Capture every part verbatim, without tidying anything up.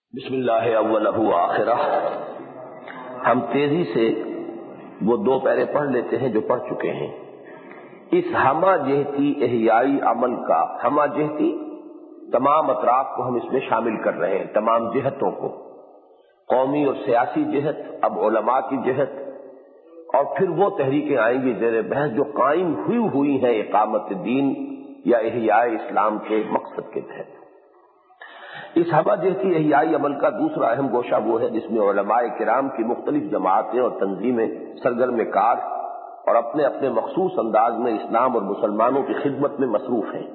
بسم اللہ اولہ آخرہ۔ ہم تیزی سے وہ دو پیرے پڑھ لیتے ہیں جو پڑھ چکے ہیں۔ اس ہمہ جہتی احیائی عمل کا، ہمہ جہتی تمام اطراف کو ہم اس میں شامل کر رہے ہیں، تمام جہتوں کو، قومی اور سیاسی جہت، اب علماء کی جہت، اور پھر وہ تحریکیں آئیں گی زیر بحث جو قائم ہوئی ہوئی ہیں اقامت دین یا احیاء اسلام کے مقصد کے تحت۔ اس ہمہ جہتی احیائی عمل کا دوسرا اہم گوشہ وہ ہے جس میں علماء کرام کی مختلف جماعتیں اور تنظیمیں سرگرم کار اور اپنے اپنے مخصوص انداز میں اسلام اور مسلمانوں کی خدمت میں مصروف ہیں۔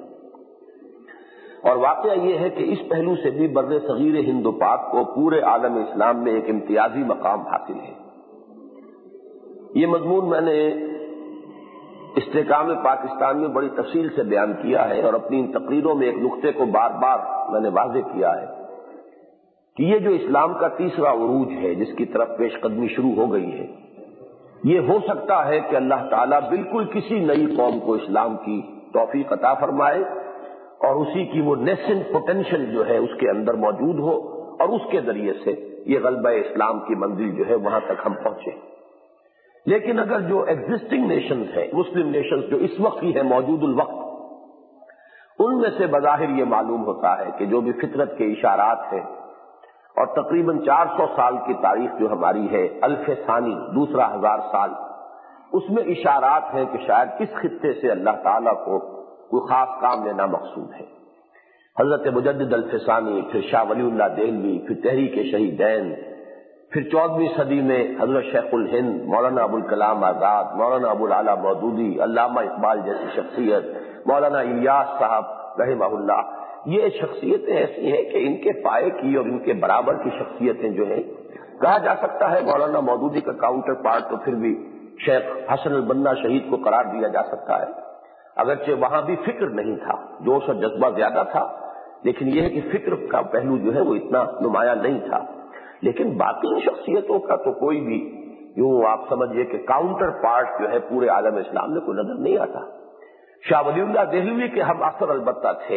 اور واقعہ یہ ہے کہ اس پہلو سے بھی بر صغیر ہند و پاک کو پورے عالم اسلام میں ایک امتیازی مقام حاصل ہے۔ یہ مضمون میں نے استحکام پاکستان میں بڑی تفصیل سے بیان کیا ہے اور اپنی ان تقریروں میں ایک نقطے کو بار بار میں نے واضح کیا ہے کہ یہ جو اسلام کا تیسرا عروج ہے جس کی طرف پیش قدمی شروع ہو گئی ہے، یہ ہو سکتا ہے کہ اللہ تعالیٰ بالکل کسی نئی قوم کو اسلام کی توفیق عطا فرمائے اور اسی کی وہ نیسنٹ پوٹینشل جو ہے اس کے اندر موجود ہو اور اس کے ذریعے سے یہ غلبہ اسلام کی منزل جو ہے وہاں تک ہم پہنچے۔ لیکن اگر جو ایگزسٹنگ نیشنز ہیں، مسلم نیشنز جو اس وقت کی ہیں موجود الوقت، ان میں سے بظاہر یہ معلوم ہوتا ہے کہ جو بھی فطرت کے اشارات ہیں، اور تقریباً چار سو سال کی تاریخ جو ہماری ہے، الف ثانی، دوسرا ہزار سال، اس میں اشارات ہیں کہ شاید اس خطے سے اللہ تعالیٰ کو کوئی خاص کام لینا مقصود ہے۔ حضرت مجدد الف ثانی، پھر شاہ ولی اللہ دہلوی، پھر تحریک شہیدین، پھر چودہویں صدی میں حضرت شیخ الہند مولانا ابوالکلام آزاد، مولانا ابوالعلا مودودی، علامہ اقبال جیسی شخصیت، مولانا الیاس صاحب رحمہ اللہ، یہ شخصیتیں ایسی ہیں کہ ان کے پائے کی اور ان کے برابر کی شخصیتیں جو ہیں، کہا جا سکتا ہے مولانا مودودی کا کاؤنٹر پارٹ تو پھر بھی شیخ حسن البنا شہید کو قرار دیا جا سکتا ہے، اگرچہ وہاں بھی فکر نہیں تھا، جوش اور جذبہ زیادہ تھا، لیکن یہ ہے کہ فکر کا پہلو جو ہے وہ اتنا نمایاں نہیں تھا۔ لیکن باقی شخصیتوں کا تو کوئی بھی یوں آپ سمجھئے کہ کاؤنٹر پارٹ جو ہے پورے عالم اسلام میں کوئی نظر نہیں آتا۔ شاہ ولی اللہ دہلوی کے ہم عصر البتہ تھے،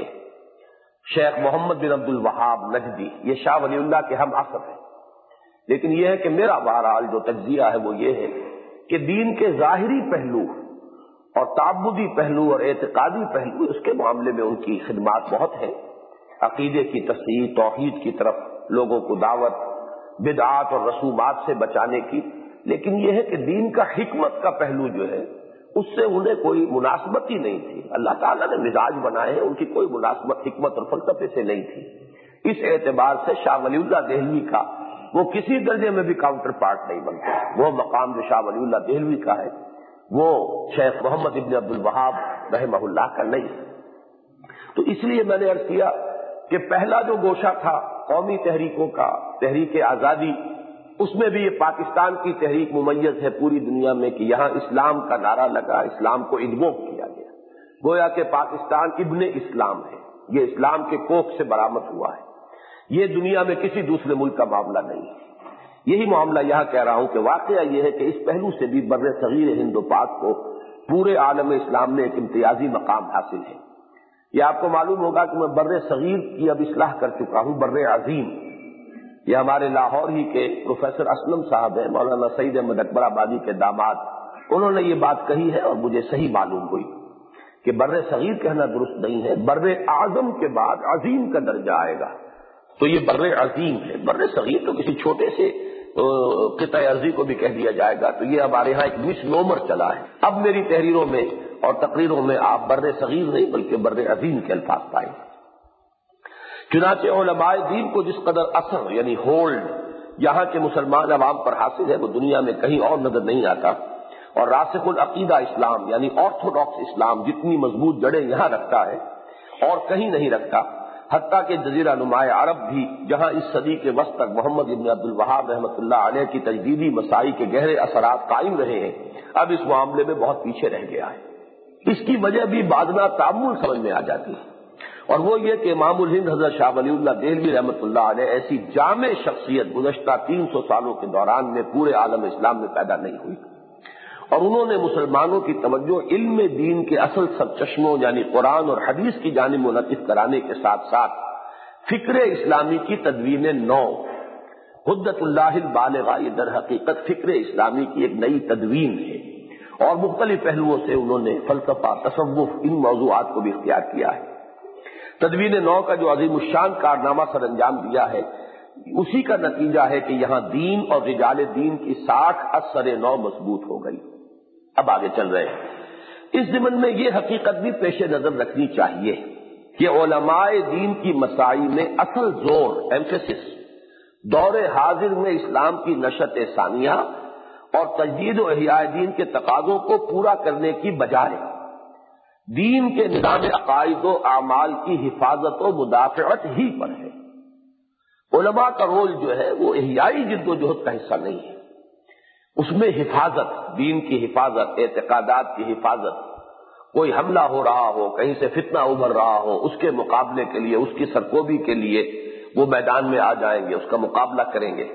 شیخ محمد بن عبد الوہاب نجدی، یہ شاہ ولی اللہ کے ہم عصر ہیں، لیکن یہ ہے کہ میرا بہرحال جو تجزیہ ہے وہ یہ ہے کہ دین کے ظاہری پہلو اور تعبدی پہلو اور اعتقادی پہلو اس کے معاملے میں ان کی خدمات بہت ہیں، عقیدے کی تصحیح، توحید کی طرف لوگوں کو دعوت، بدعات اور رسومات سے بچانے کی، لیکن یہ ہے کہ دین کا حکمت کا پہلو جو ہے اس سے انہیں کوئی مناسبت ہی نہیں تھی۔ اللہ تعالیٰ نے مزاج بنائے ہیں، ان کی کوئی مناسبت حکمت اور فلسفے سے نہیں تھی۔ اس اعتبار سے شاہ ولی اللہ دہلوی کا وہ کسی درجے میں بھی کاؤنٹر پارٹ نہیں بنتا۔ وہ مقام جو شاہ ولی اللہ دہلوی کا ہے وہ شیخ محمد ابن عبد الوہاب رحمہ اللہ کا نہیں۔ تو اس لیے میں نے عرض کیا کہ پہلا جو گوشہ تھا قومی تحریکوں کا، تحریک آزادی، اس میں بھی یہ پاکستان کی تحریک ممیز ہے پوری دنیا میں کہ یہاں اسلام کا نعرہ لگا، اسلام کو انووک کیا گیا، گویا کہ پاکستان ابن اسلام ہے، یہ اسلام کے کوکھ سے برآمد ہوا ہے، یہ دنیا میں کسی دوسرے ملک کا معاملہ نہیں ہے۔ یہی معاملہ یہاں کہہ رہا ہوں کہ واقعہ یہ ہے کہ اس پہلو سے بھی بر صغیر ہند و پاک کو پورے عالم اسلام میں ایک امتیازی مقام حاصل ہے۔ یہ آپ کو معلوم ہوگا کہ میں بر صغیر کی اب اصلاح کر چکا ہوں، بر عظیم۔ یہ ہمارے لاہور ہی کے پروفیسر اسلم صاحب ہیں، مولانا سعید احمد اکبر آبادی کے داماد، انہوں نے یہ بات کہی ہے اور مجھے صحیح معلوم ہوئی کہ بر صغیر کہنا درست نہیں ہے، بر اعظم کے بعد عظیم کا درجہ آئے گا تو یہ بر عظیم ہے۔ بر صغیر تو کسی چھوٹے سے قطع ارضی کو بھی کہہ دیا جائے گا، تو یہ ہمارے یہاں ایک مس نومر چلا ہے۔ اب میری تحریروں میں اور تقریروں میں آپ بر صغیر نہیں بلکہ بر عظیم کے الفاظ پائیں۔ چنانچہ علماء دین کو جس قدر اثر یعنی ہولڈ یہاں کے مسلمان عوام پر حاصل ہے وہ دنیا میں کہیں اور نظر نہیں آتا، اور راسخ العقیدہ اسلام یعنی آرتھوڈاکس اسلام جتنی مضبوط جڑیں یہاں رکھتا ہے اور کہیں نہیں رکھتا، حتیٰ کہ جزیرہ نما عرب بھی جہاں اس صدی کے وسط تک محمد ابن عبد الوہاب رحمۃ اللہ علیہ کی تجدیدی مساعی کے گہرے اثرات قائم رہے ہیں، اب اس معاملے میں بہت پیچھے رہ گیا ہے۔ اس کی وجہ بھی بادنا تعمل سمجھ میں آ جاتی ہے، اور وہ یہ کہ امام الہند حضرت شاہ ولی اللہ دہلوی رحمۃ اللہ علیہ ایسی جامع شخصیت گزشتہ تین سو سالوں کے دوران میں پورے عالم اسلام میں پیدا نہیں ہوئی، اور انہوں نے مسلمانوں کی توجہ علم دین کے اصل سرچشموں یعنی قرآن اور حدیث کی جانب منعطف کرانے کے ساتھ ساتھ فکر اسلامی کی تدوین نو، حدت اللہ البالغہ، یہ در حقیقت فکر اسلامی کی ایک نئی تدوین ہے، اور مختلف پہلوؤں سے انہوں نے فلسفہ، تصوف، ان موضوعات کو بھی اختیار کیا ہے۔ تدوین نو کا جو عظیم الشان کارنامہ سر انجام دیا ہے، اسی کا نتیجہ ہے کہ یہاں دین اور رجال دین کی ساکھ اثر نو مضبوط ہو گئی۔ اب آگے چل رہے ہیں۔ اس ضمن میں یہ حقیقت بھی پیش نظر رکھنی چاہیے کہ علماء دین کی مسائی میں اصل زور، ایمفیسس، دور حاضر میں اسلام کی نشأت ثانیہ اور تجدید و احیاء دین کے تقاضوں کو پورا کرنے کی بجائے دین کے نظام عقائد و اعمال کی حفاظت و مدافعت ہی پر ہے۔ علماء کا رول جو ہے وہ احیائی جد و جہد کا حصہ نہیں ہے، اس میں حفاظت، دین کی حفاظت، اعتقادات کی حفاظت، کوئی حملہ ہو رہا ہو، کہیں سے فتنہ ابھر رہا ہو، اس کے مقابلے کے لیے، اس کی سرکوبی کے لیے وہ میدان میں آ جائیں گے، اس کا مقابلہ کریں گے۔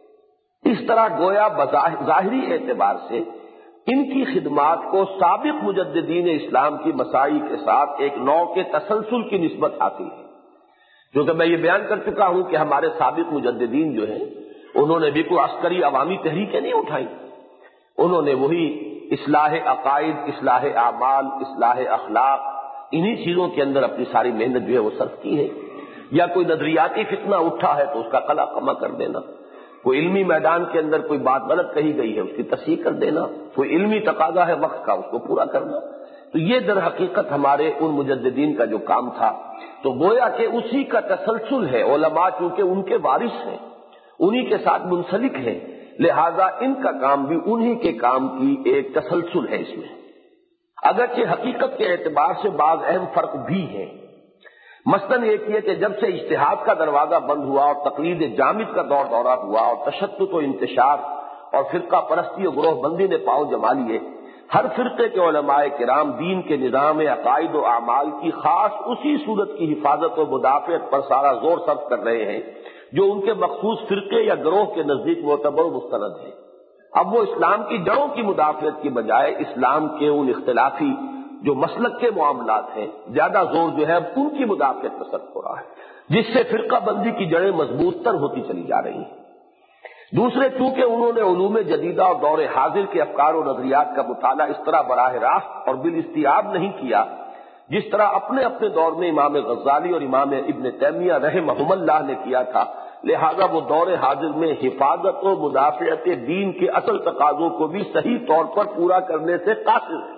اس طرح گویا ظاہری اعتبار سے ان کی خدمات کو سابق مجددین اسلام کی مسائی کے ساتھ ایک نوع کے تسلسل کی نسبت آتی ہے، کیونکہ میں یہ بیان کر چکا ہوں کہ ہمارے سابق مجددین جو ہیں انہوں نے بھی کوئی عسکری عوامی تحریکیں نہیں اٹھائی، انہوں نے وہی اصلاح عقائد، اصلاح اعمال، اصلاح اخلاق، انہی چیزوں کے اندر اپنی ساری محنت جو ہے وہ صرف کی ہے۔ یا کوئی نظریاتی فتنہ اٹھا ہے تو اس کا قلع کما کر دینا، کوئی علمی میدان کے اندر کوئی بات غلط کہی گئی ہے اس کی تصحیح کر دینا، کوئی علمی تقاضا ہے وقت کا اس کو پورا کرنا، تو یہ در حقیقت ہمارے ان مجددین کا جو کام تھا، تو گویا کہ اسی کا تسلسل ہے۔ علماء چونکہ ان کے وارث ہیں، انہی کے ساتھ منسلک ہیں، لہذا ان کا کام بھی انہی کے کام کی ایک تسلسل ہے اس میں، اگرچہ حقیقت کے اعتبار سے بعض اہم فرق بھی ہیں۔ مثلاً ایک یہ کہ جب سے اجتہاد کا دروازہ بند ہوا اور تقلید جامد کا دور دورہ ہوا اور تشدد و انتشار اور فرقہ پرستی و گروہ بندی نے پاؤں جما لیے، ہر فرقے کے علماء کرام دین کے نظام عقائد و اعمال کی خاص اسی صورت کی حفاظت و مدافعت پر سارا زور صرف کر رہے ہیں جو ان کے مخصوص فرقے یا گروہ کے نزدیک معتبر و مستند ہے۔ اب وہ اسلام کی جڑوں کی مدافعت کی بجائے اسلام کے ان اختلافی جو مسلک کے معاملات ہیں زیادہ زور جو ہے اب ان کی مدافعت پر صرف ہو رہا ہے، جس سے فرقہ بندی کی جڑیں مضبوط تر ہوتی چلی جا رہی ہیں۔ دوسرے، چونکہ انہوں نے علوم جدیدہ اور دور حاضر کے افکار و نظریات کا مطالعہ اس طرح براہ راست اور بالاستیعاب نہیں کیا جس طرح اپنے اپنے دور میں امام غزالی اور امام ابن تیمیہ رحمہم اللہ نے کیا تھا، لہذا وہ دور حاضر میں حفاظت و مدافعت دین کے اصل تقاضوں کو بھی صحیح طور پر پورا کرنے سے قاصر ہے۔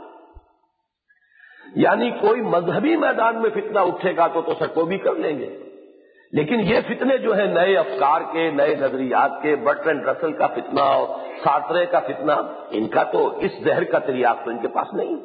یعنی کوئی مذہبی میدان میں فتنہ اٹھے گا تو تو سرکوبی کر لیں گے، لیکن یہ فتنے جو ہیں نئے افکار کے، نئے نظریات کے، برٹرینڈ رسل کا فتنہ اور سارترے کا فتنہ، ان کا تو اس زہر کا تریاق تو ان کے پاس نہیں۔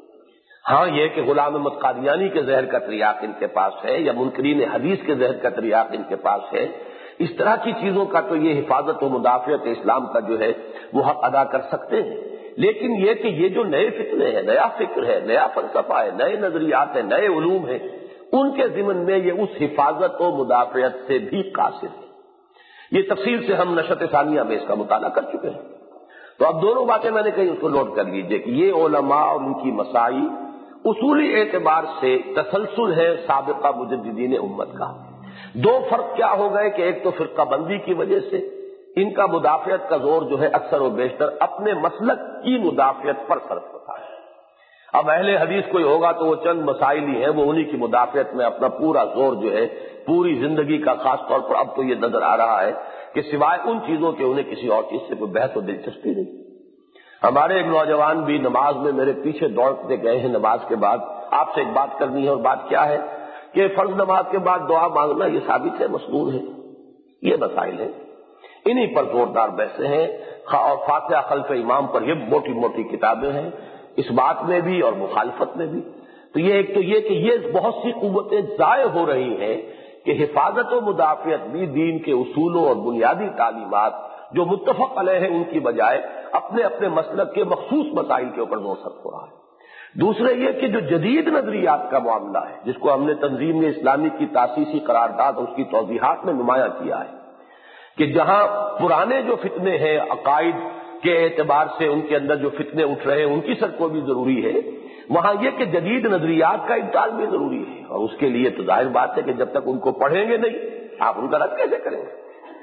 ہاں یہ کہ غلام احمد قادیانی کے زہر کا تریاق ان کے پاس ہے، یا منکرین حدیث کے زہر کا تریاق ان کے پاس ہے، اس طرح کی چیزوں کا تو یہ حفاظت و مدافعت اسلام کا جو ہے وہ حق ادا کر سکتے ہیں۔ لیکن یہ کہ یہ جو نئے فتنے ہیں، نیا فکر ہے، نیا فلسفہ ہے، نئے نظریات ہیں، نئے علوم ہیں، ان کے ضمن میں یہ اس حفاظت و مدافعت سے بھی قاصر ہے۔ یہ تفصیل سے ہم نشأت ثانیہ میں اس کا مطالعہ کر چکے ہیں، تو اب دونوں باتیں میں نے کہی اس کو نوٹ کر لیجئے کہ یہ علماء اور ان کی مسائی اصولی اعتبار سے تسلسل ہے سابقہ مجددین امت کا۔ دو فرق کیا ہو گئے کہ ایک تو فرقہ بندی کی وجہ سے ان کا مدافعت کا زور جو ہے اکثر و بیشتر اپنے مسلک کی مدافعت پر صرف ہوتا ہے۔ اب اہل حدیث کوئی ہوگا تو وہ چند مسائل ہی ہیں، وہ انہی کی مدافعت میں اپنا پورا زور جو ہے پوری زندگی کا، خاص طور پر اب تو یہ نظر آ رہا ہے کہ سوائے ان چیزوں کے انہیں کسی اور چیز سے کوئی بحث و دلچسپی نہیں۔ ہمارے ایک نوجوان بھی نماز میں میرے پیچھے دوڑتے گئے ہیں، نماز کے بعد آپ سے ایک بات کرنی ہے، اور بات کیا ہے کہ فرض نماز کے بعد دعا مانگنا یہ ثابت ہے، مسنون ہے، یہ مسائل ہیں، انہی پر زوردار بحثیں ہیں، اور فاتحہ خلف امام پر یہ موٹی موٹی کتابیں ہیں، اس بات میں بھی اور مخالفت میں بھی۔ تو یہ ایک تو یہ کہ یہ بہت سی قوتیں ضائع ہو رہی ہیں کہ حفاظت و مدافعت بھی دین کے اصولوں اور بنیادی تعلیمات جو متفق علیہ ہیں ان کی بجائے اپنے اپنے مسلک کے مخصوص مسائل کے اوپر زور صرف ہو رہا ہے۔ دوسرے یہ کہ جو جدید نظریات کا معاملہ ہے جس کو ہم نے تنظیم اسلامی کی تاسیسی قرارداد اور اس کی توضیحات میں نمایاں کیا ہے کہ جہاں پرانے جو فتنے ہیں عقائد کے اعتبار سے ان کے اندر جو فتنے اٹھ رہے ہیں ان کی سرکوبی ضروری ہے، وہاں یہ کہ جدید نظریات کا ابطال بھی ضروری ہے، اور اس کے لیے تو ظاہر بات ہے کہ جب تک ان کو پڑھیں گے نہیں آپ ان کا رد کیسے کریں گے؟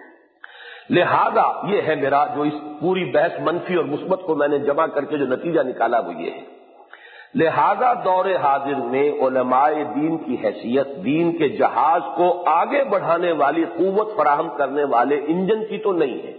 لہذا یہ ہے میرا جو اس پوری بحث منفی اور مثبت کو میں نے جمع کر کے جو نتیجہ نکالا وہ یہ ہے، لہذا دور حاضر میں علماء دین کی حیثیت دین کے جہاز کو آگے بڑھانے والی قوت فراہم کرنے والے انجن کی تو نہیں ہے،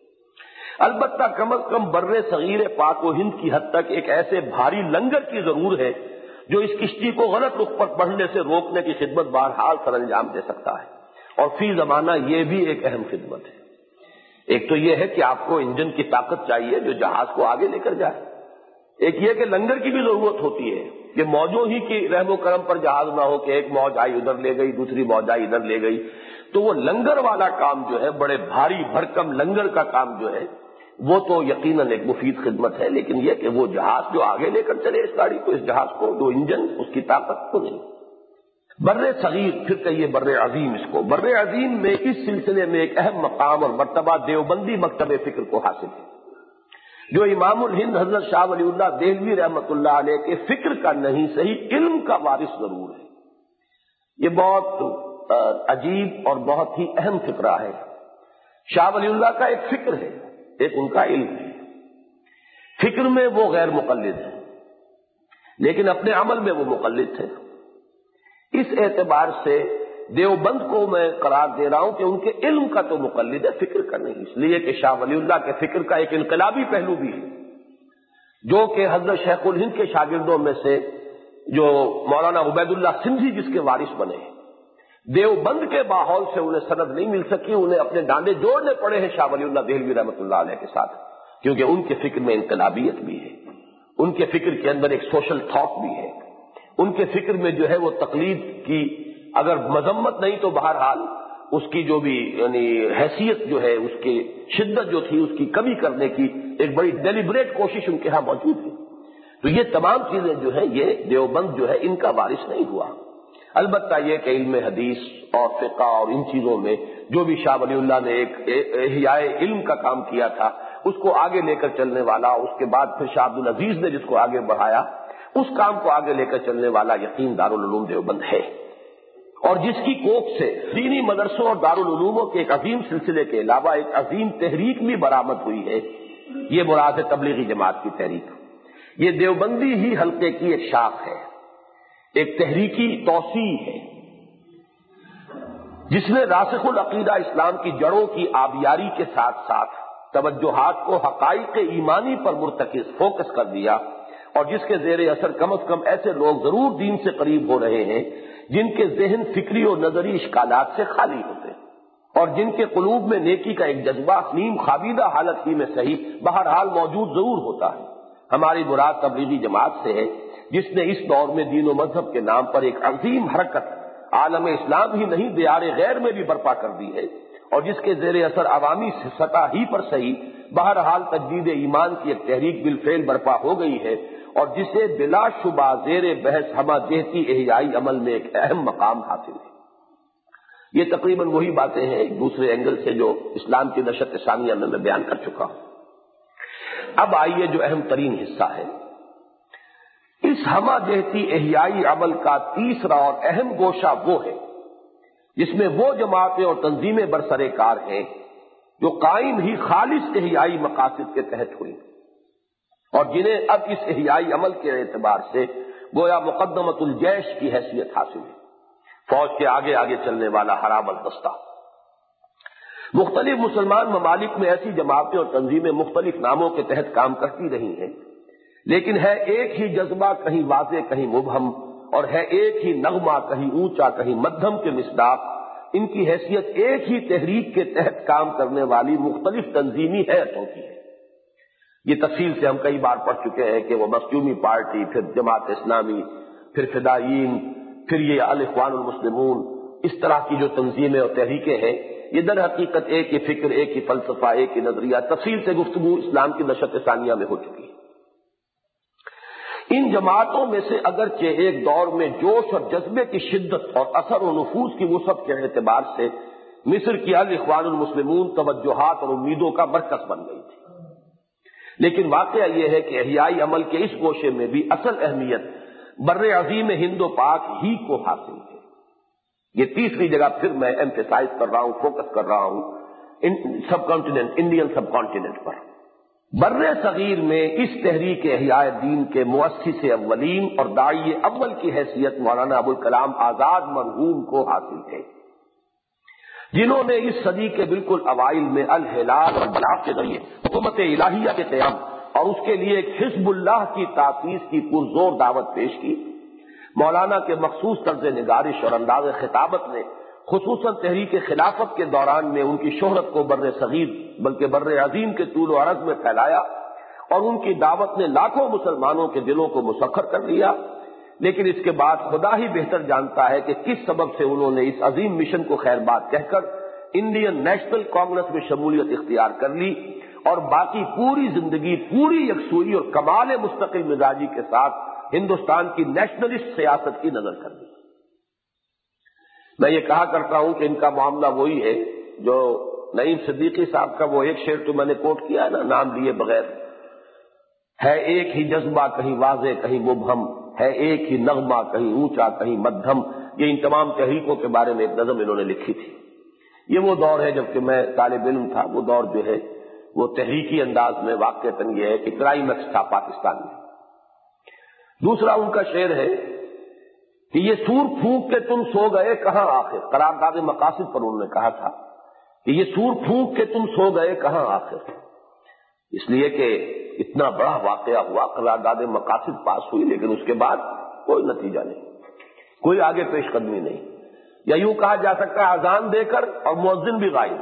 البتہ کم از کم بر صغیر پاک و ہند کی حد تک ایک ایسے بھاری لنگر کی ضرور ہے جو اس کشتی کو غلط رخ پر بڑھنے سے روکنے کی خدمت بہرحال سر انجام دے سکتا ہے، اور فی زمانہ یہ بھی ایک اہم خدمت ہے۔ ایک تو یہ ہے کہ آپ کو انجن کی طاقت چاہیے جو جہاز کو آگے لے کر جائے، ایک یہ کہ لنگر کی بھی ضرورت ہوتی ہے کہ موجوں ہی کی رحم و کرم پر جہاز نہ ہو کہ ایک موج آئی ادھر لے گئی دوسری موج آئی ادھر لے گئی، تو وہ لنگر والا کام جو ہے بڑے بھاری بھرکم لنگر کا کام جو ہے وہ تو یقیناً ایک مفید خدمت ہے، لیکن یہ کہ وہ جہاز جو آگے لے کر چلے اس گاڑی کو، اس جہاز کو، جو انجن اس کی طاقت کو نہیں۔ بر صغیر پھر کہیے بر عظیم، اس کو بر عظیم میں اس سلسلے میں ایک اہم مقام اور مرتبہ دیوبندی مکتب فکر کو حاصل ہے، جو امام الہند حضرت شاہ ولی اللہ دہلوی رحمۃ اللہ علیہ کے فکر کا نہیں صحیح علم کا وارث ضرور ہے۔ یہ بہت عجیب اور بہت ہی اہم فکرہ ہے۔ شاہ ولی اللہ کا ایک فکر ہے، ایک ان کا علم ہے۔ فکر میں وہ غیر مقلد ہے لیکن اپنے عمل میں وہ مقلد تھے۔ اس اعتبار سے دیوبند کو میں قرار دے رہا ہوں کہ ان کے علم کا تو مقلد ہے، فکر کا نہیں، اس لیے کہ شاہ ولی اللہ کے فکر کا ایک انقلابی پہلو بھی ہے، جو کہ حضرت شیخ الہند کے شاگردوں میں سے جو مولانا عبید اللہ سندھی جس کے وارث بنے ہیں، دیوبند کے ماحول سے انہیں سند نہیں مل سکی، انہیں اپنے ڈانڈے جوڑنے پڑے ہیں شاہ ولی اللہ دہلوی رحمۃ اللہ علیہ کے ساتھ، کیونکہ ان کے فکر میں انقلابیت بھی ہے، ان کے فکر کے اندر ایک سوشل تھاٹ بھی ہے، ان کے فکر میں جو ہے وہ تقلید کی اگر مذمت نہیں تو بہرحال اس کی جو بھی یعنی حیثیت جو ہے اس کی شدت جو تھی اس کی کمی کرنے کی ایک بڑی ڈیلیبریٹ کوشش ان کے ہاں موجود ہے۔ تو یہ تمام چیزیں جو ہیں یہ دیوبند جو ہے ان کا وارث نہیں ہوا، البتہ یہ کہ علم حدیث اور فقہ اور ان چیزوں میں جو بھی شاہ ولی اللہ نے ایک احیاء علم کا کام کیا تھا اس کو آگے لے کر چلنے والا، اس کے بعد پھر شاہ عبد العزیز نے جس کو آگے بڑھایا، اس کام کو آگے لے کر چلنے والا یقین دارالعلوم دیوبند ہے، اور جس کی کوکھ سے دینی مدرسوں اور دارالعلوموں کے ایک عظیم سلسلے کے علاوہ ایک عظیم تحریک بھی برآمد ہوئی ہے، یہ مراد ہے تبلیغی جماعت کی تحریک۔ یہ دیوبندی ہی حلقے کی ایک شاخ ہے، ایک تحریکی توسیع ہے، جس نے راسخ العقیدہ اسلام کی جڑوں کی آبیاری کے ساتھ ساتھ توجہات کو حقائق ایمانی پر مرتکز فوکس کر دیا، اور جس کے زیر اثر کم از کم ایسے لوگ ضرور دین سے قریب ہو رہے ہیں جن کے ذہن فکری اور نظری اشکالات سے خالی ہوتے ہیں، اور جن کے قلوب میں نیکی کا ایک جذبہ نیم خوابیدہ حالت ہی میں صحیح بہرحال موجود ضرور ہوتا ہے۔ ہماری مراد تبلیغی جماعت سے ہے جس نے اس دور میں دین و مذہب کے نام پر ایک عظیم حرکت عالم اسلام ہی نہیں دیار غیر میں بھی برپا کر دی ہے، اور جس کے زیر اثر عوامی سطح ہی پر صحیح بہرحال تجدید ایمان کی ایک تحریک بالفعل برپا ہو گئی ہے، اور جسے بلا شبہ زیر بحث ہمہ جہتی احیائی عمل میں ایک اہم مقام حاصل ہے۔ یہ تقریباً وہی باتیں ہیں ایک دوسرے اینگل سے جو اسلام کی نشأت ثانیہ میں میں بیان کر چکا ہوں۔ اب آئیے جو اہم ترین حصہ ہے، اس ہمہ جہتی احیائی عمل کا تیسرا اور اہم گوشہ وہ ہے جس میں وہ جماعتیں اور تنظیمیں برسر کار ہیں جو قائم ہی خالص احیائی مقاصد کے تحت ہوئی، اور جنہیں اب اس احیائی عمل کے اعتبار سے گویا مقدمۃ الجیش کی حیثیت حاصل ہے، فوج کے آگے آگے چلنے والا ہرابل دستہ۔ مختلف مسلمان ممالک میں ایسی جماعتیں اور تنظیمیں مختلف ناموں کے تحت کام کرتی رہی ہیں، لیکن ہے ایک ہی جذبہ، کہیں واضح کہیں مبہم، اور ہے ایک ہی نغمہ، کہیں اونچا کہیں مدھم کے مصداق۔ ان کی حیثیت ایک ہی تحریک کے تحت کام کرنے والی مختلف تنظیمی حیتوں کی ہے۔ یہ تفصیل سے ہم کئی بار پڑھ چکے ہیں کہ وہ مخدومی پارٹی، پھر جماعت اسلامی، پھر فدائیین، پھر یہ الاخوان المسلمون، اس طرح کی جو تنظیمیں اور تحریکیں ہیں یہ در حقیقت ایک ہی فکر، ایک ہی فلسفہ، ایک ہی نظریہ، تفصیل سے گفتگو اسلام کی نشأت ثانیہ میں ہو چکی ہے۔ ان جماعتوں میں سے اگرچہ ایک دور میں جوش اور جذبے کی شدت اور اثر و نفوذ کی وسعت کے اعتبار سے مصر کی الاخوان المسلمون توجہات اور امیدوں کا مرکز بن گئی تھی، لیکن واقعہ یہ ہے کہ احیائی عمل کے اس گوشے میں بھی اصل اہمیت بر عظیم ہند و پاک ہی کو حاصل ہے۔ یہ تیسری جگہ پھر میں ایمفیسائز کر رہا ہوں، فوکس کر رہا ہوں subcontinent, Indian subcontinent پر۔ بر صغیر میں اس تحریک احیاء دین کے مؤسس اولین اور داعی اول کی حیثیت مولانا ابوالکلام آزاد مرحوم کو حاصل ہے، جنہوں نے اس صدی کے بالکل اوائل میں الہلال اور بلاغ کے ذریعے حکومت الہیہ کے قیام اور اس کے لیے ایک حزب اللہ کی تاسیس کی پرزور دعوت پیش کی۔ مولانا کے مخصوص طرز نگارش اور انداز خطابت نے خصوصاً تحریک خلافت کے دوران میں ان کی شہرت کو بر صغیر بلکہ بر عظیم کے طول و عرض میں پھیلایا، اور ان کی دعوت نے لاکھوں مسلمانوں کے دلوں کو مسخر کر لیا۔ لیکن اس کے بعد خدا ہی بہتر جانتا ہے کہ کس سبب سے انہوں نے اس عظیم مشن کو خیر بات کہہ کر انڈین نیشنل کانگریس میں شمولیت اختیار کر لی، اور باقی پوری زندگی پوری یکسوئی اور کمال مستقل مزاجی کے ساتھ ہندوستان کی نیشنلسٹ سیاست کی نظر کر دی۔ میں یہ کہا کرتا ہوں کہ ان کا معاملہ وہی ہے جو نعیم صدیقی صاحب کا وہ ایک شعر تو میں نے کوٹ کیا ہے نا، نام لیے بغیر، ہے ایک ہی جذبہ کہیں واضح کہیں مبہم، ہے ایک ہی نغمہ کہیں اونچا کہیں مدھم۔ یہ ان تمام تحریکوں کے بارے میں ایک نظم انہوں نے لکھی تھی۔ یہ وہ دور ہے جبکہ میں طالب علم تھا، وہ دور جو ہے وہ تحریکی انداز میں واقعتاً یہ ہے کہ کلائمیکس تھا پاکستان میں۔ دوسرا ان کا شعر ہے کہ یہ سور پھونک کے تم سو گئے کہاں آخر، قرارداد مقاصد پر انہوں نے کہا تھا کہ یہ سور پھونک کے تم سو گئے کہاں آخر، اس لیے کہ اتنا بڑا واقعہ ہوا، قرارداد مقاصد پاس ہوئی، لیکن اس کے بعد کوئی نتیجہ نہیں، کوئی آگے پیش قدمی نہیں، یا یوں کہا جا سکتا ہے اذان دے کر اور مؤذن بھی غائب۔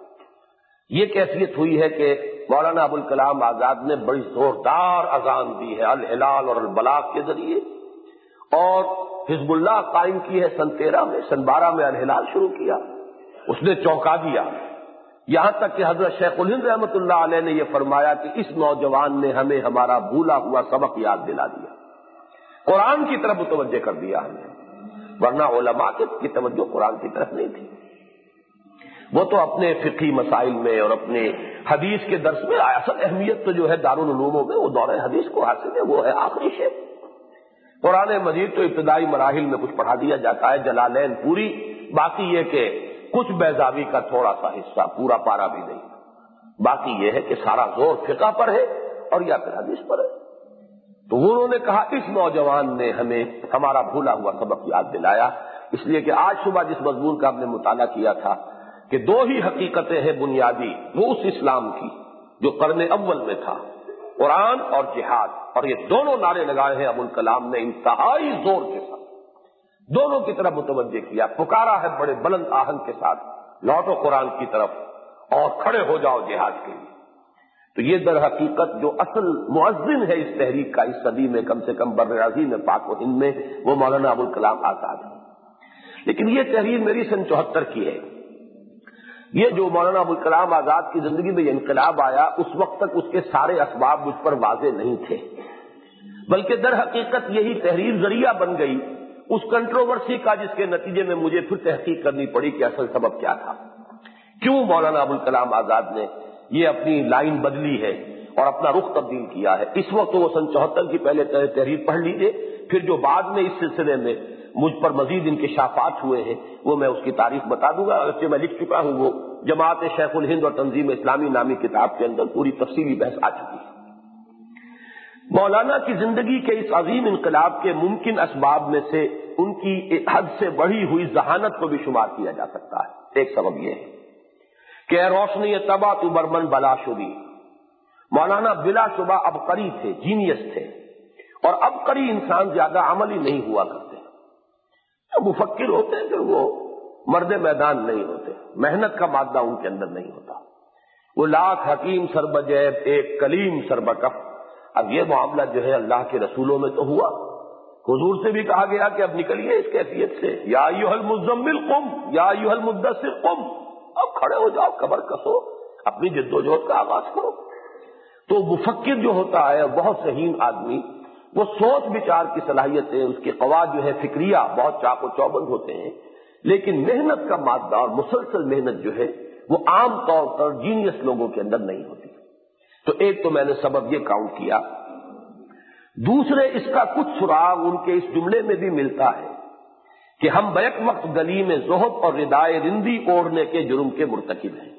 یہ کیفیت ہوئی ہے کہ مولانا ابوالکلام آزاد نے بڑی زوردار اذان دی ہے الہلال اور البلاغ کے ذریعے، اور حزب اللہ قائم کی ہے سن تیرہ میں، سن بارہ میں الہلال شروع کیا، اس نے چونکا دیا، یہاں تک کہ حضرت شیخ الہند رحمۃ اللہ علیہ نے یہ فرمایا کہ اس نوجوان نے ہمیں ہمارا بھولا ہوا سبق یاد دلا دیا، قرآن کی طرف متوجہ کر دیا ہمیں، ورنہ علماء کی توجہ قرآن کی طرف نہیں تھی، وہ تو اپنے فقہی مسائل میں اور اپنے حدیث کے درس میں، اصل اہمیت تو جو ہے دارالعلوموں میں وہ دور حدیث کو حاصل ہے، وہ ہے آخری شے۔ قرآن مجید تو ابتدائی مراحل میں کچھ پڑھا دیا جاتا ہے، جلالین پوری، باقی یہ کہ کچھ بیضاوی کا تھوڑا سا حصہ، پورا پارا بھی نہیں، باقی یہ ہے کہ سارا زور فقہ پر ہے اور یا پھر حدیث پر ہے۔ تو انہوں نے کہا اس نوجوان نے ہمیں ہمارا بھولا ہوا سبق یاد دلایا، اس لیے کہ آج صبح جس مضمون کا ہم نے مطالعہ کیا تھا کہ دو ہی حقیقتیں ہیں بنیادی وہ اس اسلام کی جو قرن اول میں تھا، قرآن اور جہاد، اور یہ دونوں نعرے لگائے ہیں ابوالکلام نے انتہائی زور کے ساتھ، دونوں کی طرف متوجہ کیا، پکارا ہے بڑے بلند آہنگ کے ساتھ، لوٹو قرآن کی طرف اور کھڑے ہو جاؤ جہاد کے لیے۔ تو یہ در حقیقت جو اصل مؤذن ہے اس تحریک کا اس صدی میں، کم سے کم بر عظیم پاک و ہند میں، وہ مولانا ابوالکلام آزاد ہے۔ لیکن یہ تحریر میری سن چوہتر کی ہے، یہ جو مولانا ابوالکلام آزاد کی زندگی میں یہ انقلاب آیا، اس وقت تک اس کے سارے اسباب مجھ پر واضح نہیں تھے، بلکہ در حقیقت یہی تحریر ذریعہ بن گئی اس کنٹروورسی کا جس کے نتیجے میں مجھے پھر تحقیق کرنی پڑی کہ اصل سبب کیا تھا، کیوں مولانا ابوالکلام آزاد نے یہ اپنی لائن بدلی ہے اور اپنا رخ تبدیل کیا ہے۔ اس وقت وہ سن چوہتر کی پہلے تحریر پڑھ لیجئے، پھر جو بعد میں اس سلسلے میں مجھ پر مزید انکشافات ہوئے ہیں وہ میں اس کی تاریخ بتا دوں گا، اگرچہ میں لکھ چکا ہوں، وہ جماعت شیخ الہند اور تنظیم اسلامی نامی کتاب کے اندر پوری تفصیلی بحث آ چکی ہے۔ مولانا کی زندگی کے اس عظیم انقلاب کے ممکن اسباب میں سے ان کی حد سے بڑھی ہوئی ذہانت کو بھی شمار کیا جا سکتا ہے۔ ایک سبب یہ ہے کہ اے روشنی تباہ تو برمن بلا شبی، مولانا بلا شبہ عبقری تھے، جینیس تھے، اور عبقری انسان زیادہ عملی نہیں ہوا کرتے، مفکر ہوتے ہیں پھر وہ مرد میدان نہیں ہوتے، محنت کا مادہ ان کے اندر نہیں ہوتا، وہ لاکھ حکیم سربجیب ایک کلیم سربکف۔ اب یہ معاملہ جو ہے اللہ کے رسولوں میں تو ہوا، حضور سے بھی کہا گیا کہ اب نکلیے اس کیفیت سے، یا ایھا المزمل قم یا ایھا المدثر قم، اب کھڑے ہو جاؤ، کمر کسو، اپنی جد و جہد کا آغاز کرو۔ تو مفکر جو ہوتا ہے بہت ذہین آدمی، وہ سوچ بچار کی صلاحیتیں، اس کے قواعد جو ہے فکریہ بہت چاق و چوبند ہوتے ہیں، لیکن محنت کا مادہ اور مسلسل محنت جو ہے وہ عام طور پر جینیس لوگوں کے اندر نہیں ہوتی۔ تو ایک تو میں نے سبب یہ کاؤنٹ کیا. دوسرے اس کا کچھ سراغ ان کے اس جملے میں بھی ملتا ہے کہ ہم بیک وقت گلی میں زہد اور ردائے رندی اوڑھنے کے جرم کے مرتکب ہیں.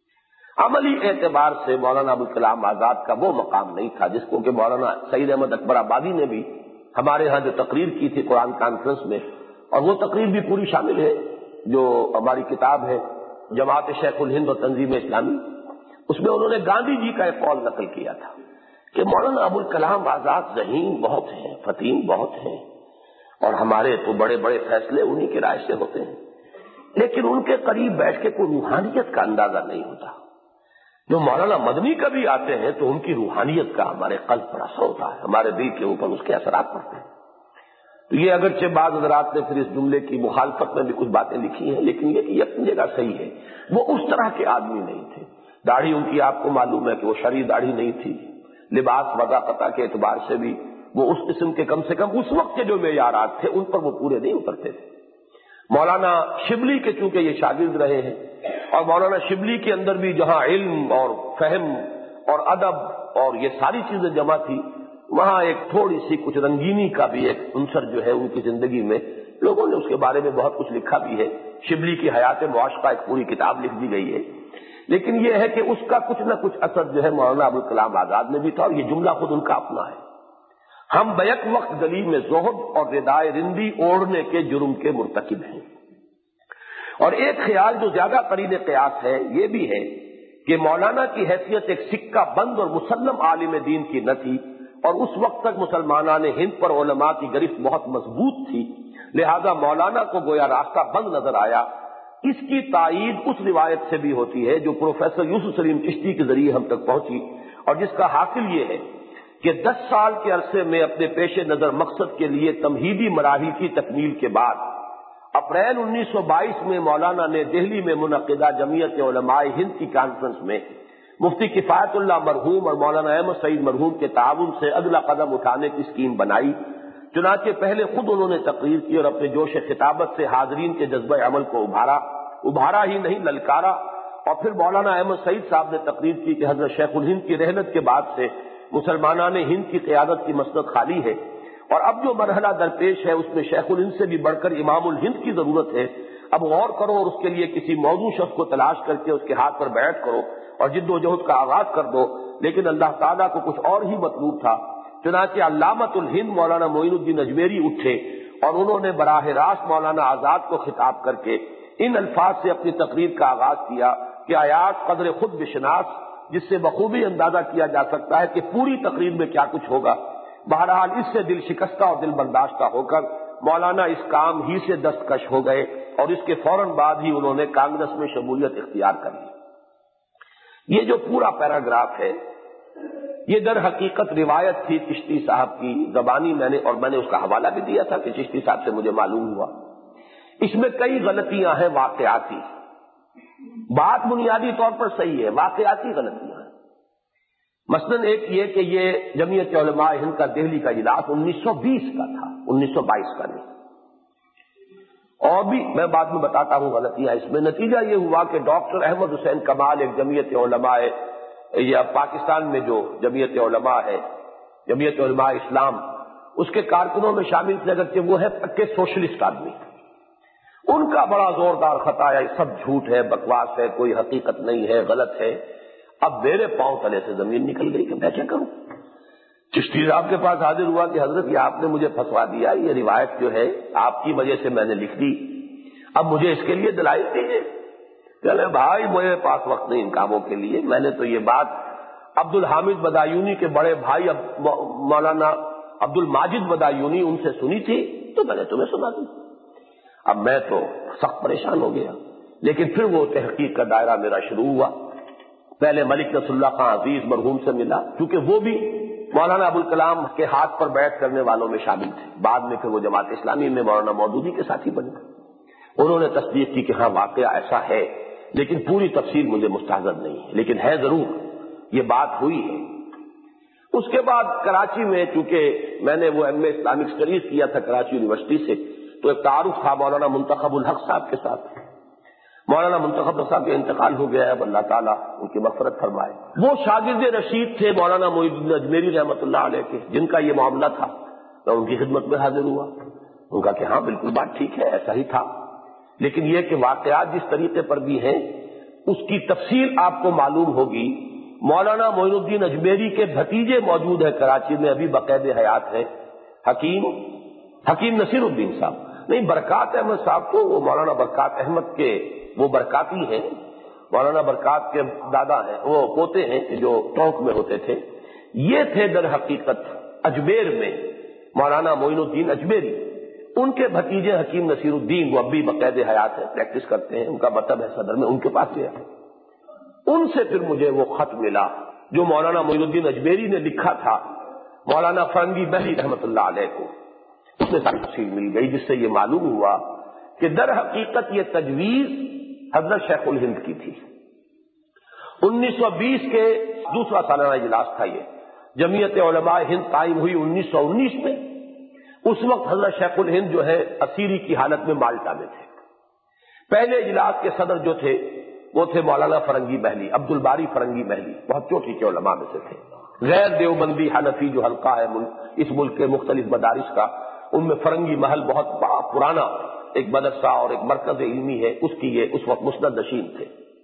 عملی اعتبار سے مولانا ابوالکلام آزاد کا وہ مقام نہیں تھا جس کو کہ مولانا سعید احمد اکبر آبادی نے بھی ہمارے ہاں جو تقریر کی تھی قرآن کانفرنس میں، اور وہ تقریر بھی پوری شامل ہے جو ہماری کتاب ہے جماعت شیخ الہند اور تنظیم اسلامی، اس میں انہوں نے گاندھی جی کا ایک قول نقل کیا تھا کہ مولانا ابوالکلام آزاد ذہین بہت ہیں، فطین بہت ہیں، اور ہمارے تو بڑے بڑے فیصلے انہی کی رائے سے ہوتے ہیں، لیکن ان کے قریب بیٹھ کے کوئی روحانیت کا اندازہ نہیں ہوتا. جو مولانا مدنی کبھی آتے ہیں تو ان کی روحانیت کا ہمارے قلب پر اثر ہوتا ہے، ہمارے دل کے اوپر اس کے اثرات پڑتے ہیں. تو یہ اگرچہ بعض حضرات نے پھر اس جملے کی مخالفت میں بھی کچھ باتیں لکھی ہیں، لیکن یہ کہ یہ اپنی جگہ صحیح ہے. وہ اس طرح کے آدمی نہیں تھے. داڑھی ان کی آپ کو معلوم ہے کہ وہ شرعی داڑھی نہیں تھی. لباس وضاقتہ کے اعتبار سے بھی وہ اس قسم کے کم سے کم اس وقت کے جو معیارات تھے ان پر وہ پورے نہیں اترتے تھے. مولانا شبلی کے چونکہ یہ شاگرد رہے ہیں، اور مولانا شبلی کے اندر بھی جہاں علم اور فہم اور ادب اور یہ ساری چیزیں جمع تھی، وہاں ایک تھوڑی سی کچھ رنگینی کا بھی ایک عنصر جو ہے ان کی زندگی میں، لوگوں نے اس کے بارے میں بہت کچھ لکھا بھی ہے. شبلی کی حیات معاشقہ ایک پوری کتاب لکھ دی گئی ہے. لیکن یہ ہے کہ اس کا کچھ نہ کچھ اثر جو ہے مولانا ابوالکلام آزاد میں بھی تھا، اور یہ جملہ خود ان کا اپنا ہے. ہم بیک وقت گلی میں زہد اور ردائے رندی اوڑھنے کے جرم کے مرتکب ہیں. اور ایک خیال جو زیادہ قرین قیاس ہے یہ بھی ہے کہ مولانا کی حیثیت ایک سکہ بند اور مسلم عالم دین کی نہ تھی، اور اس وقت تک مسلمانان ہند پر علماء کی گرفت بہت مضبوط تھی، لہذا مولانا کو گویا راستہ بند نظر آیا. اس کی تائید اس روایت سے بھی ہوتی ہے جو پروفیسر یوسف سلیم چشتی کے ذریعے ہم تک پہنچی، اور جس کا حاصل یہ ہے کہ دس سال کے عرصے میں اپنے پیش نظر مقصد کے لیے تمہیدی مراحل کی تکمیل کے بعد اپریل انیس سو بائیس میں مولانا نے دہلی میں منعقدہ جمعیت علماء ہند کی کانفرنس میں مفتی کفایت اللہ مرحوم اور مولانا احمد سعید مرحوم کے تعاون سے اگلا قدم اٹھانے کی اسکیم بنائی. چنانچہ پہلے خود انہوں نے تقریر کی اور اپنے جوش خطابت سے حاضرین کے جذبہ عمل کو ابھارا ابھارا ہی نہیں للکارا. اور پھر مولانا احمد سعید صاحب نے تقریر کی کہ حضرت شیخ الہند کی رحلت کے بعد سے مسلمانان ہند کی قیادت کی مسند خالی ہے، اور اب جو مرحلہ درپیش ہے اس میں شیخ الہند سے بھی بڑھ کر امام الہند کی ضرورت ہے. اب غور کرو اور اس کے لیے کسی موضوع شخص کو تلاش کر کے اس کے ہاتھ پر بیعت کرو اور جد و جہد کا آغاز کر دو. لیکن اللہ تعالیٰ کو کچھ اور ہی مطلوب تھا. چنانچہ علامۃ الہند مولانا معین الدین اجمیری اٹھے اور انہوں نے براہ راست مولانا آزاد کو خطاب کر کے ان الفاظ سے اپنی تقریر کا آغاز کیا کہ آیات قدر خود بشناس، جس سے بخوبی اندازہ کیا جا سکتا ہے کہ پوری تقریر میں کیا کچھ ہوگا. بہرحال اس سے دل شکستہ اور دل برداشتہ ہو کر مولانا اس کام ہی سے دستکش ہو گئے، اور اس کے فوراً بعد ہی انہوں نے کانگریس میں شمولیت اختیار کر لی. یہ جو پورا پیراگراف ہے یہ در حقیقت روایت تھی چشتی صاحب کی زبانی، میں نے اور میں نے اس کا حوالہ بھی دیا تھا کہ چشتی صاحب سے مجھے معلوم ہوا. اس میں کئی غلطیاں ہیں واقعاتی. بات بنیادی طور پر صحیح ہے، واقعاتی غلطیاں ہیں. مثلاً ایک یہ کہ یہ جمعیت علماء ہند کا دہلی کا اجلاس انیس سو بیس کا تھا، انیس سو بائیس کا نہیں. اور بھی میں بعد میں بتاتا ہوں غلطیاں. اس میں نتیجہ یہ ہوا کہ ڈاکٹر احمد حسین کمال ایک جمعیت علماء یا پاکستان میں جو جمعیت علماء ہے، جمعیت علماء اسلام، اس کے کارکنوں میں شامل تھے، اگرچہ وہ ہے پکے سوشلسٹ آدمی. ان کا بڑا زوردار خطا ہے، سب جھوٹ ہے، بکواس ہے، کوئی حقیقت نہیں ہے، غلط ہے. اب میرے پاؤں تلے سے زمین نکل گئی کہ میں کیا کروں. چشتی صاحب کے پاس حاضر ہوا کہ حضرت یہ آپ نے مجھے پھنسوا دیا، یہ روایت جو ہے آپ کی وجہ سے میں نے لکھ دی، اب مجھے اس کے لیے دلائل دیجیے. چلے بھائی میرے پاس وقت نہیں ان کاموں کے لیے، میں نے تو یہ بات عبد الحامد بدایونی کے بڑے بھائی مولانا عبد الماجد بدایونی ان سے سنی تھی تو میں نے تمہیں سنا دی. اب میں تو سخت پریشان ہو گیا. لیکن پھر وہ تحقیق کا دائرہ میرا شروع ہوا. پہلے ملک نصر اللہ خان عزیز مرحوم سے ملا، کیونکہ وہ بھی مولانا ابوالکلام کے ہاتھ پر بیعت کرنے والوں میں شامل تھے. بعد میں پھر وہ جماعت اسلامی میں مولانا مودودی کے ساتھی بنے. انہوں نے تصدیق کی کہ ہاں واقعہ ایسا ہے، لیکن پوری تفصیل مجھے مستحضر نہیں ہے، لیکن ہے ضرور یہ بات ہوئی ہے. اس کے بعد کراچی میں چونکہ میں نے وہ ایم اے اسلامک اسٹڈیز کیا تھا کراچی یونیورسٹی سے، تو ایک تعارف تھا مولانا منتخب الحق صاحب کے ساتھ. مولانا منتخب صاحب کا انتقال ہو گیا ہے، اب اللہ تعالیٰ ان کی مغفرت فرمائے۔ وہ شاگرد رشید تھے مولانا معین الدین اجمیری رحمۃ اللہ علیہ کے، جن کا یہ معاملہ تھا، میں ان کی خدمت میں حاضر ہوا، ان کا کہ ہاں بالکل بات ٹھیک ہے، ایسا ہی تھا، لیکن یہ کہ واقعات جس طریقے پر بھی ہیں اس کی تفصیل آپ کو معلوم ہوگی۔ مولانا معین الدین اجمیری کے بھتیجے موجود ہیں کراچی میں، ابھی بقید حیات ہیں، حکیم حکیم نصیر الدین صاحب، نہیں برکات احمد صاحب کو، وہ مولانا برکات احمد کے وہ برکاتی ہیں، مولانا برکات کے دادا ہیں، وہ پوتے ہیں جو ٹونک میں ہوتے تھے۔ یہ تھے در حقیقت اجمیر میں مولانا معین الدین اجمیری، ان کے بھتیجے حکیم نصیر الدین، وہ اب بھی بقید حیات ہیں، پریکٹس کرتے ہیں، ان کا مطلب ہے صدر میں، ان کے پاس گیا، ان سے پھر مجھے وہ خط ملا جو مولانا معین الدین اجمیری نے لکھا تھا مولانا فرنگی بہلی رحمۃ اللہ علیہ کو، اس میں ساری تفصیل مل گئی، جس سے یہ معلوم ہوا کہ در حقیقت یہ تجویز حضرت شیخ الہند کی تھی۔ انیس سو بیس کے دوسرا سالانہ اجلاس تھا یہ، جمعیت علماء ہند قائم ہوئی انیس سو انیس میں، اس وقت حضرت شیخ الہند جو ہے اسیری کی حالت میں مالٹا میں تھے۔ پہلے اجلاس کے صدر جو تھے وہ تھے مولانا فرنگی بہلی، عبد الباری فرنگی بہلی، بہت چوٹی کے علماء میں سے تھے، غیر دیوبندی حنفی جو حلقہ ہے ملک اس ملک کے مختلف مدارس کا، ان میں فرنگی محل بہت بڑا پرانا ایک مدرسہ اور ایک مرکز علمی ہے، اس کی یہ اس وقت مسند نشین تھے۔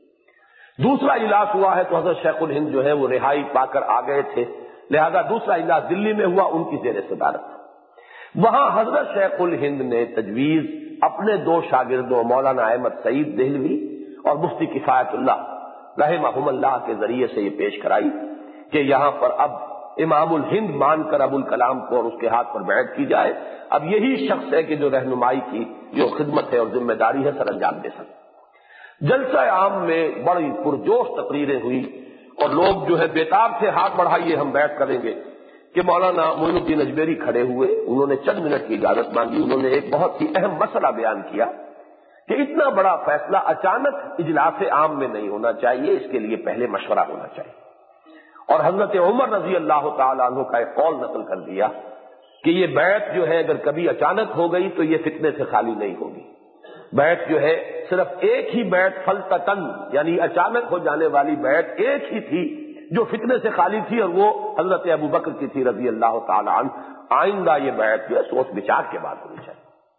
دوسرا اجلاس ہوا ہے تو حضرت شیخ الہند جو ہے وہ رہائی پا کر آ گئے تھے، لہذا دوسرا اجلاس دلی میں ہوا، ان کی زیر صدارت۔ وہاں حضرت شیخ الہند نے تجویز اپنے دو شاگردوں مولانا احمد سعید دہلوی اور مفتی کفایت اللہ رحمہم اللہ کے ذریعے سے یہ پیش کرائی کہ یہاں پر اب امام الہند مان کر ابو الکلام کو اور اس کے ہاتھ پر بیعت کی جائے، اب یہی شخص ہے کہ جو رہنمائی کی جو خدمت ہے اور ذمہ داری ہے سر انجام دے سکے۔ جلسہ عام میں بڑی پرجوش تقریریں ہوئی اور لوگ جو ہے بیتاب سے ہاتھ بڑھائیے ہم بیعت کریں گے، کہ مولانا معین الدین اجمیری کھڑے ہوئے، انہوں نے چند منٹ کی اجازت مانگی، انہوں نے ایک بہت ہی اہم مسئلہ بیان کیا کہ اتنا بڑا فیصلہ اچانک اجلاس عام میں نہیں ہونا چاہیے، اس کے لیے پہلے مشورہ ہونا چاہیے، اور حضرت عمر رضی اللہ تعالیٰ عنہ کا ایک قول نقل کر دیا کہ یہ بیعت جو ہے اگر کبھی اچانک ہو گئی تو یہ فتنے سے خالی نہیں ہوگی، بیعت جو ہے صرف ایک ہی بیعت فلتتن یعنی اچانک ہو جانے والی بیعت ایک ہی تھی جو فتنے سے خالی تھی، اور وہ حضرت ابو بکر کی تھی رضی اللہ تعالیٰ عنہ۔ آئندہ یہ بیعت جو ہے سوچ بچار کے بعد ہونی چاہیے،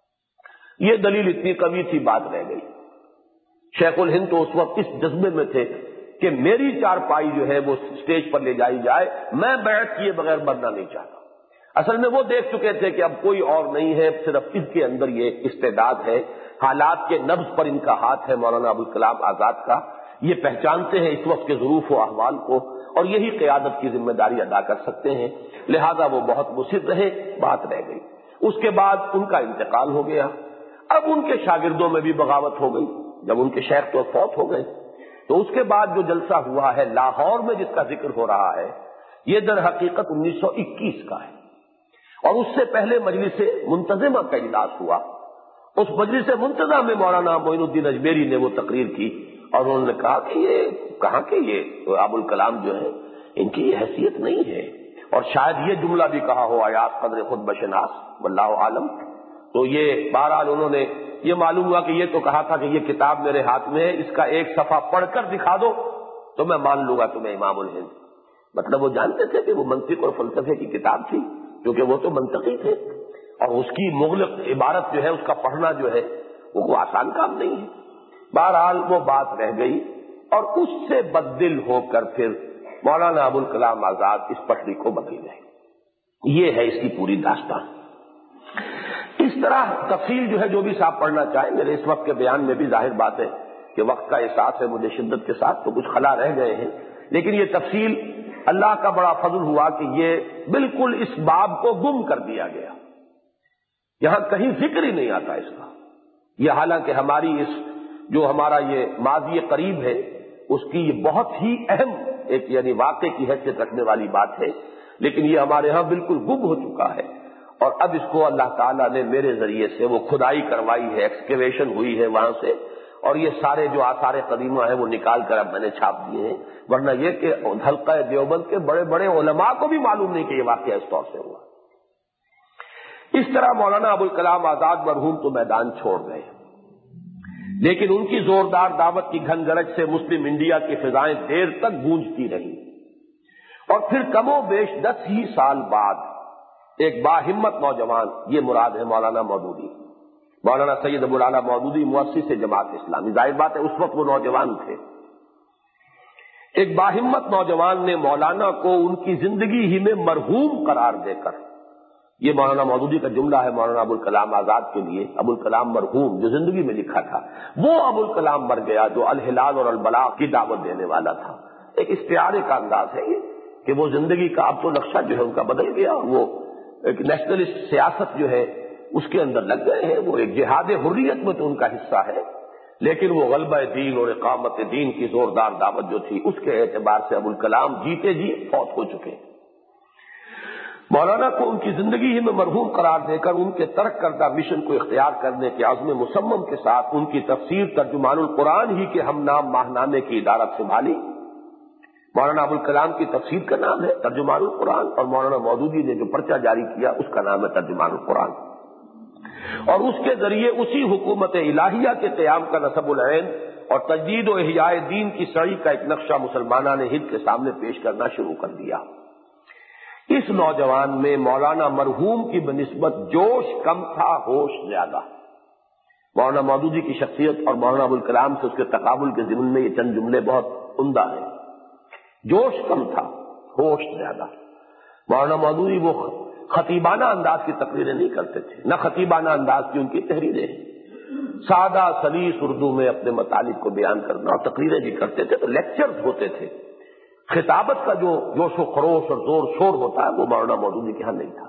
یہ دلیل اتنی قوی تھی، بات رہ گئی۔ شیخ الہند تو اس وقت اس جذبے میں تھے کہ میری چارپائی جو ہے وہ اسٹیج پر لے جائی جائے، میں بیعت کیے بغیر مرنا نہیں چاہتا۔ اصل میں وہ دیکھ چکے تھے کہ اب کوئی اور نہیں ہے، صرف اس کے اندر یہ استعداد ہے، حالات کے نبض پر ان کا ہاتھ ہے مولانا ابوالکلام آزاد کا، یہ پہچانتے ہیں اس وقت کے ظروف و احوال کو اور یہی قیادت کی ذمہ داری ادا کر سکتے ہیں، لہذا وہ بہت مصر رہے، بات رہ گئی۔ اس کے بعد ان کا انتقال ہو گیا، اب ان کے شاگردوں میں بھی بغاوت ہو گئی، جب ان کے شیخ تو فوت ہو گئے، تو اس کے بعد جو جلسہ ہوا ہے لاہور میں جس کا ذکر ہو رہا ہے، یہ در حقیقت انیس سو اکیس کا ہے، اور اس سے پہلے مجلس منتظمہ کا اجلاس ہوا۔ اس مجلس منتظمہ میں مولانا معین الدین اجمیری نے وہ تقریر کی اور انہوں نے کہا کہ یہ کہاں کہ یہ ابو الکلام جو ہے ان کی یہ حیثیت نہیں ہے، اور شاید یہ جملہ بھی کہا ہو آیات قدر خود بشناس واللہ عالم۔ تو یہ بہرحال انہوں نے یہ معلوم ہوا کہ یہ تو کہا تھا کہ یہ کتاب میرے ہاتھ میں ہے، اس کا ایک صفحہ پڑھ کر دکھا دو تو میں مان لوں گا تمہیں امام الہند۔ مطلب وہ جانتے تھے کہ وہ منطق اور فلسفے کی کتاب تھی، کیونکہ وہ تو منطقی تھے، اور اس کی مغلق عبارت جو ہے اس کا پڑھنا جو ہے وہ کوئی آسان کام نہیں ہے۔ بہرحال وہ بات رہ گئی، اور اس سے بددل ہو کر پھر مولانا ابوالکلام آزاد اس پٹری کو بدل گئے۔ یہ ہے اس کی پوری داستان۔ اس طرح تفصیل جو ہے جو بھی صاحب پڑھنا چاہے، میرے اس وقت کے بیان میں بھی ظاہر بات ہے کہ وقت کا احساس ہے مجھے شدت کے ساتھ، تو کچھ خلا رہ گئے ہیں، لیکن یہ تفصیل اللہ کا بڑا فضل ہوا کہ یہ بالکل اس باب کو گم کر دیا گیا، یہاں کہیں ذکر ہی نہیں آتا اس کا۔ یہ حالانکہ ہماری اس جو ہمارا یہ ماضی قریب ہے اس کی یہ بہت ہی اہم ایک یعنی واقع کی حیثیت رکھنے والی بات ہے، لیکن یہ ہمارے ہاں بالکل گم ہو چکا ہے، اور اب اس کو اللہ تعالیٰ نے میرے ذریعے سے وہ کھدائی کروائی ہے، ایکسکیویشن ہوئی ہے وہاں سے، اور یہ سارے جو آثار قدیمہ ہیں وہ نکال کر اب میں نے چھاپ دیے ہیں، ورنہ یہ کہ حلقہ دیوبند کے بڑے بڑے علماء کو بھی معلوم نہیں کہ یہ واقعہ اس طور سے ہوا۔ اس طرح مولانا ابوالکلام آزاد مرحوم تو میدان چھوڑ گئے، لیکن ان کی زوردار دعوت کی گھن گرج سے مسلم انڈیا کی فضائیں دیر تک گونجتی رہی، اور پھر کم و بیش دس ہی سال بعد ایک باہمت نوجوان، یہ مراد ہے مولانا مودودی، مولانا سید ابو العلا مودودی، مؤسس جماعت اسلامی، ظاہر بات ہے اس وقت وہ نوجوان تھے، ایک باہمت نوجوان نے مولانا کو ان کی زندگی ہی میں مرحوم قرار دے کر، یہ مولانا مودودی کا جملہ ہے مولانا ابوالکلام آزاد کے لیے، ابوالکلام مرحوم جو زندگی میں لکھا تھا، وہ ابوالکلام مر گیا جو الہلال اور البلاغ کی دعوت دینے والا تھا۔ ایک استعارے کا انداز ہے یہ کہ وہ زندگی کا اب تو نقشہ جو ہے ان کا بدل گیا، وہ ایک نیشنلسٹ سیاست جو ہے اس کے اندر لگ گئے ہیں، وہ ایک جہاد حریت میں تو ان کا حصہ ہے، لیکن وہ غلبہ دین اور اقامت دین کی زوردار دعوت جو تھی اس کے اعتبار سے ابوالکلام جیتے جی فوت ہو چکے ہیں۔ مولانا کو ان کی زندگی ہی میں مرحوم قرار دے کر ان کے ترک کردہ مشن کو اختیار کرنے کے عزم مصمم کے ساتھ ان کی تفسیر ترجمان القرآن ہی کے ہم نام ماہنامے کی ادارت سنبھالی۔ مولانا ابوالکلام کی تفسیر کا نام ہے ترجمان القرآن، اور مولانا مودودی نے جو پرچہ جاری کیا اس کا نام ہے ترجمان القرآن، اور اس کے ذریعے اسی حکومت الہیہ کے قیام کا نصب العین اور تجدید و احیاء دین کی سعی کا ایک نقشہ مسلمانان ہند کے سامنے پیش کرنا شروع کر دیا۔ اس نوجوان میں مولانا مرحوم کی بنسبت جوش کم تھا، ہوش زیادہ۔ مولانا مودودی کی شخصیت اور مولانا ابوالکلام سے اس کے تقابل کے ضمن میں یہ چند جملے بہت عمدہ ہیں۔ جوش کم تھا، ہوش زیادہ۔ مولانا مودودی وہ خطیبانہ انداز کی تقریریں نہیں کرتے تھے، نہ خطیبانہ انداز کی ان کی تحریریں ہیں، سادہ سلیس اردو میں اپنے مطالب کو بیان کرنا، اور تقریریں بھی کرتے تھے تو لیکچرز ہوتے تھے، خطابت کا جو جوش و خروش اور زور شور ہوتا ہے وہ مولانا مودودی کے ہاں نہیں تھا۔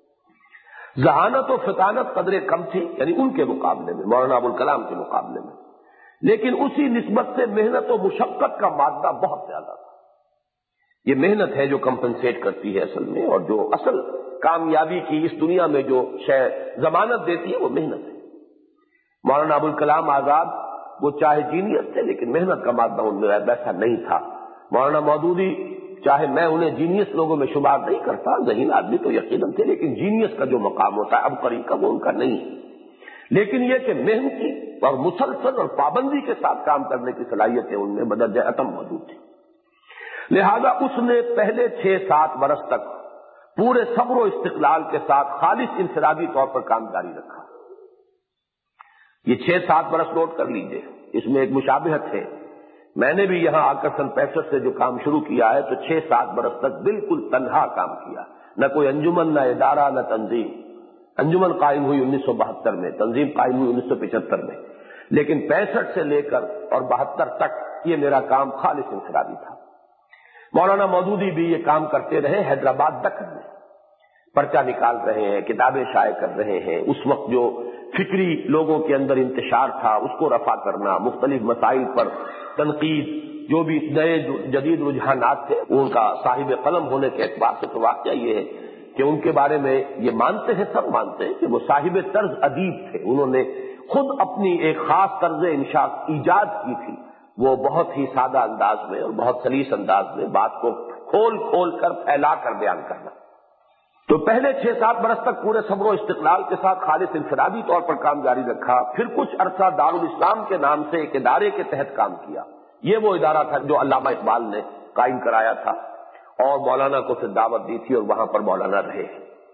ذہانت و فطانت قدرے کم تھی، یعنی ان کے مقابلے میں، مولانا ابوالکلام کے مقابلے میں، لیکن اسی نسبت سے محنت و مشقت کا مادہ بہت زیادہ تھا۔ یہ محنت ہے جو کمپنسیٹ کرتی ہے اصل میں، اور جو اصل کامیابی کی اس دنیا میں جو شے ضمانت دیتی ہے وہ محنت ہے۔ مولانا ابوالکلام آزاد وہ چاہے جینیس تھے لیکن محنت کا مادہ ان میں ویسا نہیں تھا۔ مولانا مودودی چاہے میں انہیں جینیس لوگوں میں شمار نہیں کرتا، ذہین آدمی تو یقیناً تھے، لیکن جینیس کا جو مقام ہوتا ہے اب قریب کا وہ ان کا نہیں ہے، لیکن یہ کہ محنتی اور مسلسل اور پابندی کے ساتھ کام کرنے کی صلاحیتیں ان میں بدرجہ اتم موجود تھی۔ لہذا اس نے پہلے چھ سات برس تک پورے صبر و استقلال کے ساتھ خالص انفرادی طور پر کام جاری رکھا۔ یہ چھ سات برس نوٹ کر لیجئے، اس میں ایک مشابہت ہے، میں نے بھی یہاں آ کر سن پینسٹھ سے جو کام شروع کیا ہے تو چھ سات برس تک بالکل تنہا کام کیا، نہ کوئی انجمن، نہ ادارہ، نہ تنظیم۔ انجمن قائم ہوئی انیس سو بہتر میں، تنظیم قائم ہوئی انیس سو پچہتر میں، لیکن پینسٹھ سے لے کر اور بہتر تک یہ میرا کام خالص انفرادی تھا۔ مولانا مودودی بھی یہ کام کرتے رہے، حیدرآباد دکن میں پرچہ نکال رہے ہیں، کتابیں شائع کر رہے ہیں، اس وقت جو فکری لوگوں کے اندر انتشار تھا اس کو رفع کرنا، مختلف مسائل پر تنقید، جو بھی نئے جدید رجحانات تھے ان کا صاحب قلم ہونے کے اعتبار سے تو واقعہ یہ ہے کہ ان کے بارے میں یہ مانتے ہیں، سب مانتے ہیں کہ وہ صاحب طرز ادیب تھے، انہوں نے خود اپنی ایک خاص طرز انشاء ایجاد کی تھی، وہ بہت ہی سادہ انداز میں اور بہت سلیس انداز میں بات کو کھول کھول کر پھیلا کر بیان کرنا۔ تو پہلے چھ سات برس تک پورے صبر و استقلال کے ساتھ خالص انفرادی طور پر کام جاری رکھا، پھر کچھ عرصہ دارالاسلام کے نام سے ایک ادارے کے تحت کام کیا۔ یہ وہ ادارہ تھا جو علامہ اقبال نے قائم کرایا تھا اور مولانا کو پھر دعوت دی تھی اور وہاں پر مولانا رہے۔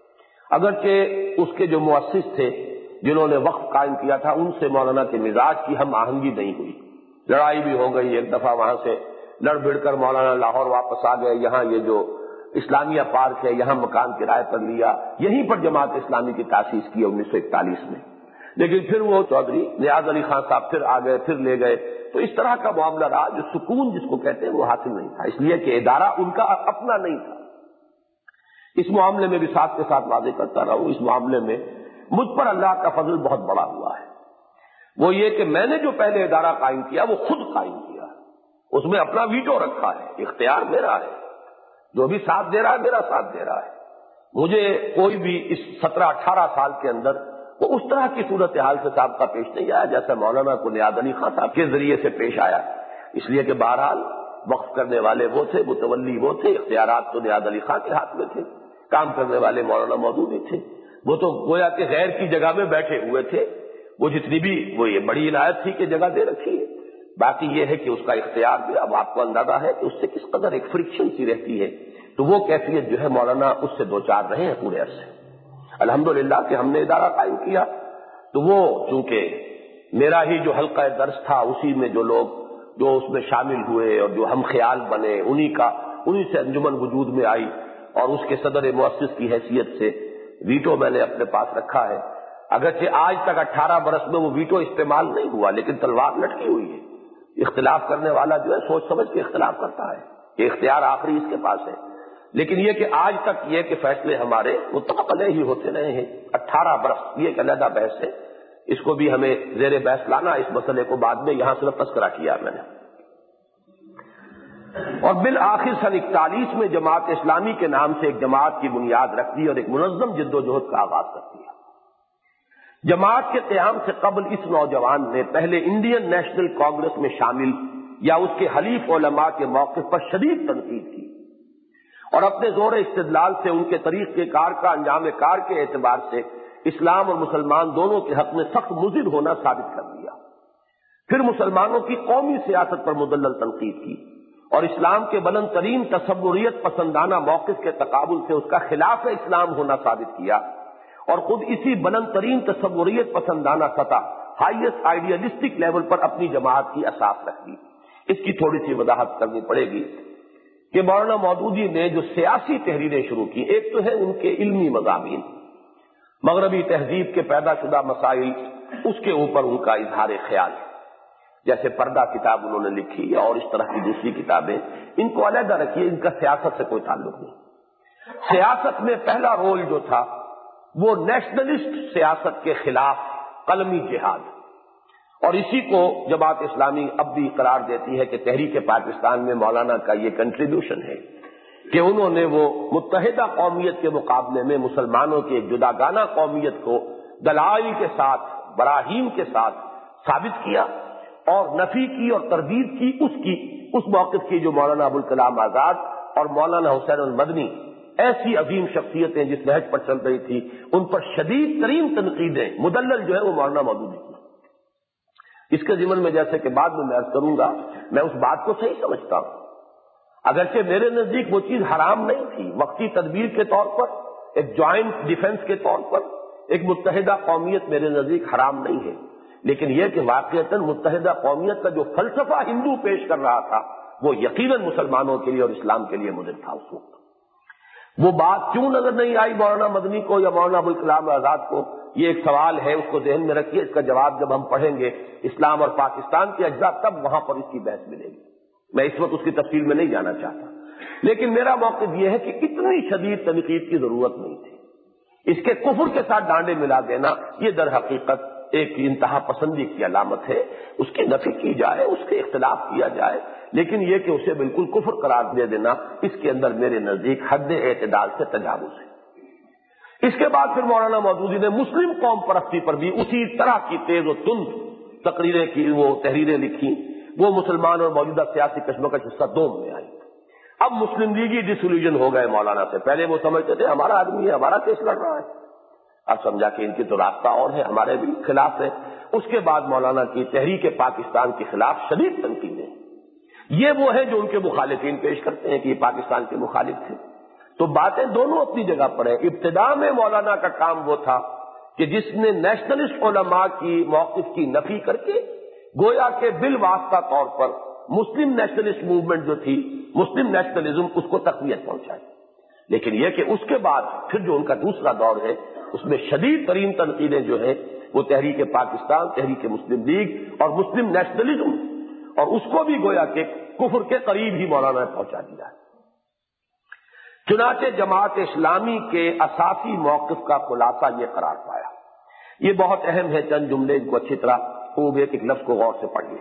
اگرچہ اس کے جو مؤسس تھے جنہوں نے وقف قائم کیا تھا ان سے مولانا کے مزاج کی ہم آہنگی نہیں ہوئی، لڑائی بھی ہو گئی، ایک دفعہ وہاں سے لڑ بھڑ کر مولانا لاہور واپس آ گئے، یہاں یہ جو اسلامیہ پارک ہے یہاں مکان کرائے پر لیا، یہیں پر جماعت اسلامی کی تاسیس کی انیس سو اکتالیس میں، لیکن پھر وہ چودھری نیاز علی خان صاحب پھر آ گئے، پھر لے گئے، تو اس طرح کا معاملہ رہا جو سکون جس کو کہتے ہیں وہ حاصل نہیں تھا، اس لیے کہ ادارہ ان کا اپنا نہیں تھا۔ اس معاملے میں بھی ساتھ کے ساتھ واضح کرتا رہا ہوں، اس معاملے میں مجھ پر اللہ کا فضل بہت بڑا ہوا ہے، وہ یہ کہ میں نے جو پہلے ادارہ قائم کیا وہ خود قائم کیا، اس میں اپنا ویٹو رکھا ہے، اختیار میرا ہے، جو بھی ساتھ دے رہا ہے میرا ساتھ دے رہا ہے، مجھے کوئی بھی اس سترہ اٹھارہ سال کے اندر وہ اس طرح کی صورتحال سے سابقہ پیش نہیں آیا جیسا مولانا کو نیاز علی خان صاحب کے ذریعے سے پیش آیا، اس لیے کہ بہرحال وقف کرنے والے وہ تھے، متولی وہ تھے، اختیارات تو نیاز علی خان کے ہاتھ میں تھے، کام کرنے والے مولانا مودودی تھے، وہ تو گویا کہ غیر کی جگہ میں بیٹھے ہوئے تھے، وہ جتنی بھی وہ یہ بڑی عنایت تھی کہ جگہ دے رکھی ہے. باقی یہ ہے کہ اس کا اختیار بھی اب آپ کو اندازہ ہے کہ اس سے کس قدر ایک فرکشن سی رہتی ہے. تو وہ کیفیت جو ہے مولانا اس سے دو چار رہے ہیں پورے عرصے. الحمدللہ کہ ہم نے ادارہ قائم کیا تو وہ چونکہ میرا ہی جو حلقہ درس تھا اسی میں جو لوگ جو اس میں شامل ہوئے اور جو ہم خیال بنے انہی کا انہی سے انجمن وجود میں آئی اور اس کے صدر مؤسس کی حیثیت سے ویٹو میں نے اپنے پاس رکھا ہے. اگرچہ آج تک اٹھارہ برس میں وہ ویٹو استعمال نہیں ہوا لیکن تلوار لٹکی ہوئی ہے. اختلاف کرنے والا جو ہے سوچ سمجھ کے اختلاف کرتا ہے, یہ اختیار آخری اس کے پاس ہے. لیکن یہ کہ آج تک یہ کہ فیصلے ہمارے متفق علیہ ہی ہوتے رہے ہیں. اٹھارہ برس یہ ایک علیحدہ بحث ہے, اس کو بھی ہمیں زیر بحث لانا, اس مسئلے کو بعد میں یہاں صرف تذکرہ کیا میں نے. اور بالآخر سن اکتالیس میں جماعت اسلامی کے نام سے ایک جماعت کی بنیاد رکھ دی اور ایک منظم جد و جہد کا آغاز کر دیا. جماعت کے قیام سے قبل اس نوجوان نے پہلے انڈین نیشنل کانگریس میں شامل یا اس کے حلیف علماء کے موقف پر شدید تنقید کی اور اپنے زور استدلال سے ان کے طریقہ کار کا انجام کار کے اعتبار سے اسلام اور مسلمان دونوں کے حق میں سخت مضر ہونا ثابت کر دیا. پھر مسلمانوں کی قومی سیاست پر مدلل تنقید کی اور اسلام کے بلند ترین تصوریت پسندانہ موقف کے تقابل سے اس کا خلاف اسلام ہونا ثابت کیا اور خود اسی بلند ترین تصوریت پسندانہ سطح ہائیسٹ آئیڈیالسٹک لیول پر اپنی جماعت کی اساس رکھ دی. اس کی تھوڑی سی وضاحت کرنی پڑے گی کہ مولانا مودودی نے جو سیاسی تحریریں شروع کی, ایک تو ہے ان کے علمی مضامین, مغربی تہذیب کے پیدا شدہ مسائل, اس کے اوپر ان کا اظہار خیال, جیسے پردہ کتاب انہوں نے لکھی یا اور اس طرح کی دوسری کتابیں, ان کو علیحدہ رکھیے, ان کا سیاست سے کوئی تعلق نہیں. سیاست میں پہلا رول جو تھا وہ نیشنلسٹ سیاست کے خلاف قلمی جہاد, اور اسی کو جماعت اسلامی اب بھی قرار دیتی ہے کہ تحریک پاکستان میں مولانا کا یہ کنٹریبیوشن ہے کہ انہوں نے وہ متحدہ قومیت کے مقابلے میں مسلمانوں کی ایک جداگانہ قومیت کو دلائل کے ساتھ, براہین کے ساتھ ثابت کیا اور نفی کی اور تردید کی اس کی اس موقف کی جو مولانا ابوالکلام آزاد اور مولانا حسین المدنی ایسی عظیم شخصیتیں جس نہج پر چل رہی تھی ان پر شدید ترین تنقیدیں مدلل جو ہے وہ مولانا مودودی کی. اس کے ضمن میں جیسے کہ بعد میں میں عرض کروں گا, میں اس بات کو صحیح سمجھتا ہوں, اگرچہ میرے نزدیک وہ چیز حرام نہیں تھی, وقتی تدبیر کے طور پر, ایک جوائنٹ ڈیفنس کے طور پر ایک متحدہ قومیت میرے نزدیک حرام نہیں ہے, لیکن یہ کہ واقعتاً متحدہ قومیت کا جو فلسفہ ہندو پیش کر رہا تھا وہ یقیناً مسلمانوں کے لیے اور اسلام کے لیے مضر تھا. اس وقت وہ بات کیوں نظر نہیں آئی مولانا مدنی کو یا مولانا ابوالکلام آزاد کو, یہ ایک سوال ہے, اس کو ذہن میں رکھیے. اس کا جواب جب ہم پڑھیں گے اسلام اور پاکستان کے اجزاء تب وہاں پر اس کی بحث ملے گی. میں اس وقت اس کی تفصیل میں نہیں جانا چاہتا, لیکن میرا موقف یہ ہے کہ اتنی شدید تنقید کی ضرورت نہیں تھی. اس کے کفر کے ساتھ ڈانڈے ملا دینا یہ در حقیقت ایک انتہا پسندی کی علامت ہے. اس کی نفی کی جائے, اس کے اختلاف کیا جائے, لیکن یہ کہ اسے بالکل کفر قرار دے دینا اس کے اندر میرے نزدیک حد اعتدال سے تجاوز ہے. اس کے بعد پھر مولانا مودودی نے مسلم قوم پرستی پر بھی اسی طرح کی تیز و تند تقریریں کی, وہ تحریریں لکھی. وہ مسلمان اور موجودہ سیاسی کشمکش حصہ دوم میں آئی. اب مسلم لیگی ڈسولیوژن ہو گئے مولانا سے. پہلے وہ سمجھتے تھے ہمارا آدمی ہے, ہمارا کیس لڑ رہا ہے, اب سمجھا کہ ان کی تو راستہ اور ہے, ہمارے بھی خلاف ہے. اس کے بعد مولانا کی تحریک پاکستان کے خلاف شدید تنقیدیں, یہ وہ ہیں جو ان کے مخالفین پیش کرتے ہیں کہ یہ پاکستان کے مخالف تھے. تو باتیں دونوں اپنی جگہ پر ہیں. ابتدا میں مولانا کا کام وہ تھا کہ جس نے نیشنلسٹ علماء کی موقف کی نفی کر کے گویا کے بالواسطہ طور پر مسلم نیشنلسٹ موومنٹ جو تھی, مسلم نیشنلزم, اس کو تقویت پہنچائی. لیکن یہ کہ اس کے بعد پھر جو ان کا دوسرا دور ہے اس میں شدید ترین تنقیدیں جو ہیں وہ تحریک پاکستان, تحریک مسلم لیگ اور مسلم نیشنلزم, اور اس کو بھی گویا کہ کفر کے قریب ہی مولانا نے پہنچا دیا ہے. چنانچہ جماعت اسلامی کے اساسی موقف کا خلاصہ یہ قرار پایا. یہ بہت اہم ہے, چند جملے ان کو اچھی طرح خوب ایک ایک لفظ کو غور سے پڑھیے.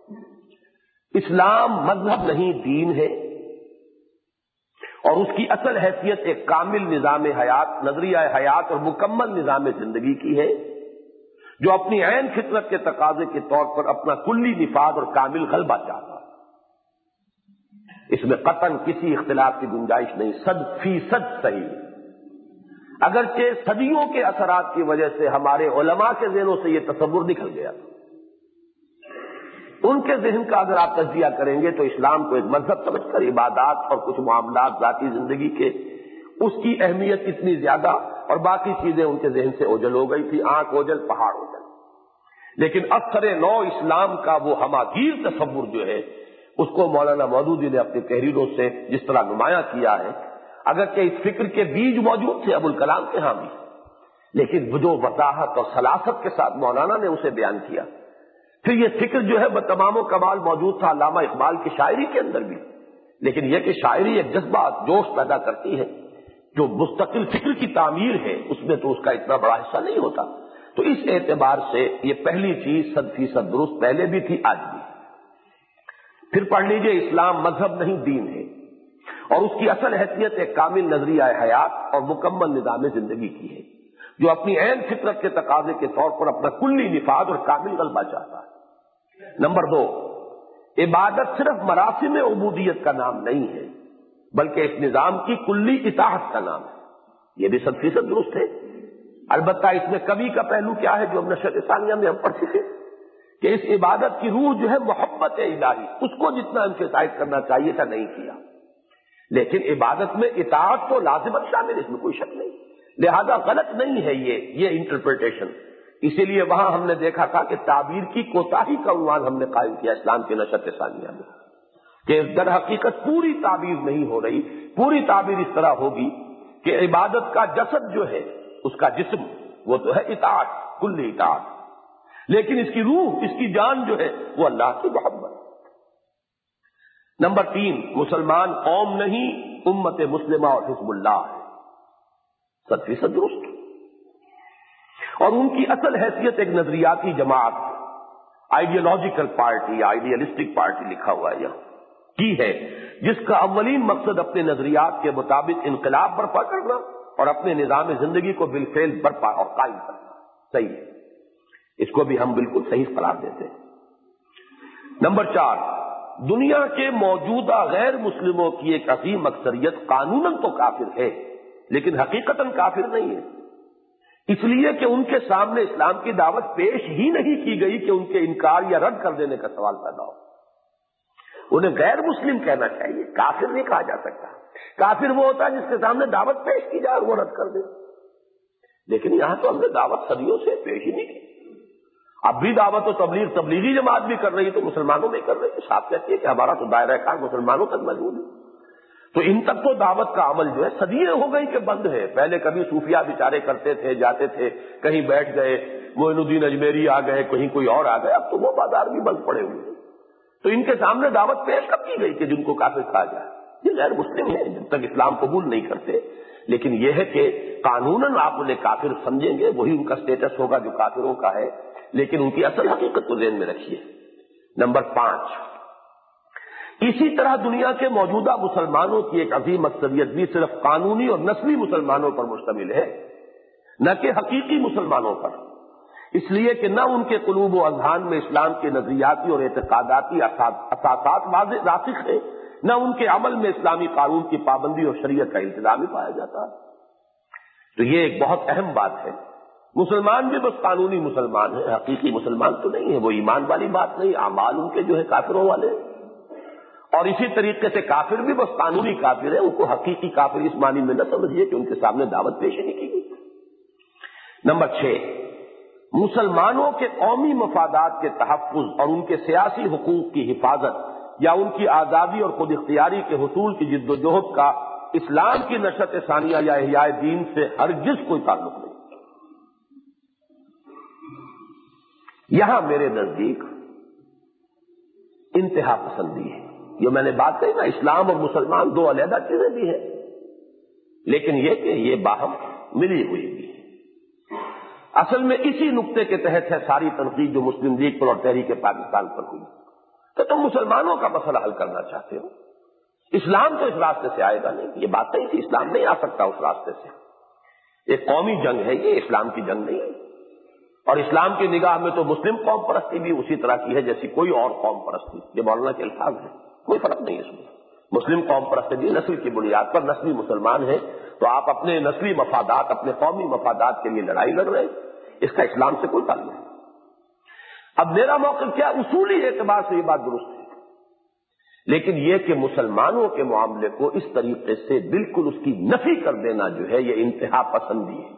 اسلام مذہب نہیں دین ہے, اور اس کی اصل حیثیت ایک کامل نظام حیات, نظریہ حیات اور مکمل نظام زندگی کی ہے جو اپنی عین فطرت کے تقاضے کے طور پر اپنا کلی نفاذ اور کامل غلبہ چاہتا ہے. اس میں قطعاً کسی اختلاف کی گنجائش نہیں, صد فیصد صحیح. اگرچہ صدیوں کے اثرات کی وجہ سے ہمارے علماء کے ذہنوں سے یہ تصور نکل گیا، ان کے ذہن کا اگر آپ تجزیہ کریں گے تو اسلام کو ایک مذہب سمجھ کر عبادات اور کچھ معاملات ذاتی زندگی کے اس کی اہمیت اتنی زیادہ اور باقی چیزیں ان کے ذہن سے اوجل ہو گئی تھی، آنکھ اوجل پہاڑ اوجل۔ لیکن اکثر نو اسلام کا وہ ہماگیر تصور جو ہے اس کو مولانا مودودی نے اپنی تحریروں سے جس طرح نمایاں کیا ہے، اگرچہ اس فکر کے بیج موجود تھے ابو الکلام کے ہاں بھی، لیکن وہ جو وضاحت اور سلاست کے ساتھ مولانا نے اسے بیان کیا، پھر یہ فکر جو ہے بتمام و کمال موجود تھا علامہ اقبال کی شاعری کے اندر بھی، لیکن یہ کہ شاعری ایک جذبہ جوش پیدا کرتی ہے، جو مستقل فکر کی تعمیر ہے اس میں تو اس کا اتنا بڑا حصہ نہیں ہوتا۔ تو اس اعتبار سے یہ پہلی چیز صد فیصد درست پہلے بھی تھی، آج بھی۔ پھر پڑھ لیجئے، اسلام مذہب نہیں دین ہے، اور اس کی اصل حیثیت ایک کامل نظریہ حیات اور مکمل نظام زندگی کی ہے، جو اپنی عین فطرت کے تقاضے کے طور پر اپنا کلی نفاذ اور کامل غلبہ چاہتا ہے۔ نمبر دو، عبادت صرف مراسم عبودیت کا نام نہیں ہے، بلکہ اس نظام کی کلی اطاعت کا نام ہے۔ یہ بھی صد فیصد درست ہے۔ البتہ اس میں کبھی کا پہلو کیا ہے جو ہم نشرت ثانیہ میں ہم پڑھ چکے کہ اس عبادت کی روح جو ہے محبت الہی، اس کو جتنا امفسائز کرنا چاہیے تھا نہیں کیا، لیکن عبادت میں اطاعت تو لازماً شامل، اس میں کوئی شک نہیں، لہذا غلط نہیں ہے یہ یہ انٹرپریٹیشن۔ اسی لیے وہاں ہم نے دیکھا تھا کہ تعبیر کی کوتاہی کا عنوان ہم نے قائم کیا اسلام کے نشرت ثانیہ میں، کہ در حقیقت پوری تعبیر نہیں ہو رہی، پوری تعبیر اس طرح ہوگی کہ عبادت کا جسد جو ہے، اس کا جسم وہ تو ہے اطاعت، کل اطاعت، لیکن اس کی روح، اس کی جان جو ہے وہ اللہ کی محبت۔ نمبر تین، مسلمان قوم نہیں، امت مسلمہ اور حزب اللہ ہے، صد فیصد درست، اور ان کی اصل حیثیت ایک نظریاتی جماعت، آئیڈیالوجیکل پارٹی، آئیڈیالسٹک پارٹی لکھا ہوا ہے یہاں کی ہے، جس کا اولین مقصد اپنے نظریات کے مطابق انقلاب برپا کرنا اور اپنے نظام زندگی کو بالفعل برپا اور قائم کرنا۔ صحیح ہے، اس کو بھی ہم بالکل صحیح قرار دیتے ہیں۔ نمبر چار، دنیا کے موجودہ غیر مسلموں کی ایک عظیم اکثریت قانوناً تو کافر ہے، لیکن حقیقتاً کافر نہیں ہے، اس لیے کہ ان کے سامنے اسلام کی دعوت پیش ہی نہیں کی گئی کہ ان کے انکار یا رد کر دینے کا سوال پیدا ہو۔ انہیں غیر مسلم کہنا چاہیے، کافر نہیں کہا جا سکتا۔ کافر وہ ہوتا ہے جس کے سامنے دعوت پیش کی جائے اور وہ رد کر دے، لیکن یہاں تو ہم نے دعوت صدیوں سے پیش ہی نہیں کی۔ اب بھی دعوت و تبلیغ تبلیغی جماعت بھی کر رہی تو مسلمانوں میں کر رہی ہے، صاحب کہتی ہے کہ ہمارا تو دائرہ کار مسلمانوں تک موجود ہے، تو ان تک تو دعوت کا عمل جو ہے صدیاں ہو گئی کہ بند ہے۔ پہلے کبھی صوفیہ بیچارے کرتے تھے، جاتے تھے، کہیں بیٹھ گئے، معین الدین اجمیری آ گئے، کہیں کوئی اور آ گئے، اب تو وہ بازار بھی بند پڑے ہوئے ہیں، تو ان کے سامنے دعوت پیش کب کی گئی کہ جن کو کافر کہا جائے؟ یہ غیر مسلم ہیں، جب تک اسلام قبول نہیں کرتے، لیکن یہ ہے کہ قانوناً آپ انہیں کافر سمجھیں گے، وہی ان کا سٹیٹس ہوگا جو کافروں کا ہے، لیکن ان کی اصل حقیقت کو ذہن میں رکھیے۔ نمبر پانچ، اسی طرح دنیا کے موجودہ مسلمانوں کی ایک عظیم اکثریت بھی صرف قانونی اور نسلی مسلمانوں پر مشتمل ہے، نہ کہ حقیقی مسلمانوں پر، اس لیے کہ نہ ان کے قلوب و اذہان میں اسلام کے نظریاتی اور اعتقاداتی اساسات واضح راسخ ہیں، نہ ان کے عمل میں اسلامی قانون کی پابندی اور شریعت کا التزام پایا جاتا ہے۔ تو یہ ایک بہت اہم بات ہے، مسلمان بھی بس قانونی مسلمان ہیں، حقیقی مسلمان تو نہیں ہے، وہ ایمان والی بات نہیں، اعمال ان کے جو ہے کافروں والے، اور اسی طریقے سے کافر بھی بس قانونی کافر ہے، ان کو حقیقی کافر اس معنی میں نہ سمجھیے کہ ان کے سامنے دعوت پیش نہیں کی گئی۔ نمبر چھ، مسلمانوں کے قومی مفادات کے تحفظ اور ان کے سیاسی حقوق کی حفاظت یا ان کی آزادی اور خود اختیاری کے حصول کی جد و جہد کا اسلام کی نشرت ثانیہ یا احیاء دین سے ہرگز کوئی تعلق نہیں۔ یہاں میرے نزدیک انتہا پسندی ہے، جو میں نے بات کہی نا، اسلام اور مسلمان دو علیحدہ چیزیں بھی ہیں، لیکن یہ کہ یہ باہم ملی ہوئی بھی ہے۔ اصل میں اسی نقطے کے تحت ہے ساری تنقید جو مسلم لیگ پر اور تحریک پاکستان پر ہوئی کہ تم مسلمانوں کا مسئلہ حل کرنا چاہتے ہو، اسلام تو اس راستے سے آئے گا نہیں، یہ بات نہیں تھی، اسلام نہیں آ سکتا اس راستے سے، ایک قومی جنگ ہے یہ، اسلام کی جنگ نہیں ہے، اور اسلام کی نگاہ میں تو مسلم قوم پرستی بھی اسی طرح کی ہے جیسی کوئی اور قوم پرستی، یہ مولانا کے الفاظ ہیں، کوئی فرق نہیں ہے اس میں، مسلم قوم پرستی نسل کی بنیاد پر نسلی مسلمان ہیں تو آپ اپنے نسلی مفادات، اپنے قومی مفادات کے لیے لڑائی لڑ رہے ہیں، اس کا اسلام سے کوئی تعلق نہیں۔ اب میرا موقف کیا، اصولی اعتبار سے یہ بات درست ہے، لیکن یہ کہ مسلمانوں کے معاملے کو اس طریقے سے بالکل اس کی نفی کر دینا جو ہے یہ انتہا پسندی ہے۔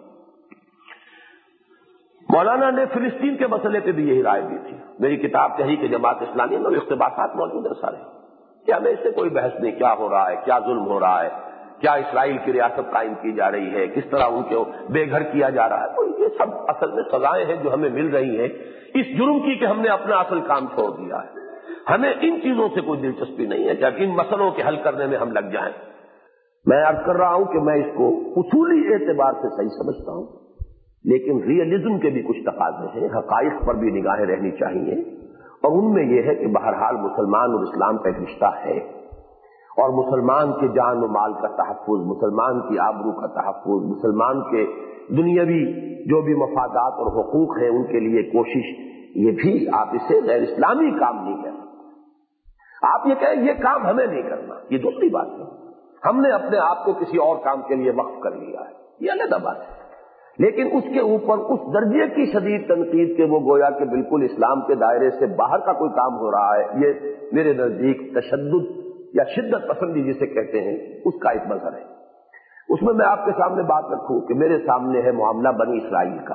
مولانا نے فلسطین کے مسئلے پہ بھی یہی رائے دی تھی، میری کتاب تحریک جماعت اسلامی میں اقتباسات موجود ہیں سارے، کہ ہمیں اس سے کوئی بحث نہیں، کیا ہو رہا ہے، کیا ظلم ہو رہا ہے، کیا اسرائیل کی ریاست قائم کی جا رہی ہے، کس طرح ان کو بے گھر کیا جا رہا ہے، تو یہ سب اصل میں سزائیں ہیں جو ہمیں مل رہی ہیں اس جرم کی کہ ہم نے اپنا اصل کام چھوڑ دیا ہے۔ ہمیں ان چیزوں سے کوئی دلچسپی نہیں ہے کہ اب ان مسئلوں کے حل کرنے میں ہم لگ جائیں۔ میں عرض کر رہا ہوں کہ میں اس کو اصولی اعتبار سے صحیح سمجھتا ہوں، لیکن ریئلزم کے بھی کچھ تقاضے ہیں، حقائق پر بھی نگاہیں رہنی چاہیے، اور ان میں یہ ہے کہ بہرحال مسلمان اور اسلام کا ایک رشتہ ہے، اور مسلمان کے جان و مال کا تحفظ، مسلمان کی آبرو کا تحفظ، مسلمان کے دنیاوی جو بھی مفادات اور حقوق ہیں ان کے لیے کوشش، یہ بھی آپ اسے غیر اسلامی کام نہیں کہہ سکتے۔ آپ یہ کہیں یہ کام ہمیں نہیں کرنا، یہ دوسری بات ہے، ہم نے اپنے آپ کو کسی اور کام کے لیے وقف کر لیا ہے، یہ علیحدہ بات ہے، لیکن اس کے اوپر اس درجے کی شدید تنقید کہ وہ گویا کہ بالکل اسلام کے دائرے سے باہر کا کوئی کام ہو رہا ہے، یہ میرے نزدیک تشدد یا شدت پسندی جسے کہتے ہیں اس کا ایک مظہر ہے۔ اس میں میں آپ کے سامنے بات رکھوں کہ میرے سامنے ہے معاملہ بنی اسرائیل کا۔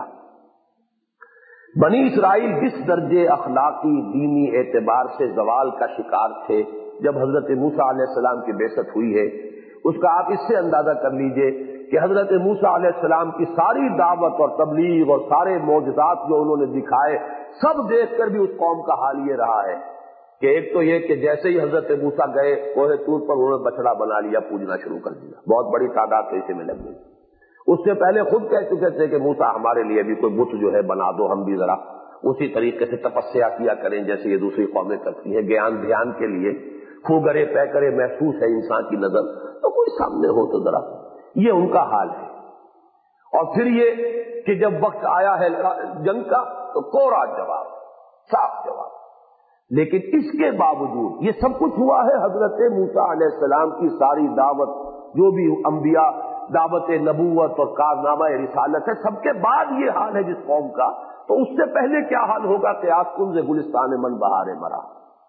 بنی اسرائیل جس درجے اخلاقی دینی اعتبار سے زوال کا شکار تھے جب حضرت موسیٰ علیہ السلام کی بعثت ہوئی ہے، اس کا آپ اس سے اندازہ کر لیجئے کہ حضرت موسیٰ علیہ السلام کی ساری دعوت اور تبلیغ اور سارے معجزات جو انہوں نے دکھائے، سب دیکھ کر بھی اس قوم کا حال یہ رہا ہے کہ ایک تو یہ کہ جیسے ہی حضرت موسیٰ گئے کوہ طور پر انہوں نے بچڑا بنا لیا، پوجنا شروع کر دیا، بہت بڑی تعداد تو اسے میں لگ گئی۔ اس سے پہلے خود کہہ چکے تھے کہ موسیٰ ہمارے لیے بھی کوئی بت جو ہے بنا دو، ہم بھی ذرا اسی طریقے سے تپسیا کیا کریں جیسے یہ دوسری قومیں کرتی ہیں، گیان دھیان کے لیے خو گرے پے کرے محسوس ہے انسان کی نظر، تو کوئی سامنے ہو تو ذرا، یہ ان کا حال ہے۔ اور پھر یہ کہ جب وقت آیا ہے جنگ کا تو کوڑا جواب، صاف جواب، لیکن اس کے باوجود یہ سب کچھ ہوا ہے حضرت موسیٰ علیہ السلام کی ساری دعوت، جو بھی انبیاء دعوت نبوت اور کارنامہ رسالت ہے، سب کے بعد یہ حال ہے جس قوم کا، تو اس سے پہلے کیا حال ہوگا کہ آج کن سے گلستان من بہارے مرا۔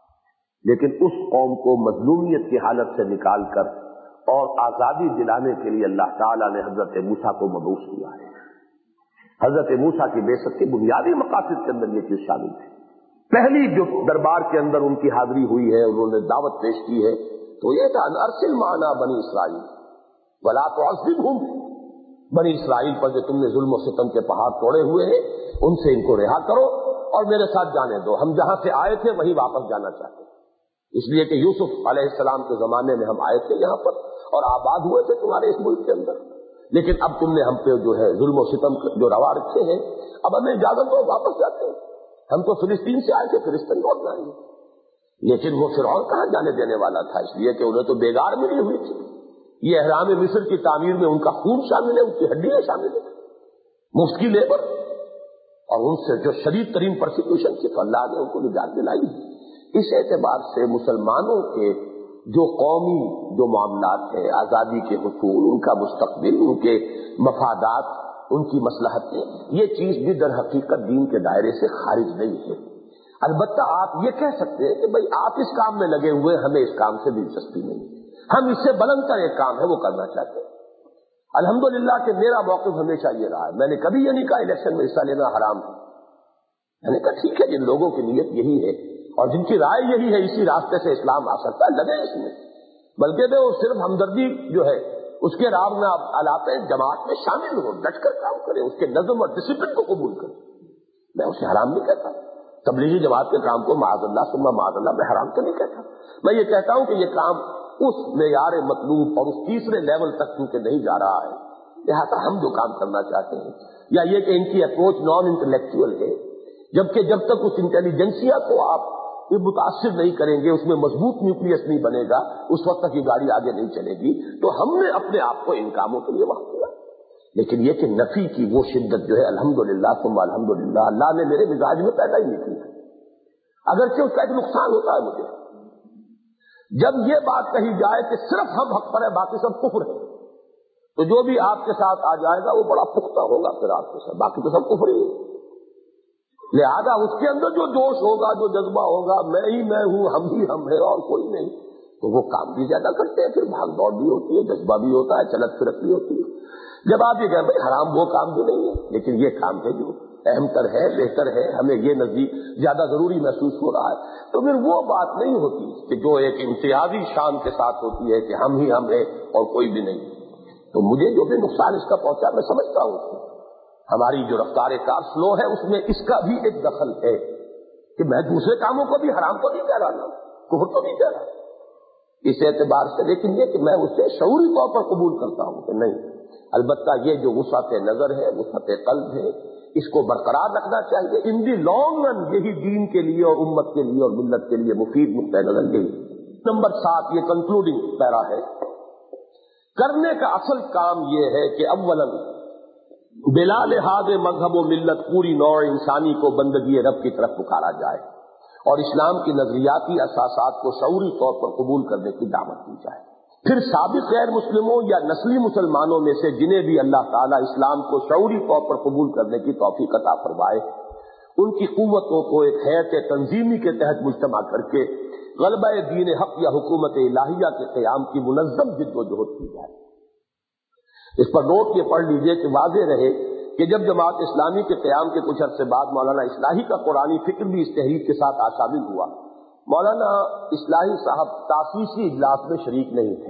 لیکن اس قوم کو مظلومیت کی حالت سے نکال کر اور آزادی دلانے کے لیے اللہ تعالیٰ نے حضرت موسیٰ کو مبعوث کیا ہے۔ حضرت موسیٰ کی بعثت کے بنیادی مقاصد کے اندر یہ چیز شامل ہے۔ پہلی جو دربار کے اندر ان کی حاضری ہوئی ہے، انہوں نے دعوت پیش کی ہے، تو یہ تھا ارسل معنا بنی اسرائیل ولا تعذبہم، بنی اسرائیل پر جو تم نے ظلم و ستم کے پہاڑ توڑے ہوئے ہیں ان سے ان کو رہا کرو اور میرے ساتھ جانے دو، ہم جہاں سے آئے تھے وہیں واپس جانا چاہتے ہیں، اس لیے کہ یوسف علیہ السلام کے زمانے میں ہم آئے تھے یہاں پر اور آباد ہوئے تھے تمہارے اس ملک کے اندر، لیکن اب تم نے ہم پہ جو ہے ظلم و ستم جو روا رکھے ہیں، اب ہمیں اجازت دو واپس جاتے ہیں، ہم تو فلسطین سے آئے تھے، فلسطین لوٹ جائیں گے۔ لیکن وہ فرعون کہاں جانے دینے والا تھا، اس لیے کہ انہیں تو بیگار ملی ہوئی تھی، یہ احرام مصر کی تعمیر میں ان کا خون شامل ہے، ان کی ہڈیاں شامل ہے، مفت کی لیبر، اور ان سے جو شدید ترین پرسیکیوشن تھی تو اللہ نے ان کو نجات دلائی۔ اس اعتبار سے مسلمانوں کے جو قومی جو معاملات ہیں، آزادی کے حصول، ان کا مستقبل، ان کے مفادات، ان کی مصلحتیں، یہ چیز بھی در حقیقت دین کے دائرے سے خارج نہیں ہے۔ البتہ آپ یہ کہہ سکتے ہیں کہ بھئی آپ اس کام میں لگے ہوئے، ہمیں اس کام سے دلچسپی نہیں، ہم اس سے بلند تر ایک کام ہے وہ کرنا چاہتے ہیں۔ الحمدللہ کہ میرا موقف ہمیشہ یہ رہا ہے، میں نے کبھی یہ نہیں کہا الیکشن میں حصہ لینا حرام ہے، میں نے کہا ٹھیک ہے جن لوگوں کی نیت یہی ہے اور جن کی رائے یہی ہے اسی راستے سے اسلام آ سکتا ہے، لگے اس میں، بلکہ وہ صرف ہمدردی جو ہے اس کے راب میں علاقے جماعت میں شامل ہو، ڈٹ کر کام کریں، اس کے نظم اور ڈسپلن کو قبول کریں، میں اسے حرام نہیں کہتا، تبلیغی جماعت کے کام کو معاذ اللہ ثم معاذ اللہ میں حرام تو نہیں کہتا، میں یہ کہتا ہوں کہ یہ کام اس معیار مطلوب اور اس تیسرے لیول تک کیونکہ نہیں جا رہا ہے، لہٰذا ہم جو کام کرنا چاہتے ہیں، یا یہ کہ ان کی اپروچ نان انٹلیکچوئل ہے، جبکہ جب تک اس انٹیلیجنسیا کو آپ متاثر نہیں کریں گے، اس میں مضبوط نیوکلیس نہیں بنے گا، اس وقت تک یہ گاڑی آگے نہیں چلے گی، تو ہم نے اپنے آپ کو ان کاموں کے لیے وقت دیا۔ لیکن یہ کہ نفی کی وہ شدت جو ہے الحمدللہ ثم الحمدللہ اللہ نے میرے مزاج میں پیدا ہی نہیں کی، اگرچہ اس کا ایک نقصان ہوتا ہے مجھے، جب یہ بات کہی جائے کہ صرف ہم حق پر ہے باقی سب کفر ہے، تو جو بھی آپ کے ساتھ آ جائے گا وہ بڑا پختہ ہوگا پھر آپ کے ساتھ، باقی تو سب کفر ہی ہے۔ لہذا اس کے اندر جو جوش ہوگا، جو جذبہ ہوگا، میں ہی میں ہوں، ہم ہی ہم ہے اور کوئی نہیں، تو وہ کام بھی زیادہ کرتے ہیں، پھر بھاگ دوڑ بھی ہوتی ہے، جذبہ بھی ہوتا ہے، چلت پھرت بھی ہوتی ہے۔ جب آپ یہ کہیں بھائی حرام وہ کام بھی نہیں ہے، لیکن یہ کام ہے جو اہم تر ہے، بہتر ہے، ہمیں یہ نزدیک زیادہ ضروری محسوس ہو رہا ہے، تو پھر وہ بات نہیں ہوتی کہ جو ایک امتیازی شان کے ساتھ ہوتی ہے کہ ہم ہی ہم ہیں اور کوئی بھی نہیں۔ تو مجھے جو بھی نقصان اس کا پہنچا میں سمجھتا ہوں کہ ہماری جو رفتار کار سلو ہے اس میں اس کا بھی ایک دخل ہے کہ میں دوسرے کاموں کو بھی حرام تو نہیں کہہ رہا نا، کفر تو نہیں کہہ رہا اس اعتبار سے، لیکن یہ کہ میں اسے شعوری طور پر قبول کرتا ہوں کہ نہیں، البتہ یہ جو وسعت نظر ہے، وسعت قلب ہے، اس کو برقرار رکھنا چاہیے۔ ان دی لانگ رن یہی دین کے لیے اور امت کے لیے اور ملت کے لیے مفید نقطہ نظر یہی۔ نمبر سات، یہ کنکلوڈنگ پیرا ہے، کرنے کا اصل کام یہ ہے کہ اولاً بلا لحاظ مذہب و ملت پوری نوع انسانی کو بندگی رب کی طرف پکارا جائے اور اسلام کی نظریاتی اساسات کو شعوری طور پر قبول کرنے کی دعوت دی جائے۔ پھر سابق غیر مسلموں یا نسلی مسلمانوں میں سے جنہیں بھی اللہ تعالیٰ اسلام کو شعوری طور پر قبول کرنے کی توفیق عطا فرمائے، ان کی قوتوں کو ایک حیث تنظیمی کے تحت مجتمع کر کے غلبہ دین حق یا حکومت الہیہ کے قیام کی منظم جد و جہد کی جائے۔ اس پر نوٹ یہ پڑھ لیجئے کہ واضح رہے کہ جب جماعت اسلامی کے قیام کے کچھ عرصے بعد مولانا اصلاحی کا قرآنی فکر بھی اس تحریک کے ساتھ شامل ہوا، مولانا اصلاحی صاحب تاسیسی اجلاس میں شریک نہیں تھے،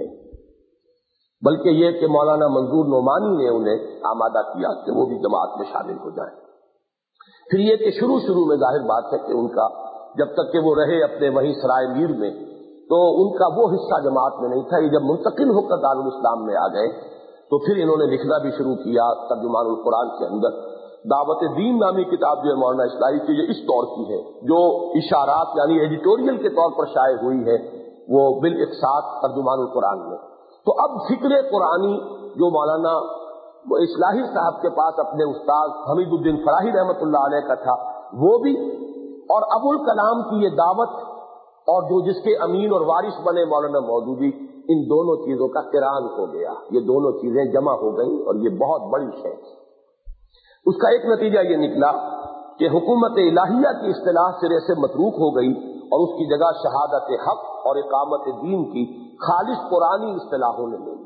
بلکہ یہ کہ مولانا منظور نعمانی نے انہیں آمادہ کیا کہ وہ بھی جماعت میں شامل ہو جائیں۔ پھر یہ کہ شروع شروع میں ظاہر بات ہے کہ ان کا جب تک کہ وہ رہے اپنے وہیں سرائے میر میں تو ان کا وہ حصہ جماعت میں نہیں تھا۔ یہ جب منتقل ہو کر دارالاسلام میں آ گئے تو پھر انہوں نے لکھنا بھی شروع کیا۔ ترجمان القرآن کے اندر دعوت دین نامی کتاب جو ہے مولانا اصلاحی کی، یہ اس طور کی ہے جو اشارات یعنی ایڈیٹوریل کے طور پر شائع ہوئی ہے، وہ بالاقساط ترجمان القرآن میں۔ تو اب فکر قرآنی جو مولانا اصلاحی صاحب کے پاس اپنے استاد حمید الدین فراہی رحمۃ اللہ علیہ کا تھا، وہ بھی، اور ابو الکلام کی یہ دعوت اور جو جس کے امین اور وارث بنے مولانا مودودی، ان دونوں چیزوں کا قران ہو گیا، یہ دونوں چیزیں جمع ہو گئی اور یہ بہت بڑی شے۔ اس کا ایک نتیجہ یہ نکلا کہ حکومت الہیہ کی اصطلاح سرے سے متروک ہو گئی اور اس کی جگہ شہادت حق اور اقامت دین کی خالص قرآنی اصطلاحوں نے لے لی۔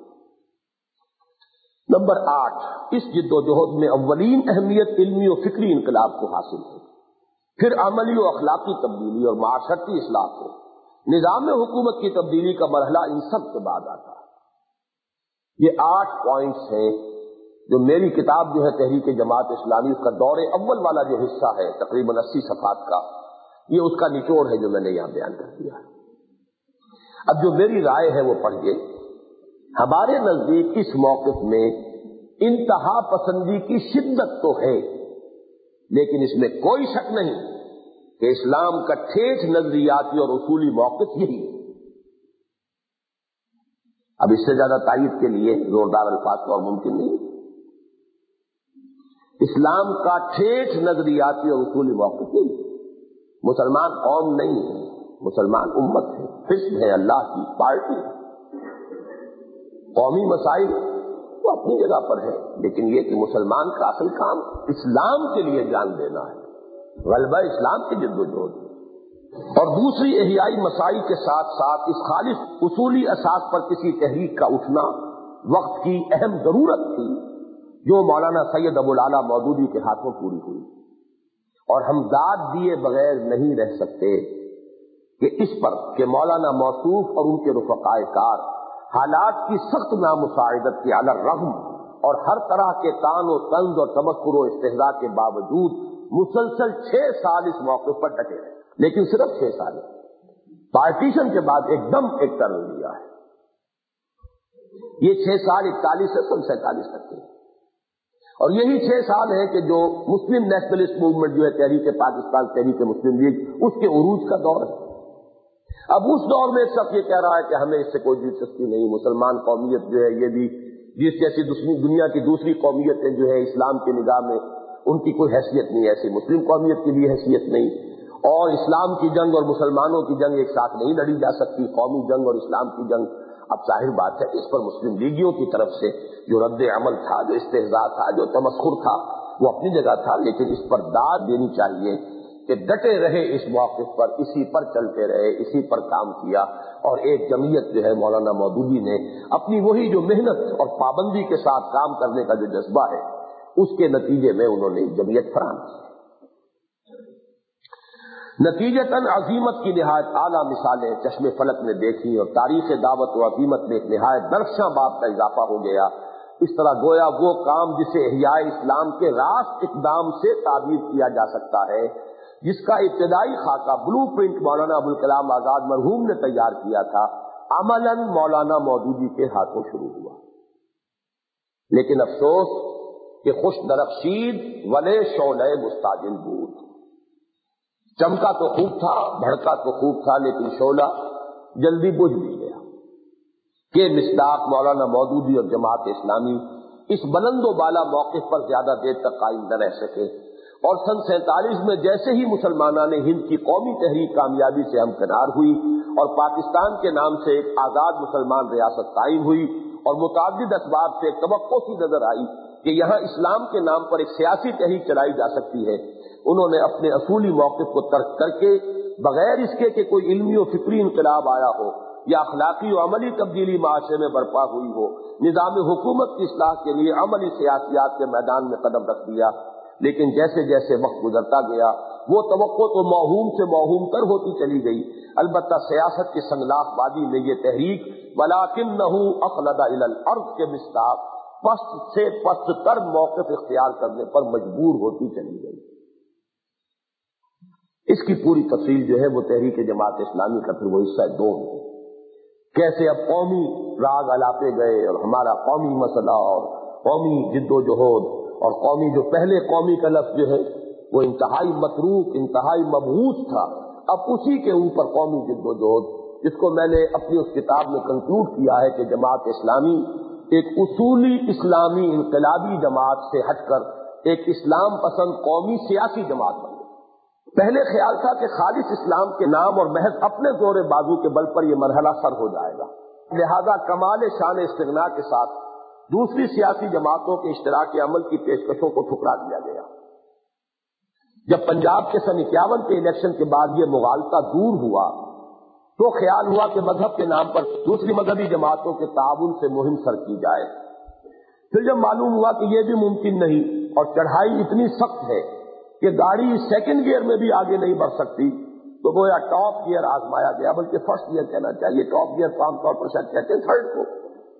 نمبر آٹھ، اس جد و جہد میں اولین اہمیت علمی و فکری انقلاب کو حاصل ہے، پھر عملی و اخلاقی تبدیلی اور معاشرتی اصلاح کو۔ نظام حکومت کی تبدیلی کا مرحلہ ان سب کے بعد آتا ہے۔ یہ آٹھ پوائنٹس ہیں جو میری کتاب جو ہے تحریک جماعت اسلامی کا دور اول والا جو حصہ ہے تقریباً اسی صفحات کا، یہ اس کا نچوڑ ہے جو میں نے یہاں بیان کر دیا۔ اب جو میری رائے ہے وہ پڑھیے۔ ہمارے نزدیک اس موقف میں انتہا پسندی کی شدت تو ہے، لیکن اس میں کوئی شک نہیں کہ اسلام کا ٹھیٹھ نظریاتی اور اصولی موقف یہی ہے۔ اب اس سے زیادہ تائید کے لیے زوردار الفاظ تو اور ممکن نہیں۔ اسلام کا ٹھیٹھ نظریاتی اور اصولی موقف یہی ہے۔ مسلمان قوم نہیں ہے، مسلمان امت ہے، حزب ہے، اللہ کی پارٹی ہے۔ قومی مسائل وہ اپنی جگہ پر ہے، لیکن یہ کہ مسلمان کا اصل کام اسلام کے لیے جان دینا ہے، غلبہ اسلام کی جد و جہد، اور دوسری احیائی مسائل کے ساتھ ساتھ اس خالص اصولی اساس پر کسی تحریک کا اٹھنا وقت کی اہم ضرورت تھی جو مولانا سید ابو الاعلیٰ مودودی کے ہاتھوں پوری ہوئی، اور ہم داد دیے بغیر نہیں رہ سکتے کہ اس پر کہ مولانا موصوف اور ان کے رفقائے کار حالات کی سخت نامساعدت کے علی الرغم اور ہر طرح کے طعن و طنز اور تبصر و استہزاء کے باوجود مسلسل چھ سال اس موقف پر ڈٹے رہے، لیکن صرف چھ سال، پارٹیشن کے بعد ایک دم ایک ٹرن لیا ہے۔ یہ چھ سال اکتالیس سے سن سینتالیس تک کے، اور یہی چھ سال ہیں کہ جو مسلم نیشنلسٹ موومنٹ جو ہے تحریک پاکستان تحریک مسلم لیگ، اس کے عروج کا دور ہے۔ اب اس دور میں سب یہ کہہ رہا ہے کہ ہمیں اس سے کوئی دلچسپی نہیں، مسلمان قومیت جو ہے یہ بھی جس جیسی دنیا کی دوسری قومیتیں جو ہے اسلام کی نگاہ میں ان کی کوئی حیثیت نہیں، ایسی مسلم قومیت کی بھی حیثیت نہیں، اور اسلام کی جنگ اور مسلمانوں کی جنگ ایک ساتھ نہیں لڑی جا سکتی، قومی جنگ اور اسلام کی جنگ۔ اب ظاہر بات ہے اس پر مسلم لیگیوں کی طرف سے جو رد عمل تھا، جو استہزاء تھا، جو تمسخر تھا، وہ اپنی جگہ تھا، لیکن اس پر داد دینی چاہیے کہ ڈٹے رہے اس موقف پر، اسی پر چلتے رہے، اسی پر کام کیا، اور ایک جمعیت جو ہے مولانا مودودی نے اپنی وہی جو محنت اور پابندی کے ساتھ کام کرنے کا جو جذبہ ہے، اس کے نتیجے میں انہوں نے جمعیت فراہم کی۔ نتیجتاً عظیمت کی نہایت اعلیٰ مثالیں چشم فلک نے دیکھی، اور تاریخ دعوت و عظیمت میں ایک نہایت درخشاں باب کا اضافہ ہو گیا۔ اس طرح گویا وہ کام جسے احیاء اسلام کے راست اقدام سے تعبیر کیا جا سکتا ہے، جس کا ابتدائی خاکہ بلو پرنٹ مولانا ابوالکلام آزاد مرحوم نے تیار کیا تھا، عملاً مولانا مودودی کے ہاتھوں شروع ہوا۔ لیکن افسوس کہ خوش درخشید ولے شعلہ مستعجل بود، چمکا تو خوب تھا، بھڑکا تو خوب تھا، لیکن شعلہ جلدی بجھ بھی گیا کہ مصداق مولانا مودودی اور جماعت اسلامی اس بلند و بالا موقف پر زیادہ دیر تک قائم نہ رہ سکے، اور سن سینتالیس میں جیسے ہی مسلمانان ہند کی قومی تحریک کامیابی سے ہمکنار ہوئی اور پاکستان کے نام سے ایک آزاد مسلمان ریاست قائم ہوئی، اور متعدد اسباب سے توقع سی نظر آئی کہ یہاں اسلام کے نام پر ایک سیاسی تحریک چلائی جا سکتی ہے، انہوں نے اپنے اصولی موقف کو ترک کر کے بغیر اس کے کہ کوئی علمی و فکری انقلاب آیا ہو یا اخلاقی و عملی تبدیلی معاشرے میں برپا ہوئی ہو، نظام حکومت کی اصلاح کے لیے عملی سیاسیات کے میدان میں قدم رکھ دیا۔ لیکن جیسے جیسے وقت گزرتا گیا وہ توقع تو موہوم سے موہوم تر ہوتی چلی گئی۔ البتہ سیاست کی سنگلاخ بازی میں یہ تحریک وَلَٰكِنَّهُ أَخْلَدَ إِلَى الْأَرْضِ کے مصداق پست سے پست تر موقف اختیار کرنے پر مجبور ہوتی چلی گئی۔ اس کی پوری تفصیل جو ہے وہ تحریک جماعت اسلامی کا پھر وہ حصہ دو ہے، کیسے اب قومی راگ الاپے گئے اور ہمارا قومی مسئلہ اور قومی جد و جہد اور قومی جو پہلے قومی کا لفظ جو ہے وہ انتہائی متروک، انتہائی مبعوث تھا، اب اسی کے اوپر قومی جد و جہد، جس کو میں نے اپنی اس کتاب میں کنکلوڈ کیا ہے کہ جماعت اسلامی ایک اصولی اسلامی انقلابی جماعت سے ہٹ کر ایک اسلام پسند قومی سیاسی جماعت بن گئی۔ پہلے خیال تھا کہ خالص اسلام کے نام اور محض اپنے زور بازو کے بل پر یہ مرحلہ سر ہو جائے گا، لہذا کمال شان استغنا کے ساتھ دوسری سیاسی جماعتوں کے اشتراک عمل کی پیشکشوں کو ٹھکرا دیا گیا۔ جب پنجاب کے سن اکیاون کے الیکشن کے بعد یہ مغالطہ دور ہوا تو خیال ہوا کہ مذہب کے نام پر دوسری مذہبی جماعتوں کے تعاون سے مہم سر کی جائے۔ پھر جب معلوم ہوا کہ یہ بھی ممکن نہیں اور چڑھائی اتنی سخت ہے کہ گاڑی سیکنڈ گیئر میں بھی آگے نہیں بڑھ سکتی، تو گویا ٹاپ گیئر آزمایا گیا، بلکہ فرسٹ گیئر کہنا چاہیے، ٹاپ گیئر عام طور پر شاید کہتے ہیں تھرڈ کو،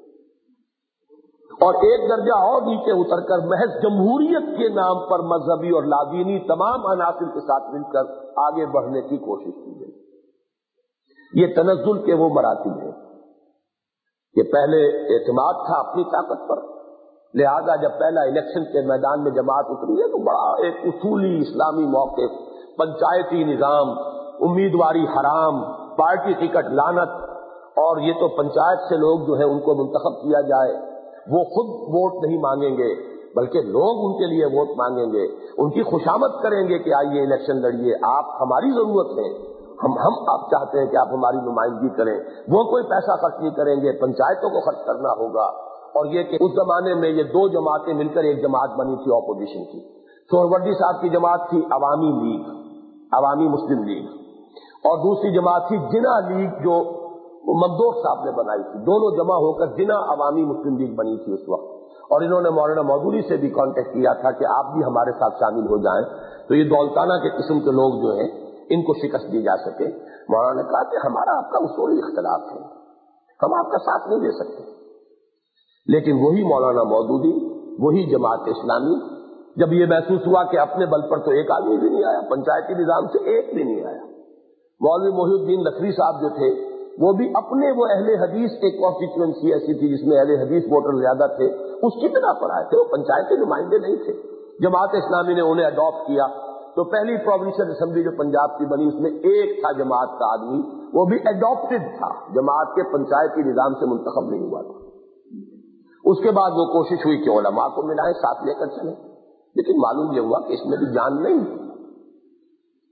اور ایک درجہ اور نیچے اتر کر محض جمہوریت کے نام پر مذہبی اور لادینی تمام عناصر کے ساتھ مل کر آگے بڑھنے کی کوشش کی گئی۔ یہ تنزل کے وہ مراتب ہیں کہ پہلے اعتماد تھا اپنی طاقت پر، لہذا جب پہلا الیکشن کے میدان میں جماعت اتری ہے تو بڑا ایک اصولی اسلامی موقف، پنچایتی نظام، امیدواری حرام، پارٹی ٹکٹ لعنت، اور یہ تو پنچایت سے لوگ جو ہے ان کو منتخب کیا جائے، وہ خود ووٹ نہیں مانگیں گے بلکہ لوگ ان کے لیے ووٹ مانگیں گے، ان کی خوشامد کریں گے کہ آئیے الیکشن لڑیے، آپ ہماری ضرورت ہے، ہم ہم آپ چاہتے ہیں کہ آپ ہماری نمائندگی کریں، وہ کوئی پیسہ خرچ نہیں کریں گے، پنچایتوں کو خرچ کرنا ہوگا۔ اور یہ کہ اس زمانے میں یہ دو جماعتیں مل کر ایک جماعت بنی تھی اپوزیشن کی، سہروردی صاحب کی جماعت تھی عوامی لیگ، عوامی مسلم لیگ، اور دوسری جماعت تھی جنا لیگ جو ممدوح صاحب نے بنائی تھی، دونوں جمع ہو کر جنا عوامی مسلم لیگ بنی تھی اس وقت، اور انہوں نے مولانا مودودی سے بھی کانٹیکٹ کیا تھا کہ آپ بھی ہمارے ساتھ شامل ہو جائیں تو یہ دولتانہ کے قسم کے لوگ جو ہیں ان کو شکست دی جا سکے۔ مولانا نے کہا کہ ہمارا آپ کا اصولی اختلاف ہے، ہم آپ کا ساتھ نہیں دے سکتے، لیکن وہی مولانا مودودی، وہی جماعت اسلامی، جب یہ محسوس ہوا کہ اپنے بل پر تو ایک آدمی بھی نہیں آیا، پنچایتی نظام سے ایک بھی نہیں آیا، مولوی محی الدین لکھری صاحب جو تھے وہ بھی اپنے وہ اہل حدیث ایک کانسٹیچوئنسی ایسی تھی جس میں اہل حدیث ووٹر زیادہ تھے، اس کی بنا پر آئے تھے، وہ پنچایتی نمائندے نہیں تھے۔ جماعت اسلامی نے انہیں اڈاپٹ کیا تو پہلی پروونشل اسمبلی جو پنجاب کی بنی اس میں ایک تھا جماعت کا آدمی، وہ بھی اڈاپٹڈ تھا، جماعت کے پنچایتی نظام سے منتخب نہیں ہوا تھا۔ اس کے بعد وہ کوشش ہوئی کہ علماء کو ملائیں، ساتھ لے کر چلیں، لیکن معلوم یہ ہوا کہ اس میں بھی جان نہیں،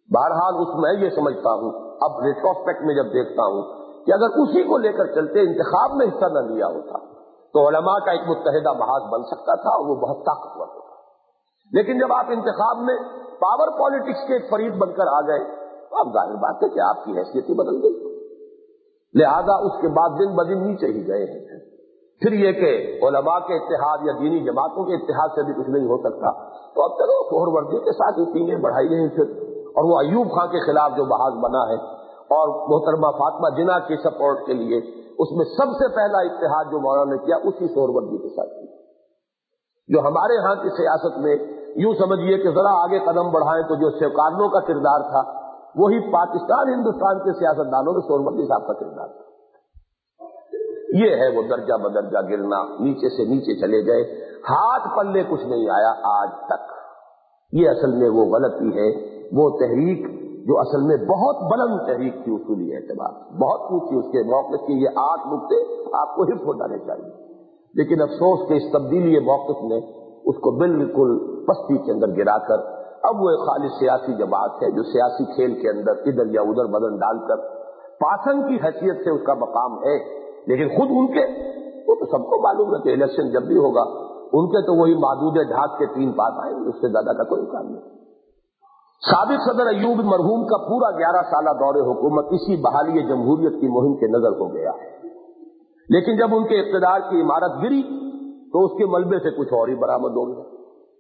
بہرحال اس میں یہ سمجھتا ہوں اب ریٹروسپیکٹ میں جب دیکھتا ہوں کہ اگر اسی کو لے کر چلتے انتخاب میں حصہ نہ لیا ہوتا تو علماء کا ایک متحدہ محاذ بن سکتا تھا اور وہ بہت طاقتور ہوتا. لیکن جب آپ انتخاب میں پاور پالیٹکس کے ایک فریق بن کر آ گئے تو اب ظاہر بات ہے کہ آپ کی حیثیت ہی بدل گئی. لہذا اس کے بعد دن بدن نیچے ہی گئے ہیں. پھر یہ کہ علماء کے اتحاد یا دینی جماعتوں کے اتحاد سے بھی کچھ نہیں ہو سکتا تو اب چلو سہر ورزی کے ساتھ یہ ٹیمیں بڑھائی گئی پھر. اور وہ ایوب خان کے خلاف جو محاذ بنا ہے اور محترمہ فاطمہ جناح کی سپورٹ کے لیے اس میں سب سے پہلا اتحاد جو مولانا نے کیا اسی سہر ورزی کے ساتھ کیا. جو ہمارے ہاں کی سیاست میں یوں سمجھیے کہ ذرا آگے قدم بڑھائیں تو جو سیوکارنوں کا کردار تھا وہی پاکستان ہندوستان کے سیاستدانوں میں سہر ورزی صاحب کا کردار تھا. یہ ہے وہ درجہ بدرجہ گرنا, نیچے سے نیچے چلے گئے, ہاتھ پلے کچھ نہیں آیا آج تک. یہ اصل میں وہ غلطی ہے, وہ تحریک جو اصل میں بہت بلند تحریک تھی اصولی اعتبار بہت اونچی اس کے موقف کی یہ آٹھ نقطے آپ کو حفظ ہو جانے چاہیے. لیکن افسوس کہ اس تبدیلی موقف نے اس کو بالکل پستی کے اندر گرا کر اب وہ ایک خالص سیاسی جماعت ہے جو سیاسی کھیل کے اندر ادھر یا ادھر بدن ڈال کر پاسن کی حیثیت سے اس کا مقام ہے. لیکن خود ان کے وہ تو سب کو معلوم ہے کہ الیکشن جب بھی ہوگا ان کے تو وہی محدود ڈھاک کے تین بات آئیں گے, اس سے زیادہ کا کوئی کام نہیں. سابق صدر ایوب مرحوم کا پورا گیارہ سالہ دور حکومت اسی بحالی جمہوریت کی مہم کے نظر ہو گیا. لیکن جب ان کے اقتدار کی عمارت گری تو اس کے ملبے سے کچھ اور ہی برآمد ہو گیا.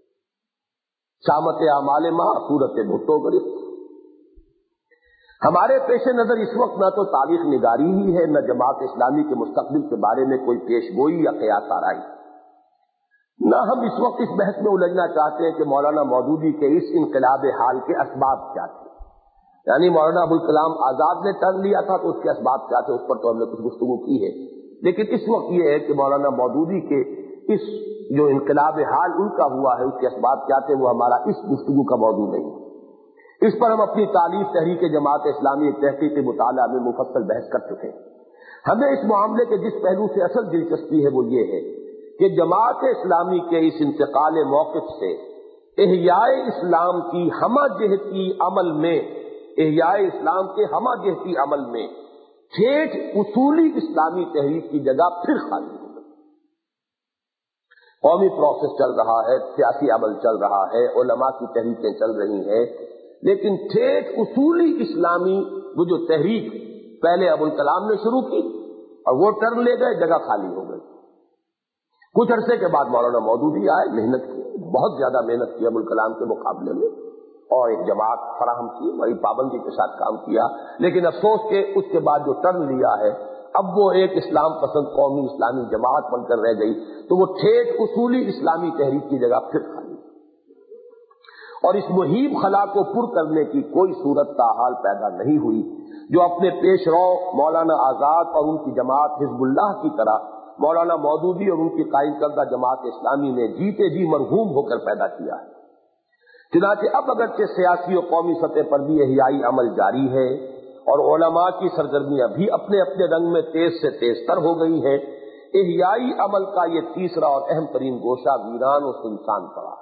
شامت اعمال ماں صورت بھٹو گرفت. ہمارے پیش نظر اس وقت نہ تو تاریخ نگاری ہی ہے نہ جماعت اسلامی کے مستقبل کے بارے میں کوئی پیش گوئی یا قیاس آرائی. نہ ہم اس وقت اس بحث میں الجھنا چاہتے ہیں کہ مولانا مودودی کے اس انقلاب حال کے اسباب کیا تھے. یعنی مولانا ابوالکلام آزاد نے ٹرن لیا تھا تو اس کے اسباب کیا تھے, اس پر تو ہم نے کچھ گفتگو کی ہے. لیکن اس وقت یہ ہے کہ مولانا مودودی کے اس جو انقلاب حال ان کا ہوا ہے اس کے اسباب کیا تھے, وہ ہمارا اس گفتگو کا موضوع نہیں. اس پر ہم اپنی تعلیف تحریک جماعت اسلامی تحقیقی مطالعہ میں مفصل بحث کر چکے ہیں. ہمیں اس معاملے کے جس پہلو سے اصل دلچسپی ہے وہ یہ ہے کہ جماعت اسلامی کے اس انتقال موقف سے احیاء اسلام کی ہمہ جہتی عمل میں احیاء اسلام کے ہمہ جہتی عمل میں ٹھیٹھ اصولی اسلامی تحریک کی جگہ پھر خالی ہو گئی. قومی پروسیس چل رہا ہے, سیاسی عمل چل رہا ہے, علماء کی تحریکیں چل رہی ہیں, لیکن ٹھیٹھ اصولی اسلامی وہ جو تحریک پہلے ابوالکلام نے شروع کی اور وہ ٹرن لے گئے, جگہ خالی ہو گئی. کچھ عرصے کے بعد مولانا مودودی آئے, محنت کی, بہت زیادہ محنت کی ابوالکلام کے مقابلے میں, اور ایک جماعت فراہم کی, بڑی پابندی کے ساتھ کام کیا. لیکن افسوس کہ اس کے بعد جو ٹرن لیا ہے اب وہ ایک اسلام پسند قومی اسلامی جماعت بن کر رہ گئی, تو وہ ٹھیٹھ اصولی اسلامی تحریک کی جگہ پھر خالی. اور اس مہیب خلا کو پر کرنے کی کوئی صورت تاحال پیدا نہیں ہوئی جو اپنے پیش رو مولانا آزاد اور ان کی جماعت حزب اللہ کی طرح مولانا مودودی اور ان کی قائم کردہ جماعت اسلامی نے جیتے جی مرحوم ہو کر پیدا کیا ہے. چنانچہ اب اگرچہ سیاسی اور قومی سطح پر بھی احیائی عمل جاری ہے اور علماء کی سرگرمیاں بھی اپنے اپنے رنگ میں تیز سے تیز تر ہو گئی ہیں, احیائی عمل کا یہ تیسرا اور اہم ترین گوشہ ویران و سنسان پڑا.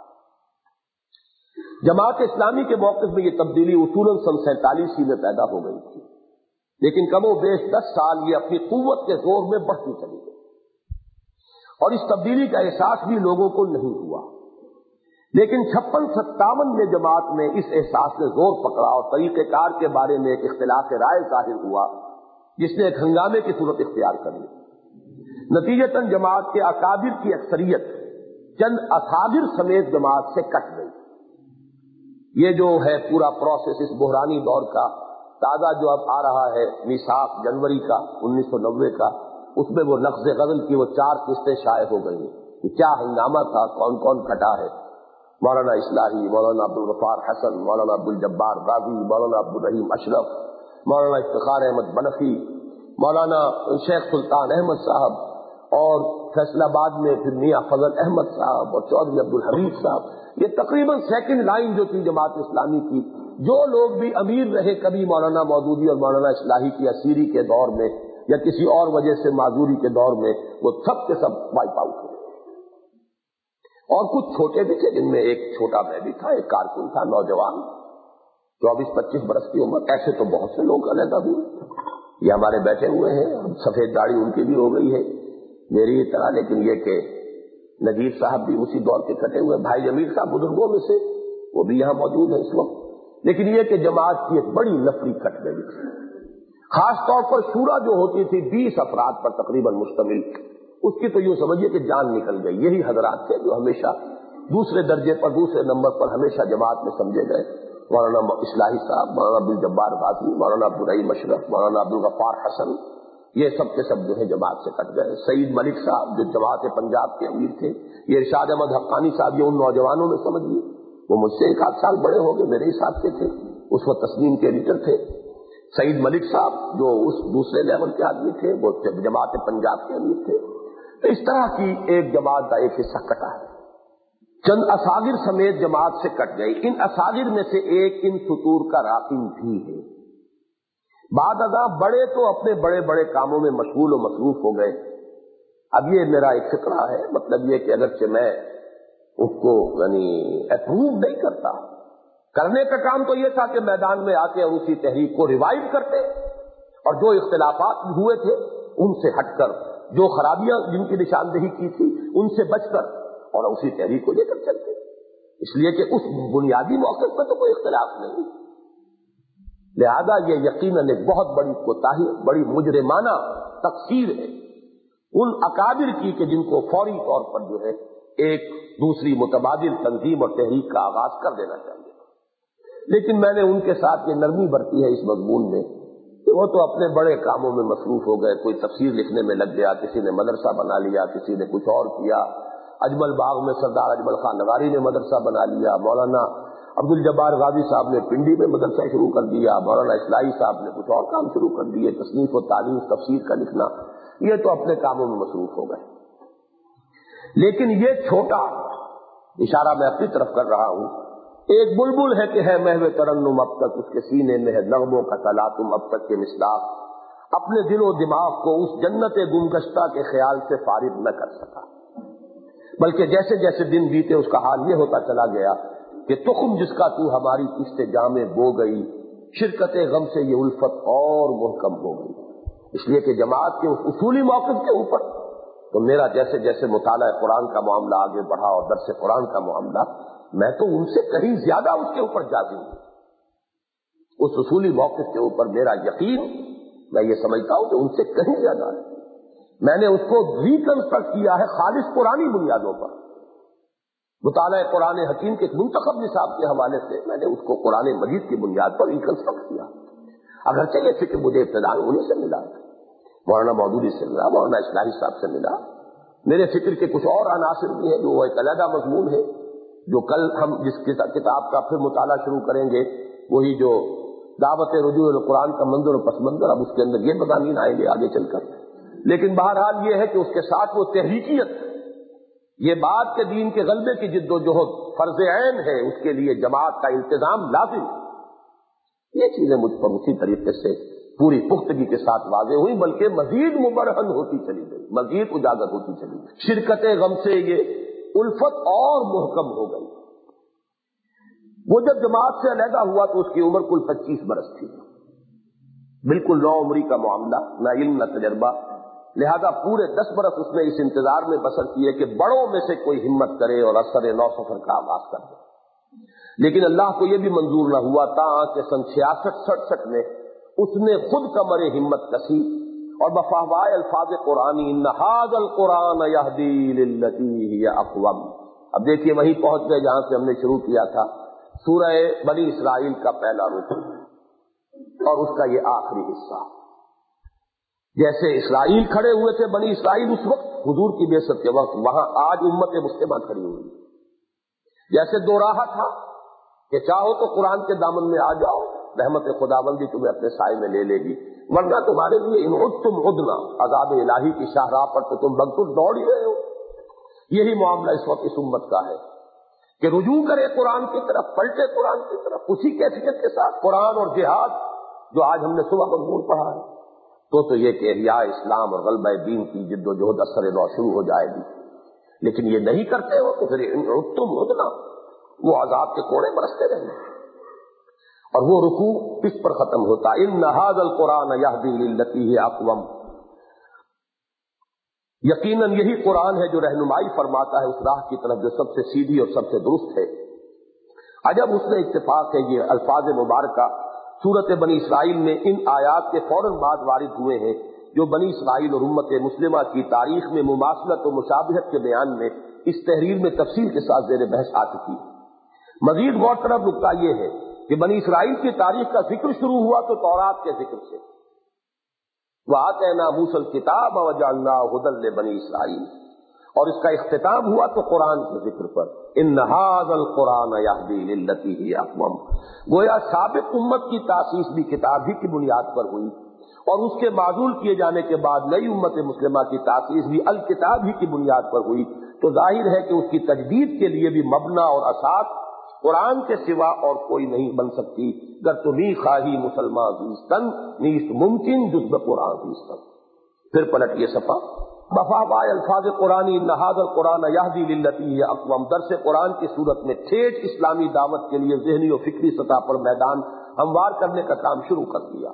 جماعت اسلامی کے موقف میں یہ تبدیلی اصولاً سن سینتالیس ہی میں پیدا ہو گئی تھی, لیکن کم و بیش دس سال یہ اپنی قوت کے زور میں بڑھتی چلی گئی اور اس تبدیلی کا احساس بھی لوگوں کو نہیں ہوا. لیکن چھپن ستاون میں جماعت میں اس احساس نے زور پکڑا اور طریقہ کار کے بارے میں ایک اختلاف رائے ظاہر ہوا جس نے ایک ہنگامے کی صورت اختیار کر لی. نتیجتاً جماعت کے اکابر کی اکثریت چند اصابر سمیت جماعت سے کٹ گئی. یہ جو ہے پورا پروسیس اس بحرانی دور کا تازہ جو اب آ رہا ہے میثاق جنوری کا انیس سو نوے کا, اس میں وہ نقض غزل کی وہ چار قسطیں شائع ہو گئی ہیں. کیا ہنگامہ تھا, کون کون کھٹا ہے, مولانا اصلاحی, مولانا عبدالغفار حسن, مولانا عبدالجبار غازی, مولانا عبدالرحیم اشرف, مولانا افتخار احمد بلخی, مولانا شیخ سلطان احمد صاحب, اور فیصلہ آباد میں پھر میاں فضل احمد صاحب اور چودھری عبدالحمید صاحب. یہ تقریباً سیکنڈ لائن جو تھی جماعت اسلامی کی, جو لوگ بھی امیر رہے کبھی مولانا مودودی اور مولانا اصلاحی کی اسیری کے دور میں یا کسی اور وجہ سے معذوری کے دور میں, وہ سب کے سب وائپ آؤٹ ہوئے. اور کچھ چھوٹے بھی تھے جن میں ایک چھوٹا میں بھی تھا, ایک کارکن تھا نوجوان, چوبیس پچیس برس کی عمر. ایسے تو بہت سے لوگ علیحدہ ہوئے, یہ ہمارے بیٹھے ہوئے ہیں, سفید داڑھی ان کی بھی ہو گئی ہے میری طرح, لیکن یہ کہ نذیر صاحب بھی اسی دور کے کٹے ہوئے, بھائی جمیل صاحب بزرگوں میں سے وہ بھی یہاں موجود ہیں اس وقت. لیکن یہ کہ جماعت کی ایک بڑی نفری کٹ گئی تھی, خاص طور پر شورا جو ہوتی تھی بیس افراد پر تقریباً مشتمل, اس کی تو یوں سمجھیے کہ جان نکل گئی. یہی حضرات تھے جو ہمیشہ دوسرے درجے پر دوسرے نمبر پر ہمیشہ جماعت میں سمجھے گئے. مولانا اصلاحی صاحب, مولانا عبدالجبار غازی, مولانا عبدالرحیم اشرف, مولانا عبدالغفار حسن, یہ سب کے سب جو ہے جماعت سے کٹ گئے. سعید ملک صاحب جو جماعت پنجاب کے امیر تھے, یہ ارشاد احمد حقانی صاحب, یہ ان نوجوانوں میں سمجھیے وہ مجھ سے ایک آدھ سال بڑے ہو گئے, میرے ہی ساتھ کے تھے, اس وقت تسنیم کے ایڈیٹر تھے. سعید ملک صاحب جو اس دوسرے لیول کے آدمی تھے, وہ جماعت پنجاب کے امیر تھے. تو اس طرح کی ایک جماعت کا ایک حصہ کٹا ہے. چند اساغر سمیت جماعت سے کٹ گئی. ان اساغر میں سے ایک ان فطور کا راقم بھی ہے. بعد ازاں بڑے تو اپنے بڑے بڑے کاموں میں مشغول و مصروف ہو گئے. اب یہ میرا ایک فکرہ ہے, مطلب یہ کہ اگرچہ میں اس کو یعنی اپروو نہیں کرتا, کرنے کا کام تو یہ تھا کہ میدان میں آ کے اسی تحریک کو ریوائیو کرتے, اور جو اختلافات ہوئے تھے ان سے ہٹ کر, جو خرابیاں جن کی نشاندہی کی تھی ان سے بچ کر, اور اسی تحریک کو لے کر چلتے. اس لیے کہ اس بنیادی موقف پہ تو کوئی اختلاف نہیں. لہذا یہ یقیناً ایک بہت بڑی کوتاہی, بڑی مجرمانہ تقصیر ہے ان اکابر کی کہ جن کو فوری طور پر جو ہے ایک دوسری متبادل تنظیم اور تحریک کا آغاز کر دینا چاہیے. لیکن میں نے ان کے ساتھ یہ نرمی برتی ہے اس مضمون میں کہ وہ تو اپنے بڑے کاموں میں مصروف ہو گئے. کوئی تفسیر لکھنے میں لگ گیا, کسی نے مدرسہ بنا لیا, کسی نے کچھ اور کیا. اجمل باغ میں سردار اجمل خان نواری نے مدرسہ بنا لیا, مولانا عبدالجبار غازی صاحب نے پنڈی میں مدرسہ شروع کر دیا, مولانا اصلاحی صاحب نے کچھ اور کام شروع کر دیے, تصنیف و تعلیم تفسیر کا لکھنا, یہ تو اپنے کاموں میں مصروف ہو گئے. لیکن یہ چھوٹا اشارہ میں اپنی طرف کر رہا ہوں, ایک بلبل ہے کہ ہے محو ترنم اب تک, اس کے سینے میں ہے نغموں کا تلاطم اب تک کے مصداق, اپنے دل و دماغ کو اس جنت گمگشتہ کے خیال سے فارغ نہ کر سکا, بلکہ جیسے جیسے دن بیتے اس کا حال یہ ہوتا چلا گیا کہ تخم جس کا تو ہماری کشت جامے بو گئی, شرکت غم سے یہ الفت اور محکم ہو گئی. اس لیے کہ جماعت کے اس اصولی موقف کے اوپر تو میرا جیسے جیسے مطالعہ قرآن کا معاملہ آگے بڑھا اور درس قرآن کا معاملہ, میں تو ان سے کہیں زیادہ اس کے اوپر جازم ہوں. اس اصولی موقف کے اوپر میرا یقین, میں یہ سمجھتا ہوں کہ ان سے کہیں زیادہ ہے. میں نے اس کو ریکنسٹرکٹ کیا ہے خالص پرانی بنیادوں پر. مطالعہ قرآن حکیم کے ایک منتخب نصاب کے حوالے سے میں نے اس کو قرآن مجید کی بنیاد پر ریکنسٹرکٹ کیا. اگرچہ یہ فکر مجھے ابتداء انہیں سے ملا, مولانا مودودی سے ملا, مولانا اصلاحی صاحب سے ملا. میرے فکر کے کچھ اور عناصر بھی ہیں جو ایک علیحدہ مضمون ہے, جو کل ہم جس کتاب کا پھر مطالعہ شروع کریں گے, وہی جو دعوت رجوع القرآن کا منظر و پس منظر, اب اس کے اندر یہ مضامین آئیں گے آگے چل کر. لیکن بہرحال یہ ہے کہ اس کے ساتھ وہ تحریکیت, یہ بات کے دین کے غلبے کی جد و جہد فرض عین ہے, اس کے لیے جماعت کا التزام لازم. یہ چیزیں مجھ پر اسی طریقے سے پوری پختگی کے ساتھ واضح ہوئی, بلکہ مزید مبرہن ہوتی چلی گئی, مزید اجاگر ہوتی چلی گئی. شرکت غم سے یہ الفت اور محکم ہو گئی. وہ جب جماعت سے علیحدہ ہوا تو اس کی عمر کل پچیس برس تھی, بالکل نو عمری کا معاملہ, نہ علم نہ تجربہ. لہذا پورے دس برس اس نے اس انتظار میں بسر کیے کہ بڑوں میں سے کوئی ہمت کرے اور اثر نو سفر کا آغاز کر دے. لیکن اللہ کو یہ بھی منظور نہ ہوا تھا کہ سن چھیاسٹھ سڑسٹھ میں اس نے خود کمر ہمت کسی اور بفہوائے الفاظ قرآنی ان ھذا القرآن یہدی للتی ہی اقوم. اب دیکھیے وہیں پہنچ گئے جہاں سے ہم نے شروع کیا تھا, سورہ بنی اسرائیل کا پہلا رکوع اور اس کا یہ آخری حصہ. جیسے اسرائیل کھڑے ہوئے تھے, بنی اسرائیل اس وقت حضور کی بعثت کے وقت, وہاں آج امت مسلمہ کھڑی ہوئی. جیسے دو راہ تھا کہ چاہو تو قرآن کے دامن میں آ جاؤ, رحمت خداوندی تمہیں اپنے سائے میں لے لے گی, ورنہ تمہارے لیے ان عدتم عدنا, عذاب الہی کی شاہراہ پر تو تم بغتر دوڑ ہی رہے ہو. یہی معاملہ اس وقت اس امت کا ہے کہ رجوع کرے قرآن کی طرف, پلٹے قرآن کی طرف, اسی کیفیت کے ساتھ قرآن اور جہاد جو آج ہم نے صبح مضمون پڑھا ہے, تو تو یہ کہ احیاء اسلام اور غلبہ دین کی جد و جہد اثر نو شروع ہو جائے گی. لیکن یہ نہیں کرتے ہو تو پھر تم ادنا وہ عذاب کے کوڑے برستے رہیں. اور وہ رکوع اس پر ختم ہوتا ان ھذا القرآن یہدی للتی ہی اقوم، یقیناً یہی قرآن ہے جو رہنمائی فرماتا ہے اس راہ کی طرف جو سب سے سیدھی اور سب سے درست ہے۔ عجب اس میں اتفاق ہے، یہ الفاظ مبارکہ سورت بنی اسرائیل میں ان آیات کے فوراً بعد وارد ہوئے ہیں جو بنی اسرائیل اور امت مسلمہ کی تاریخ میں مماثلت و مشابہت کے بیان میں اس تحریر میں تفصیل کے ساتھ زیر بحث آ چکی ہے۔ مزید غور طلب نکتہ یہ ہے کہ بنی اسرائیل کی تاریخ کا ذکر شروع ہوا تو تورات کے ذکر سے، وَآتَيْنَا مُوسَى الْكِتَابَ وَجَعَلْنَاهُ هُدًى لِبَنِي إِسْرَائِيلَ، اور اس کا اختتام ہوا تو قرآن کے ذکر پر، إِنَّ هَذَا الْقُرْآنَ يَهْدِي لِلَّتِي هِيَ أَقْوَمُ۔ گویا سابق امت کی تاسیس بھی کتاب ہی کی بنیاد پر ہوئی، اور اس کے معزول کیے جانے کے بعد نئی امت مسلمہ کی تاسیس بھی الکتاب ہی کی بنیاد پر ہوئی، تو ظاہر ہے کہ اس کی تجدید کے لیے بھی مبنا اور اساس قرآن کے سوا اور کوئی نہیں بن سکتی۔ گر تو می خواہی مسلمان زیستن نیست ممکن جز بقرآن زیستن۔ پھر پلٹیے صفحہ، مفابائے الفاظ قرآنی ان ھذا القرآن یہدی للتی ہی اقوم، درس قرآن کی صورت میں ٹھیٹ اسلامی دعوت کے لیے ذہنی و فکری سطح پر میدان ہموار کرنے کا کام شروع کر دیا۔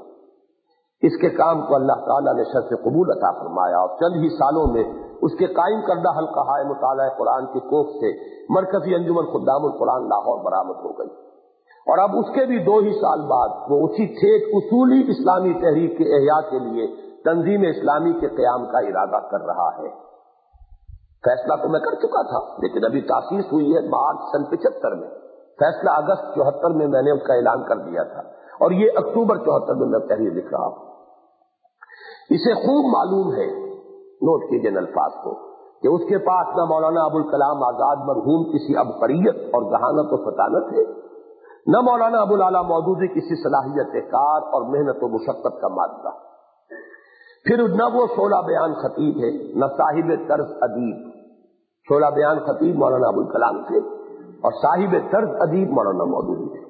اس کے کام کو اللہ تعالیٰ نے شرف قبول عطا فرمایا، اور چند ہی سالوں میں اس کے قائم کردہ حلقہ ہائے مطالعہ قرآن کی کوکھ سے مرکزی انجمن خدام القرآن لاہور برآمد ہو گئی، اور اب اس کے بھی دو ہی سال بعد وہ اسی ٹھیک اصولی اسلامی تحریک کے احیاء کے لیے تنظیم اسلامی کے قیام کا ارادہ کر رہا ہے۔ فیصلہ تو میں کر چکا تھا، لیکن ابھی تاسیس ہوئی ہے مارچ سن پچہتر میں، فیصلہ اگست چوہتر میں میں نے اس کا اعلان کر دیا تھا، اور یہ اکتوبر چوہتر میں میں تحریر لکھ رہا ہوں۔ اسے خوب معلوم ہے، نوٹ کیجئے ان الفاظ کو، کہ اس کے پاس نہ مولانا ابوالکلام آزاد مرحوم کسی عبقریت اور ذہانت و فطانت ہے، نہ مولانا ابوالعلا مودودی کسی صلاحیت کار اور محنت و مشقت کا مادہ، پھر نہ وہ شعلہ بیان خطیب ہے، نہ صاحب طرز ادیب۔ شعلہ بیان خطیب مولانا ابوالکلام تھے، اور صاحب طرز ادیب مولانا مودودی تھے۔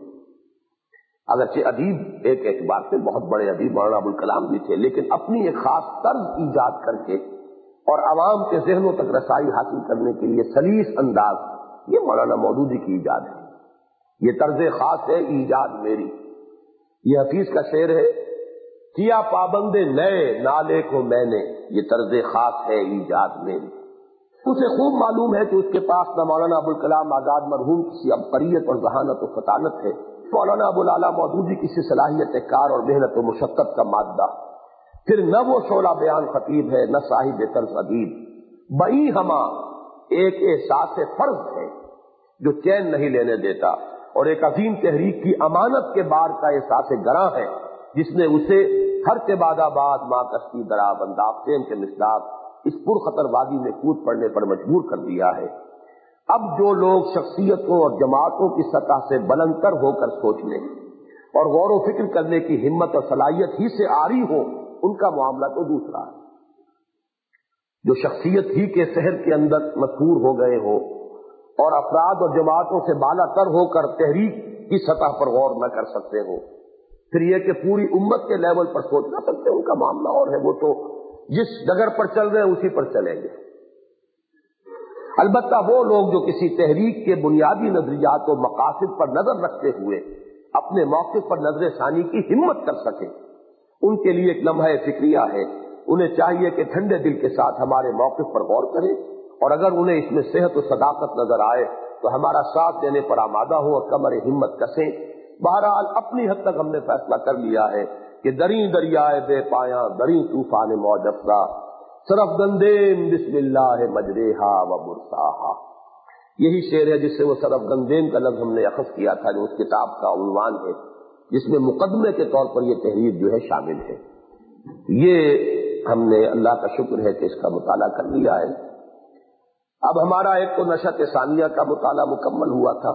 اگرچہ ادیب ایک اعتبار سے بہت بڑے ادیب مولانا ابوالکلام بھی تھے، لیکن اپنی ایک خاص طرز ایجاد کر کے اور عوام کے ذہنوں تک رسائی حاصل کرنے کے لیے سلیس انداز، یہ مولانا مودودی کی ایجاد ہے۔ یہ طرز خاص ہے ایجاد میری، یہ حفیظ کا شعر ہے، کیا پابند نئے نالے کو میں نے، یہ طرز خاص ہے ایجاد میری۔ اسے خوب معلوم ہے کہ اس کے پاس نہ مولانا ابوالکلام آزاد مرحوم کسی عبقریت اور ذہانت و فطانت ہے، مولانا ابوالعلا مودودی کسی صلاحیت کار اور محنت و مشقت کا مادہ، پھر نہ وہ شعلہ بیان خطیب ہے، نہ صاحب طرز ادیب۔ بئی ہما ایک احساس فرض ہے جو چین نہیں لینے دیتا، اور ایک عظیم تحریک کی امانت کے بار کا احساس گراں ہے جس نے اسے ہر کے بعد آباد ماں کشتی درا بندافتین کے مصداق اس پرخطر وادی میں کود پڑنے پر مجبور کر دیا ہے۔ اب جو لوگ شخصیتوں اور جماعتوں کی سطح سے بلندتر ہو کر سوچنے اور غور و فکر کرنے کی ہمت اور صلاحیت ہی سے عاری ہو، ان کا معاملہ تو دوسرا ہے۔ جو شخصیت ہی کے شہر کے اندر مشہور ہو گئے ہو اور افراد اور جماعتوں سے بالا تر ہو کر تحریک کی سطح پر غور نہ کر سکتے ہو، پھر یہ کہ پوری امت کے لیول پر سوچ نہ سکتے، ان کا معاملہ اور ہے، وہ تو جس ڈگر پر چل رہے ہیں اسی پر چلیں گے۔ البتہ وہ لوگ جو کسی تحریک کے بنیادی نظریات و مقاصد پر نظر رکھتے ہوئے اپنے موقف پر نظر ثانی کی ہمت کر سکیں، ان کے لیے ایک لمحہ فکریہ ہے۔ انہیں چاہیے کہ ٹھنڈے دل کے ساتھ ہمارے موقف پر غور کریں، اور اگر انہیں اس میں صحت و صداقت نظر آئے تو ہمارا ساتھ دینے پر آمادہ ہو اور کمر ہمت کسیں۔ بہرحال اپنی حد تک ہم نے فیصلہ کر لیا ہے کہ دریں دریائے بے پایاں، دریں طوفان موج افزا، صرف گندیم بسم اللہ مجریہا و مرساہا۔ یہی شعر ہے جس سے وہ صرف گندیم کا لفظ ہم نے اخذ کیا تھا، جو اس کتاب کا عنوان ہے، جس میں مقدمے کے طور پر یہ تحریر جو ہے شامل ہے۔ یہ ہم نے اللہ کا شکر ہے کہ اس کا مطالعہ کر لیا ہے۔ اب ہمارا ایک تو نشأت ثانیہ کا مطالعہ مکمل ہوا تھا،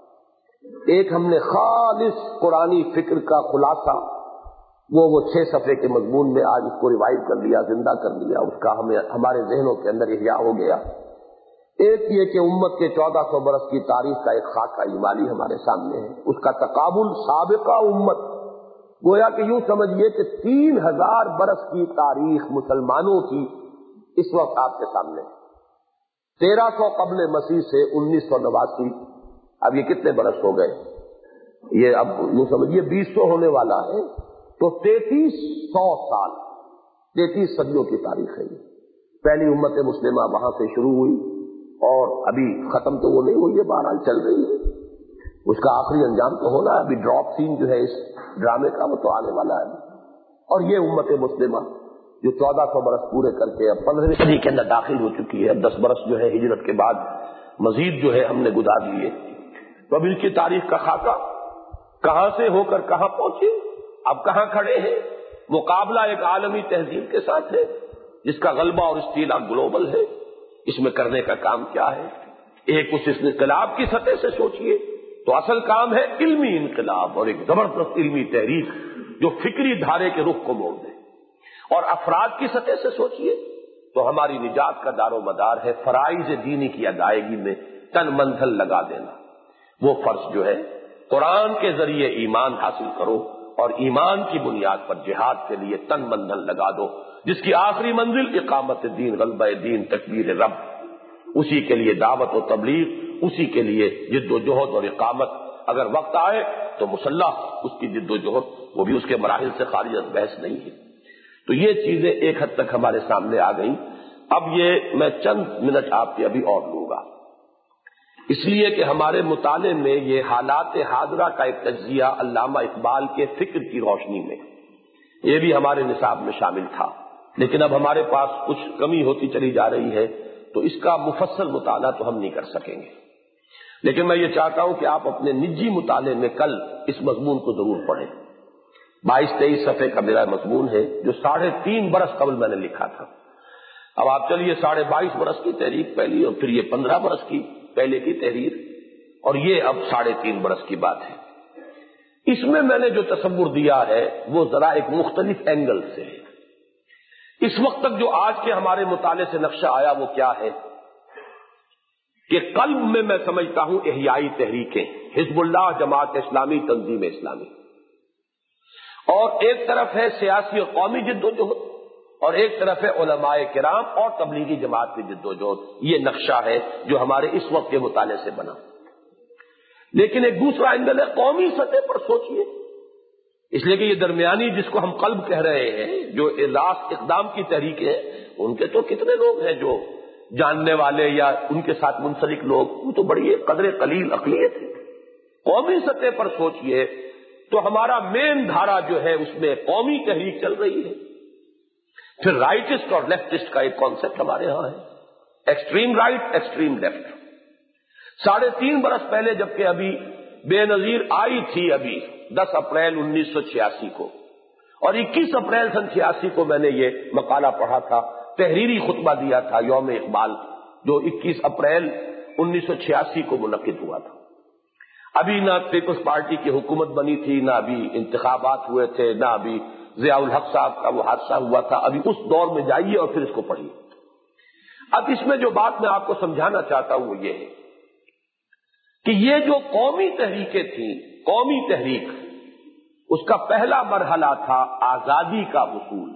ایک ہم نے خالص قرآنی فکر کا خلاصہ وہ وہ چھ صفحے کے مضمون میں آج اس کو ریوائو کر لیا، زندہ کر لیا، اس کا ہمیں ہمارے ذہنوں کے اندر احیاء ہو گیا۔ ایک یہ کہ امت کے چودہ سو برس کی تاریخ کا ایک خاکہ اجمالی ہمارے سامنے ہے، اس کا تقابل سابقہ امت، گویا کہ یوں سمجھیے کہ تین ہزار برس کی تاریخ مسلمانوں کی اس وقت آپ کے سامنے ہے۔ تیرہ سو قبل مسیح سے انیس سو نواسی، اب یہ کتنے برس ہو گئے؟ یہ اب یوں سمجھیے بیس سو ہونے والا ہے، تو تینتیس سو سال، تینتیس صدیوں کی تاریخ ہے یہ۔ پہلی امت مسلمہ وہاں سے شروع ہوئی اور ابھی ختم تو وہ نہیں ہوئی ہے، بہرحال چل رہی ہے، اس کا آخری انجام تو ہونا ہے۔ ابھی ڈراپ سین جو ہے اس ڈرامے کا وہ تو آنے والا ہے۔ اور یہ امت مسلمہ جو چودہ سو برس پورے کر کے اب پندرہویں صدی کے اندر داخل ہو چکی ہے، اب دس برس جو ہے ہجرت کے بعد مزید جو ہے ہم نے گزار لیے، تو اب ان کی تاریخ کا خاکہ کہاں سے ہو کر کہاں پہنچے، اب کہاں کھڑے ہیں۔ مقابلہ ایک عالمی تہذیب کے ساتھ ہے جس کا غلبہ اور استیلا گلوبل ہے۔ اس میں کرنے کا کام کیا ہے؟ ایک اس انقلاب کی سطح سے سوچئے تو اصل کام ہے علمی انقلاب اور ایک زبردست علمی تحریک جو فکری دھارے کے رخ کو موڑ دے، اور افراد کی سطح سے سوچئے تو ہماری نجات کا دار و مدار ہے فرائض دینی کی ادائیگی میں تن من دھن لگا دینا۔ وہ فرض جو ہے قرآن کے ذریعے ایمان حاصل کرو اور ایمان کی بنیاد پر جہاد کے لیے تن من دھن لگا دو، جس کی آخری منزل اقامت دین، غلبہ دین، تکبیر رب، اسی کے لیے دعوت و تبلیغ، اسی کے لیے جد و جہد اور اقامت۔ اگر وقت آئے تو مسلح اس کی جد و جہد، وہ بھی اس کے مراحل سے خارج از بحث نہیں ہے۔ تو یہ چیزیں ایک حد تک ہمارے سامنے آ گئیں۔ اب یہ میں چند منٹ آپ کے ابھی اور لوں گا، اس لیے کہ ہمارے مطالعے میں یہ حالات حاضرہ کا ایک تجزیہ علامہ اقبال کے فکر کی روشنی میں یہ بھی ہمارے نصاب میں شامل تھا، لیکن اب ہمارے پاس کچھ کمی ہوتی چلی جا رہی ہے تو اس کا مفصل مطالعہ تو ہم نہیں کر سکیں گے، لیکن میں یہ چاہتا ہوں کہ آپ اپنے نجی مطالعے میں کل اس مضمون کو ضرور پڑھیں۔ بائیس تیئیس صفحے کا میرا مضمون ہے جو ساڑھے تین برس قبل میں نے لکھا تھا۔ اب آپ چلیے ساڑھے بائیس برس کی تحریر پہلی، اور پھر یہ پندرہ برس کی پہلے کی تحریر، اور یہ اب ساڑھے تین برس کی بات ہے۔ اس میں میں نے جو تصور دیا ہے وہ ذرا ایک مختلف اینگل سے ہے۔ اس وقت تک جو آج کے ہمارے مطالعے سے نقشہ آیا وہ کیا ہے کہ قلب میں میں سمجھتا ہوں احیائی تحریکیں، حزب اللہ، جماعت اسلامی، تنظیم اسلامی، اور ایک طرف ہے سیاسی اور قومی جد و جہد، اور ایک طرف ہے علماء کرام اور تبلیغی جماعت کی جد و جہد۔ یہ نقشہ ہے جو ہمارے اس وقت کے مطالعے سے بنا۔ لیکن ایک دوسرا اینگل ہے قومی سطح پر سوچئے، اس لیے کہ یہ درمیانی جس کو ہم قلب کہہ رہے ہیں، جو راست اقدام کی تحریک ہے، ان کے تو کتنے لوگ ہیں جو جاننے والے یا ان کے ساتھ منسلک لوگ، وہ تو بڑی قدر قلیل اقلیت ہے۔ قومی سطح پر سوچئے تو ہمارا مین دھارا جو ہے اس میں قومی تحریک چل رہی ہے۔ پھر رائٹسٹ اور لیفٹسٹ کا ایک کانسیپٹ ہمارے ہاں ہے، ایکسٹریم رائٹ، ایکسٹریم لیفٹ۔ ساڑھے تین برس پہلے جبکہ ابھی بے نظیر آئی تھی، ابھی دس اپریل انیس سو چھیاسی کو، اور اکیس اپریل سن چھیاسی کو میں نے یہ مقالہ پڑھا تھا، تحریری خطبہ دیا تھا یوم اقبال، جو اکیس اپریل انیس سو چھیاسی کو منعقد ہوا تھا۔ ابھی نہ پیپلز پارٹی کی حکومت بنی تھی، نہ ابھی انتخابات ہوئے تھے، نہ ابھی ضیاء الحق صاحب کا وہ حادثہ ہوا تھا۔ ابھی اس دور میں جائیے اور پھر اس کو پڑھیے۔ اب اس میں جو بات میں آپ کو سمجھانا چاہتا ہوں وہ یہ ہے کہ یہ جو قومی تحریکیں تھیں، قومی تحریک، اس کا پہلا مرحلہ تھا آزادی کا حصول۔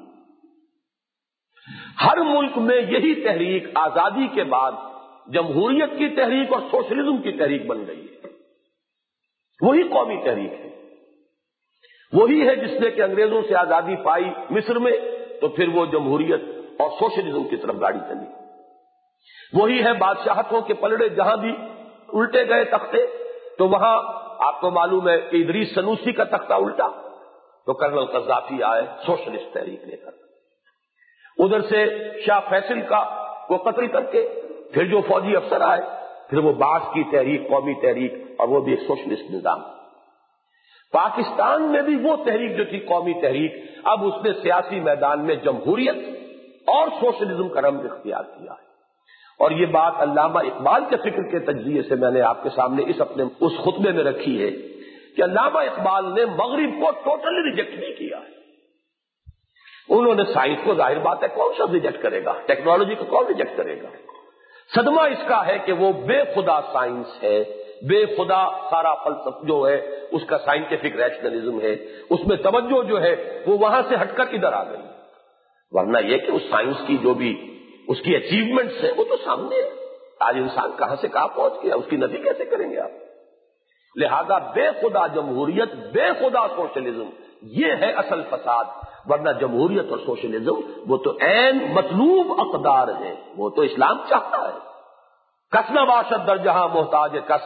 ہر ملک میں یہی تحریک آزادی کے بعد جمہوریت کی تحریک اور سوشلزم کی تحریک بن گئی ہے۔ وہی قومی تحریک ہے، وہی ہے جس نے کہ انگریزوں سے آزادی پائی مصر میں، تو پھر وہ جمہوریت اور سوشلزم کی طرف گاڑی چلی۔ وہی ہے بادشاہتوں کے پلڑے جہاں بھی الٹے گئے تختے، تو وہاں آپ کو معلوم ہے کہ ادریس سنوسی کا تختہ الٹا تو کرنل قذافی آئے سوشلسٹ تحریک لے کر، ادھر سے شاہ فیصل کا کو قتل کر کے پھر جو فوجی افسر آئے، پھر وہ باس کی تحریک، قومی تحریک، اور وہ بھی ایک سوشلسٹ نظام۔ پاکستان میں بھی وہ تحریک جو تھی قومی تحریک، اب اس نے سیاسی میدان میں جمہوریت اور سوشلزم کا رنگ اختیار کیا ہے۔ اور یہ بات علامہ اقبال کے فکر کے تجزیے سے میں نے آپ کے سامنے اس اپنے اس خطبے میں رکھی ہے کہ علامہ اقبال نے مغرب کو ٹوٹلی ریجیکٹ نہیں کیا ہے۔ انہوں نے سائنس کو، ظاہر بات ہے کون سا ریجیکٹ کرے گا، ٹیکنالوجی کو کون ریجیکٹ کرے گا۔ صدمہ اس کا ہے کہ وہ بے خدا سائنس ہے، بے خدا سارا فلسفہ جو ہے اس کا سائنٹیفک ریشنلزم ہے، اس میں توجہ جو ہے وہ وہاں سے ہٹ کر ادھر آ گئی، ورنہ یہ کہ اس سائنس کی جو بھی اس کی اچیومنٹس ہیں وہ تو سامنے ہے۔ آج انسان کہاں سے کہاں پہنچ گیا، اس کی نفی کیسے کریں گے آپ؟ لہذا بے خدا جمہوریت، بے خدا سوشلزم، یہ ہے اصل فساد، ورنہ جمہوریت اور سوشلزم وہ تو عین مطلوب اقدار ہیں، وہ تو اسلام چاہتا ہے۔ کس نہ باشد در جہاں محتاج کس،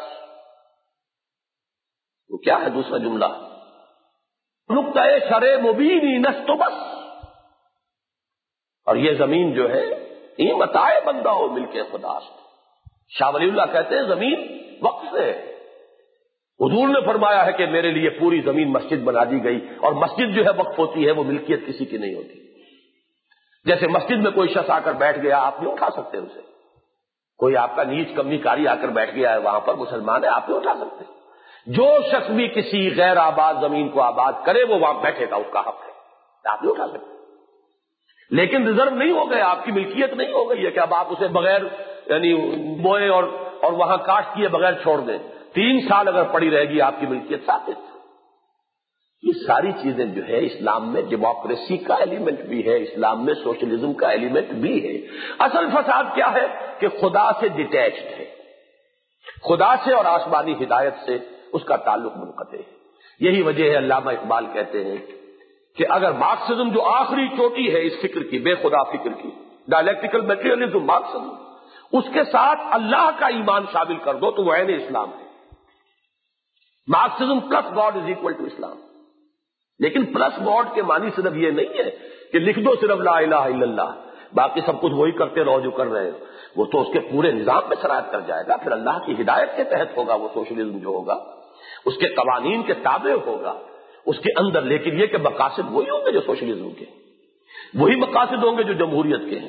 وہ کیا ہے دوسرا جملہ؟ نقطۂ شرع مبینی نست و بس، اور یہ زمین جو ہے یہ متاع بندہ ہو مل کے خدا سے۔ شاہ ولی اللہ کہتے ہیں زمین وقف ہے، حضور نے فرمایا ہے کہ میرے لیے پوری زمین مسجد بنا دی گئی، اور مسجد جو ہے وقف ہوتی ہے وہ ملکیت کسی کی نہیں ہوتی۔ جیسے مسجد میں کوئی شخص آ کر بیٹھ گیا، آپ نہیں اٹھا سکتے اسے، کوئی آپ کا نیچ کمی کاری آ کر بیٹھ گیا ہے وہاں پر، مسلمان ہے، آپ نہیں اٹھا سکتے۔ جو شخص بھی کسی غیر آباد زمین کو آباد کرے وہ وہاں بیٹھے گا، اس کا حق ہے، آپ نہیں اٹھا سکتے۔ لیکن ریزرو نہیں ہو گئے، آپ کی ملکیت نہیں ہو گئی ہے کہ اب آپ اسے بغیر یعنی بوئے اور اور وہاں کاشت کیے بغیر چھوڑ دیں، تین سال اگر پڑی رہے گی آپ کی ملکیت ثابت۔ یہ ساری چیزیں جو ہے اسلام میں ڈیموکریسی کا ایلیمنٹ بھی ہے، اسلام میں سوشلزم کا ایلیمنٹ بھی ہے۔ اصل فساد کیا ہے کہ خدا سے ڈیٹیچڈ ہے، خدا سے اور آسمانی ہدایت سے اس کا تعلق منقطع ہے۔ یہی وجہ ہے علامہ اقبال کہتے ہیں کہ اگر مارکسزم جو آخری چوٹی ہے اس فکر کی، بے خدا فکر کی، ڈائلیکٹیکل میٹیریلزم مارکسزم، اس کے ساتھ اللہ کا ایمان شامل کر دو تو وہ عین اسلام ہے۔ Marxism plus God is equal to Islam, لیکن پلس گاڈ کے معنی صرف یہ نہیں ہے کہ لکھ دو صرف لا الہ الا اللہ، باقی سب کچھ وہی کرتے رہو جو کر رہے ہو، وہ تو اس کے پورے نظام میں شرائط کر جائے گا، پھر اللہ کی ہدایت کے تحت ہوگا وہ سوشلزم جو ہوگا، اس کے قوانین کے تابع ہوگا اس کے اندر، لیکن یہ کہ مقاصد وہی ہوں گے جو سوشلزم کے، وہی مقاصد ہوں گے جو جمہوریت کے ہیں،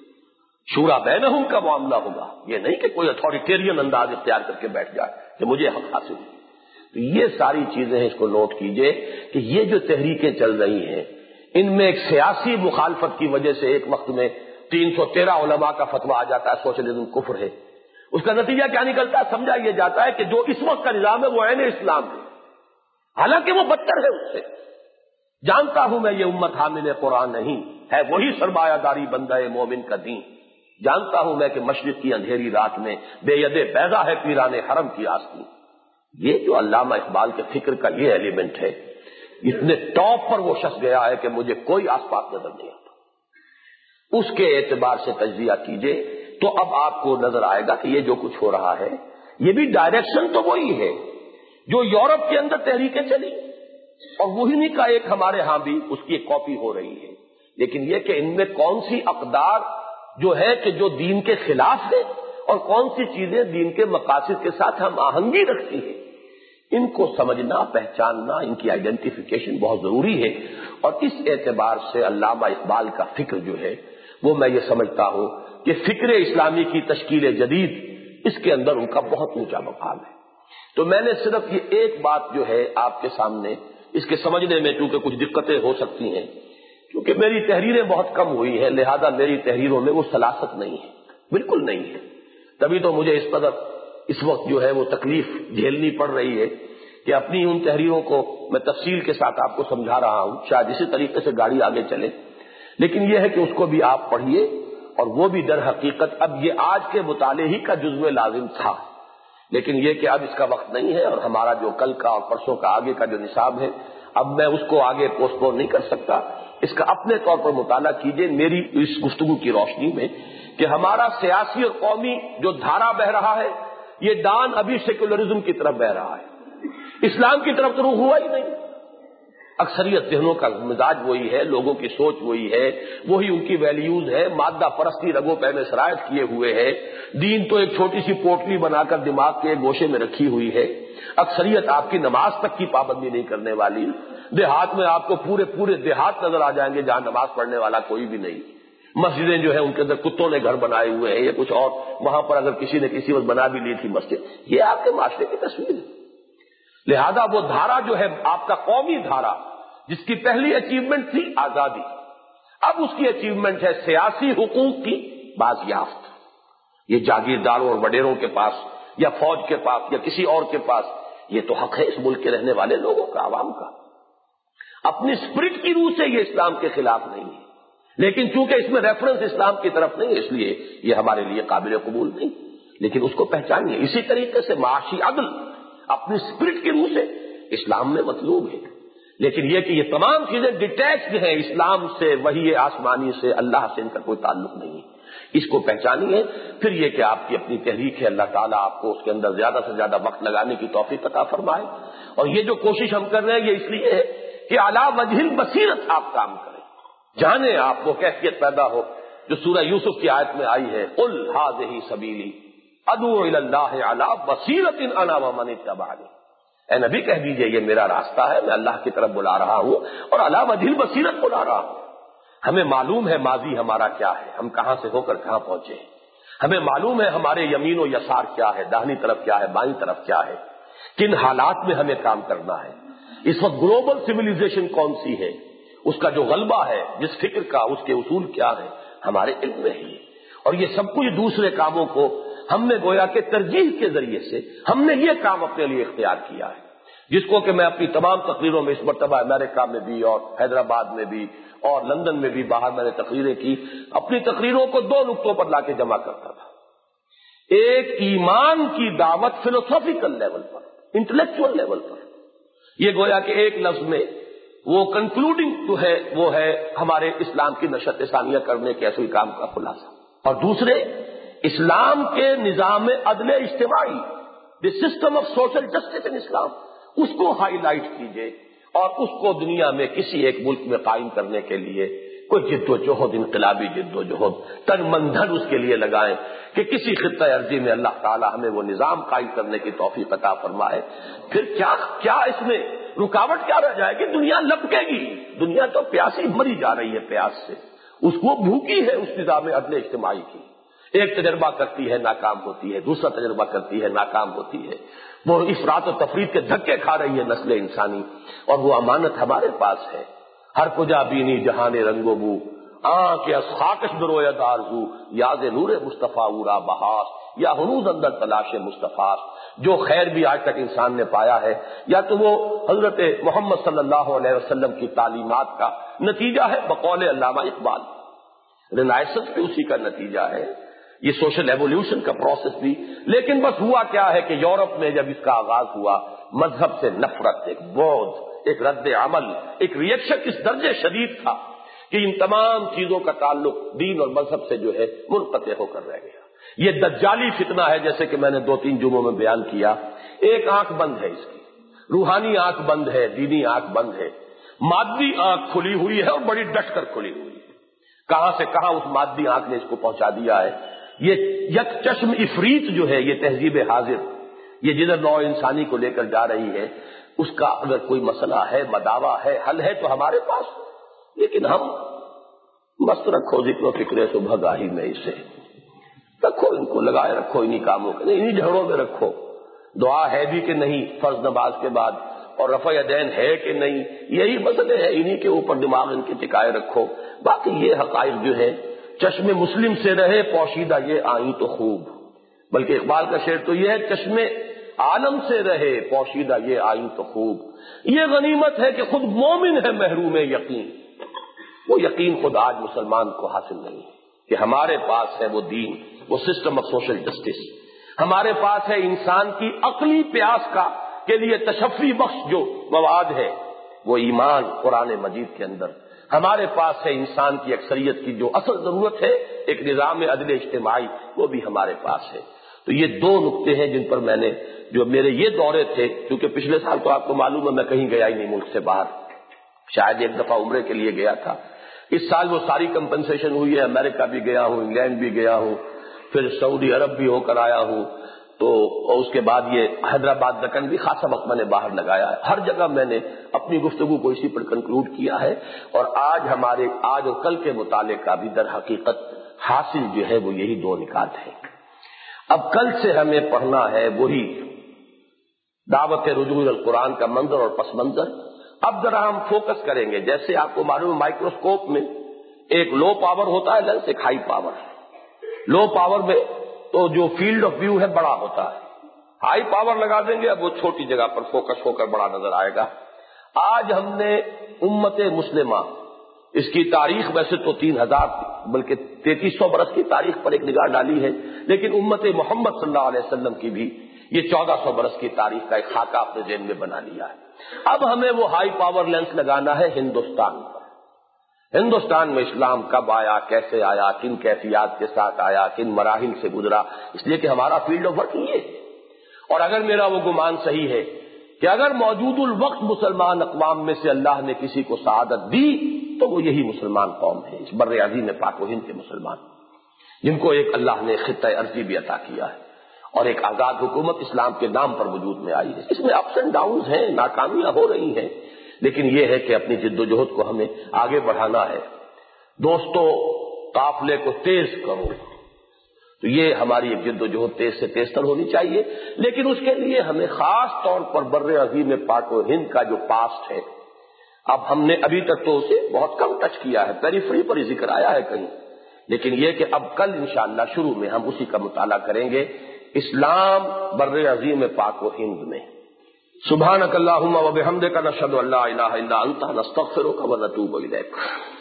شورا بینہم کا معاملہ ہوگا، یہ نہیں کہ کوئی اتھارٹیرین انداز اختیار کر کے بیٹھ جائے کہ مجھے حق حاصل ہے۔ تو یہ ساری چیزیں ہیں، اس کو نوٹ کیجئے کہ یہ جو تحریکیں چل رہی ہیں ان میں ایک سیاسی مخالفت کی وجہ سے ایک وقت میں تین سو تیرہ علماء کا فتویٰ آ جاتا ہے سوشلزم کفر ہے، اس کا نتیجہ کیا نکلتا ہے؟ سمجھا یہ جاتا ہے کہ جو اس وقت کا نظام ہے وہ عین اسلام ہے، حالانکہ وہ بدتر ہے اس سے۔ جانتا ہوں میں یہ امت حامل قرآن نہیں ہے، وہی سرمایہ داری بندہ مومن کا دین، جانتا ہوں میں کہ مشرق کی اندھیری رات میں بے ید بیضا ہے پیران حرم کی آستین۔ یہ جو علامہ اقبال کے فکر کا یہ ایلیمنٹ ہے، اتنے ٹاپ پر وہ شخص گیا ہے کہ مجھے کوئی آس پاس نظر نہیں آتا۔ اس کے اعتبار سے تجزیہ کیجئے تو اب آپ کو نظر آئے گا کہ یہ جو کچھ ہو رہا ہے یہ بھی ڈائریکشن تو وہی ہے جو یورپ کے اندر تحریکیں چلی، اور وہی نہیں کا ایک ہمارے ہاں بھی اس کی ایک کاپی ہو رہی ہے، لیکن یہ کہ ان میں کون سی اقدار جو ہے کہ جو دین کے خلاف ہے اور کون سی چیزیں دین کے مقاصد کے ساتھ ہم آہنگی رکھتی ہیں، ان کو سمجھنا، پہچاننا، ان کی آئیڈینٹیفیکیشن بہت ضروری ہے۔ اور اس اعتبار سے علامہ اقبال کا فکر جو ہے وہ میں یہ سمجھتا ہوں کہ فکر اسلامی کی تشکیل جدید، اس کے اندر ان کا بہت اونچا مقام ہے۔ تو میں نے صرف یہ ایک بات جو ہے آپ کے سامنے، اس کے سمجھنے میں چونکہ کچھ دقتیں ہو سکتی ہیں، کیونکہ میری تحریریں بہت کم ہوئی ہیں، لہذا میری تحریروں میں وہ سلاست نہیں ہے، بالکل نہیں ہے، تبھی تو مجھے اس قدر اس وقت جو ہے وہ تکلیف جھیلنی پڑ رہی ہے کہ اپنی ان تحریروں کو میں تفصیل کے ساتھ آپ کو سمجھا رہا ہوں، شاید اسی طریقے سے گاڑی آگے چلے، لیکن یہ ہے کہ اس کو بھی آپ پڑھیے، اور وہ بھی در حقیقت اب یہ آج کے مطالعے ہی کا جزو لازم تھا، لیکن یہ کہ اب اس کا وقت نہیں ہے، اور ہمارا جو کل کا اور پرسوں کا آگے کا جو نصاب ہے اب میں اس کو آگے پوسٹ پون نہیں کر سکتا، اس کا اپنے طور پر مطالعہ کیجئے میری اس گفتگو کی روشنی میں کہ ہمارا سیاسی اور قومی جو دھارا بہ رہا ہے یہ دان ابھی سیکولرزم کی طرف بہ رہا ہے، اسلام کی طرف تو رخ ہوا ہی نہیں۔ اکثریت ذہنوں کا مزاج وہی ہے، لوگوں کی سوچ وہی ہے، وہی ان کی ویلیوز ہے، مادہ پرستی رگوں پہ میں شرائط کیے ہوئے ہے، دین تو ایک چھوٹی سی پوٹلی بنا کر دماغ کے گوشے میں رکھی ہوئی ہے، اکثریت آپ کی نماز تک کی پابندی نہیں کرنے والی، دیہات میں آپ کو پورے پورے دیہات نظر آ جائیں گے جہاں نماز پڑھنے والا کوئی بھی نہیں، مسجدیں جو ہے ان کے اندر کتوں نے گھر بنائے ہوئے ہیں یا کچھ اور، وہاں پر اگر کسی نے کسی وقت بنا بھی لی تھی مسجد، یہ آپ کے معاشرے کی تصویر ہے۔ لہذا وہ دھارا جو ہے آپ کا قومی دھارا، جس کی پہلی اچیومنٹ تھی آزادی، اب اس کی اچیومنٹ ہے سیاسی حقوق کی بازیافت۔ یہ جاگیرداروں اور وڈیروں کے پاس یا فوج کے پاس یا کسی اور کے پاس یہ تو حق ہے اس ملک کے رہنے والے لوگوں کا، عوام کا۔ اپنی اسپرٹ کی روح سے یہ اسلام کے خلاف نہیں ہے، لیکن چونکہ اس میں ریفرنس اسلام کی طرف نہیں ہے اس لیے یہ ہمارے لیے قابل قبول نہیں، لیکن اس کو پہچانیے۔ اسی طریقے سے معاشی عدل، اپنی اسپرٹ کی روح سے اسلام میں مطلوب ہے. لیکن یہ کہ یہ تمام چیزیں ڈیٹیچڈ ہیں اسلام سے، وحی آسمانی سے، اللہ سے ان کا کوئی تعلق نہیں ہے. اس کو پہچانیے. پھر یہ کہ آپ کی اپنی تحریک ہے، اللہ تعالیٰ آپ کو اس کے اندر زیادہ سے زیادہ وقت لگانے کی توفیق عطا فرمائے. اور یہ جو کوشش ہم کر رہے ہیں یہ اس لیے ہے کہ علی وجہ البصیرت آپ کام کریں، جانے آپ کو کیفیت پیدا ہو جو سورہ یوسف کی آیت میں آئی ہے، قل ھذہ سبیلی ادعو الی اللہ علی بصیرۃ انا ومن اتبعنی. اے نبی کہہ دیجئے یہ میرا راستہ ہے، میں اللہ کی طرف بلا رہا ہوں اور علی وجہ البصیرت بلا رہا ہوں. ہمیں معلوم ہے ماضی ہمارا کیا ہے، ہم کہاں سے ہو کر کہاں پہنچے ہیں. ہمیں معلوم ہے ہمارے یمین و یسار کیا ہے، داہنی طرف کیا ہے، بائیں طرف کیا ہے، کن حالات میں ہمیں کام کرنا ہے. اس وقت گلوبل سویلائزیشن کون سی ہے، اس کا جو غلبہ ہے، جس فکر کا، اس کے اصول کیا ہے، ہمارے علم میں ہی. اور یہ سب کچھ دوسرے کاموں کو ہم نے گویا کہ ترجیح کے ذریعے سے ہم نے یہ کام اپنے لیے اختیار کیا ہے، جس کو کہ میں اپنی تمام تقریروں میں اس مرتبہ امریکہ میں بھی اور حیدرآباد میں بھی اور لندن میں بھی باہر میں نے تقریریں کی، اپنی تقریروں کو دو نقطوں پر لا کے جمع کرتا تھا. ایک ایمان کی دعوت فلسافیکل لیول پر، انٹلیکچوئل لیول پر، یہ گویا کہ ایک لفظ میں وہ کنکلوڈنگ جو ہے وہ ہے ہمارے اسلام کی نشت ثانیہ کرنے کے اصل کام کا خلاصہ. اور دوسرے اسلام کے نظام عدل اجتماعی، the system of social justice in Islam, اس کو ہائی لائٹ کیجیے اور اس کو دنیا میں کسی ایک ملک میں قائم کرنے کے لیے کوئی جد و جہد، انقلابی جد و جہد، تن من دھن اس کے لیے لگائیں کہ کسی خطہ ارضی میں اللہ تعالی ہمیں وہ نظام قائم کرنے کی توفیق عطا فرمائے. پھر کیا کیا اس میں رکاوٹ کیا رہ جائے گی؟ دنیا لپکے گی. دنیا تو پیاسی مری جا رہی ہے پیاس سے، اس کو بھوکی ہے اس نظام عدل اجتماعی کی. ایک تجربہ کرتی ہے ناکام ہوتی ہے، دوسرا تجربہ کرتی ہے ناکام ہوتی ہے، وہ افراط و تفریط کے دھکے کھا رہی ہے نسل انسانی. اور وہ امانت ہمارے پاس ہے. ہر کجا بینی جہان رنگ و بو، آنکھ یا خاکش بروید آرزو، یاد نور مصطفیٰ اورا بہاس، یا ہنوز اندر تلاش مصطفیٰ. جو خیر بھی آج تک انسان نے پایا ہے یا تو وہ حضرت محمد صلی اللہ علیہ وسلم کی تعلیمات کا نتیجہ ہے، بقول علامہ اقبال رینائسنس بھی اسی کا نتیجہ ہے، یہ سوشل ایوولوشن کا پروسیس بھی. لیکن بس ہوا کیا ہے کہ یورپ میں جب اس کا آغاز ہوا، مذہب سے نفرت، ایک بودھ، ایک رد عمل، ایک ریئیکشن اس درجے شدید تھا کہ ان تمام چیزوں کا تعلق دین اور مذہب سے جو ہے منقطع ہو کر رہ گیا. یہ دجالی فتنہ ہے، جیسے کہ میں نے دو تین جمعوں میں بیان کیا. ایک آنکھ بند ہے اس کی، روحانی آنکھ بند ہے، دینی آنکھ بند ہے. مادی آنکھ کھلی ہوئی ہے اور بڑی ڈٹ کر کھلی ہوئی ہے. کہاں سے کہاں اس مادی آنکھ نے اس کو پہنچا دیا ہے. یہ یک چشم افریت جو ہے، یہ تہذیب حاضر، یہ جدھر نوع انسانی کو لے کر جا رہی ہے، اس کا اگر کوئی مسئلہ ہے، مداوع ہے، حل ہے تو ہمارے پاس. لیکن ہم مست رکھو ذکر و فکر صبح گاہی میں، اسے رکھو، ان کو لگائے رکھو انہی کاموں کے، انہی جھگڑوں میں رکھو. دعا ہے بھی کہ نہیں فرض نماز کے بعد، اور رفع یدین ہے کہ نہیں، یہی مسئلے ہیں، انہی کے اوپر دماغ ان کے ٹکائے رکھو. باقی یہ حقائق جو ہے چشم مسلم سے رہے پوشیدہ یہ آئی تو خوب. بلکہ اقبال کا شعر تو یہ ہے، چشم عالم سے رہے پوشیدہ یہ آئی تو خوب. یہ غنیمت ہے کہ خود مومن ہے محروم یقین. وہ یقین خود آج مسلمان کو حاصل نہیں کہ ہمارے پاس ہے وہ دین، وہ سسٹم آف سوشل جسٹس. ہمارے پاس ہے انسان کی عقلی پیاس کا کے لیے تشفی بخش جو مواد ہے، وہ ایمان قرآن مجید کے اندر. ہمارے پاس ہے انسان کی اکثریت کی جو اصل ضرورت ہے، ایک نظام عدل اجتماعی، وہ بھی ہمارے پاس ہے. تو یہ دو نقطے ہیں جن پر میں نے، جو میرے یہ دورے تھے، کیونکہ پچھلے سال تو آپ کو معلوم ہے میں کہیں گیا ہی نہیں ملک سے باہر، شاید ایک دفعہ عمرے کے لیے گیا تھا. اس سال وہ ساری کمپنسیشن ہوئی ہے، امریکہ بھی گیا ہوں، انگلینڈ بھی گیا ہوں، پھر سعودی عرب بھی ہو کر آیا ہوں. تو اس کے بعد یہ حیدرآباد دکن بھی خاصا وقت میں نے باہر لگایا ہے. ہر جگہ میں نے اپنی گفتگو کو اسی پر کنکلوڈ کیا ہے. اور آج ہمارے آج اور کل کے مطالعے کا بھی در حقیقت حاصل جو ہے وہ یہی دو نکات ہے. اب کل سے ہمیں پڑھنا ہے وہی دعوت رجوع القرآن کا منظر اور پس منظر. اب ذرا ہم فوکس کریں گے. جیسے آپ کو معلوم ہے مائکروسکوپ میں ایک لو پاور ہوتا ہے لینس، ایک ہائی پاور. لو پاور میں تو جو فیلڈ آف ویو ہے بڑا ہوتا ہے، ہائی پاور لگا دیں گے اب وہ چھوٹی جگہ پر فوکس ہو کر بڑا نظر آئے گا. آج ہم نے امت مسلمہ، اس کی تاریخ ویسے تو تین ہزار بلکہ تینتیس سو برس کی تاریخ پر ایک نگاہ ڈالی ہے، لیکن امت محمد صلی اللہ علیہ وسلم کی بھی یہ چودہ سو برس کی تاریخ کا ایک خاکہ اپنے ذہن میں بنا لیا ہے۔ اب ہمیں وہ ہائی پاور لینس لگانا ہے ہندوستان پر۔ ہندوستان میں اسلام کب آیا، کیسے آیا، کن کیفیات کے ساتھ آیا، کن مراحل سے گزرا، اس لیے کہ ہمارا فیلڈ آف ورک یہ ہے۔ اور اگر میرا وہ گمان صحیح ہے کہ اگر موجود الوقت مسلمان اقوام میں سے اللہ نے کسی کو سعادت دی تو وہ یہی مسلمان قوم ہے، اس بر عظیم پاک و ہند کے مسلمان، جن کو ایک اللہ نے خطہ ارضی بھی عطا کیا ہے اور ایک آزاد حکومت اسلام کے نام پر وجود میں آئی ہے۔ اس میں اپس اینڈ ڈاؤنز ہیں، ناکامیاں ہو رہی ہیں، لیکن یہ ہے کہ اپنی جد و جہد کو ہمیں آگے بڑھانا ہے۔ دوستو، قافلے کو تیز کرو، تو یہ ہماری ایک جد و جہد تیز سے تیز تر ہونی چاہیے، لیکن اس کے لیے ہمیں خاص طور پر بر عظیم پاک و ہند کا جو پاسٹ ہے، اب ہم نے ابھی تک تو اسے بہت کم ٹچ کیا ہے، پیریفری پر ہی ذکر آیا ہے کہیں، لیکن یہ کہ اب کل انشاءاللہ شروع میں ہم اسی کا مطالعہ کریں گے، اسلام بر عظیم پاک و ہند میں۔ سبحانک اللہم و بحمدک، نشہد ان لا الہ الا انت، نستغفرک و نتوب الیک۔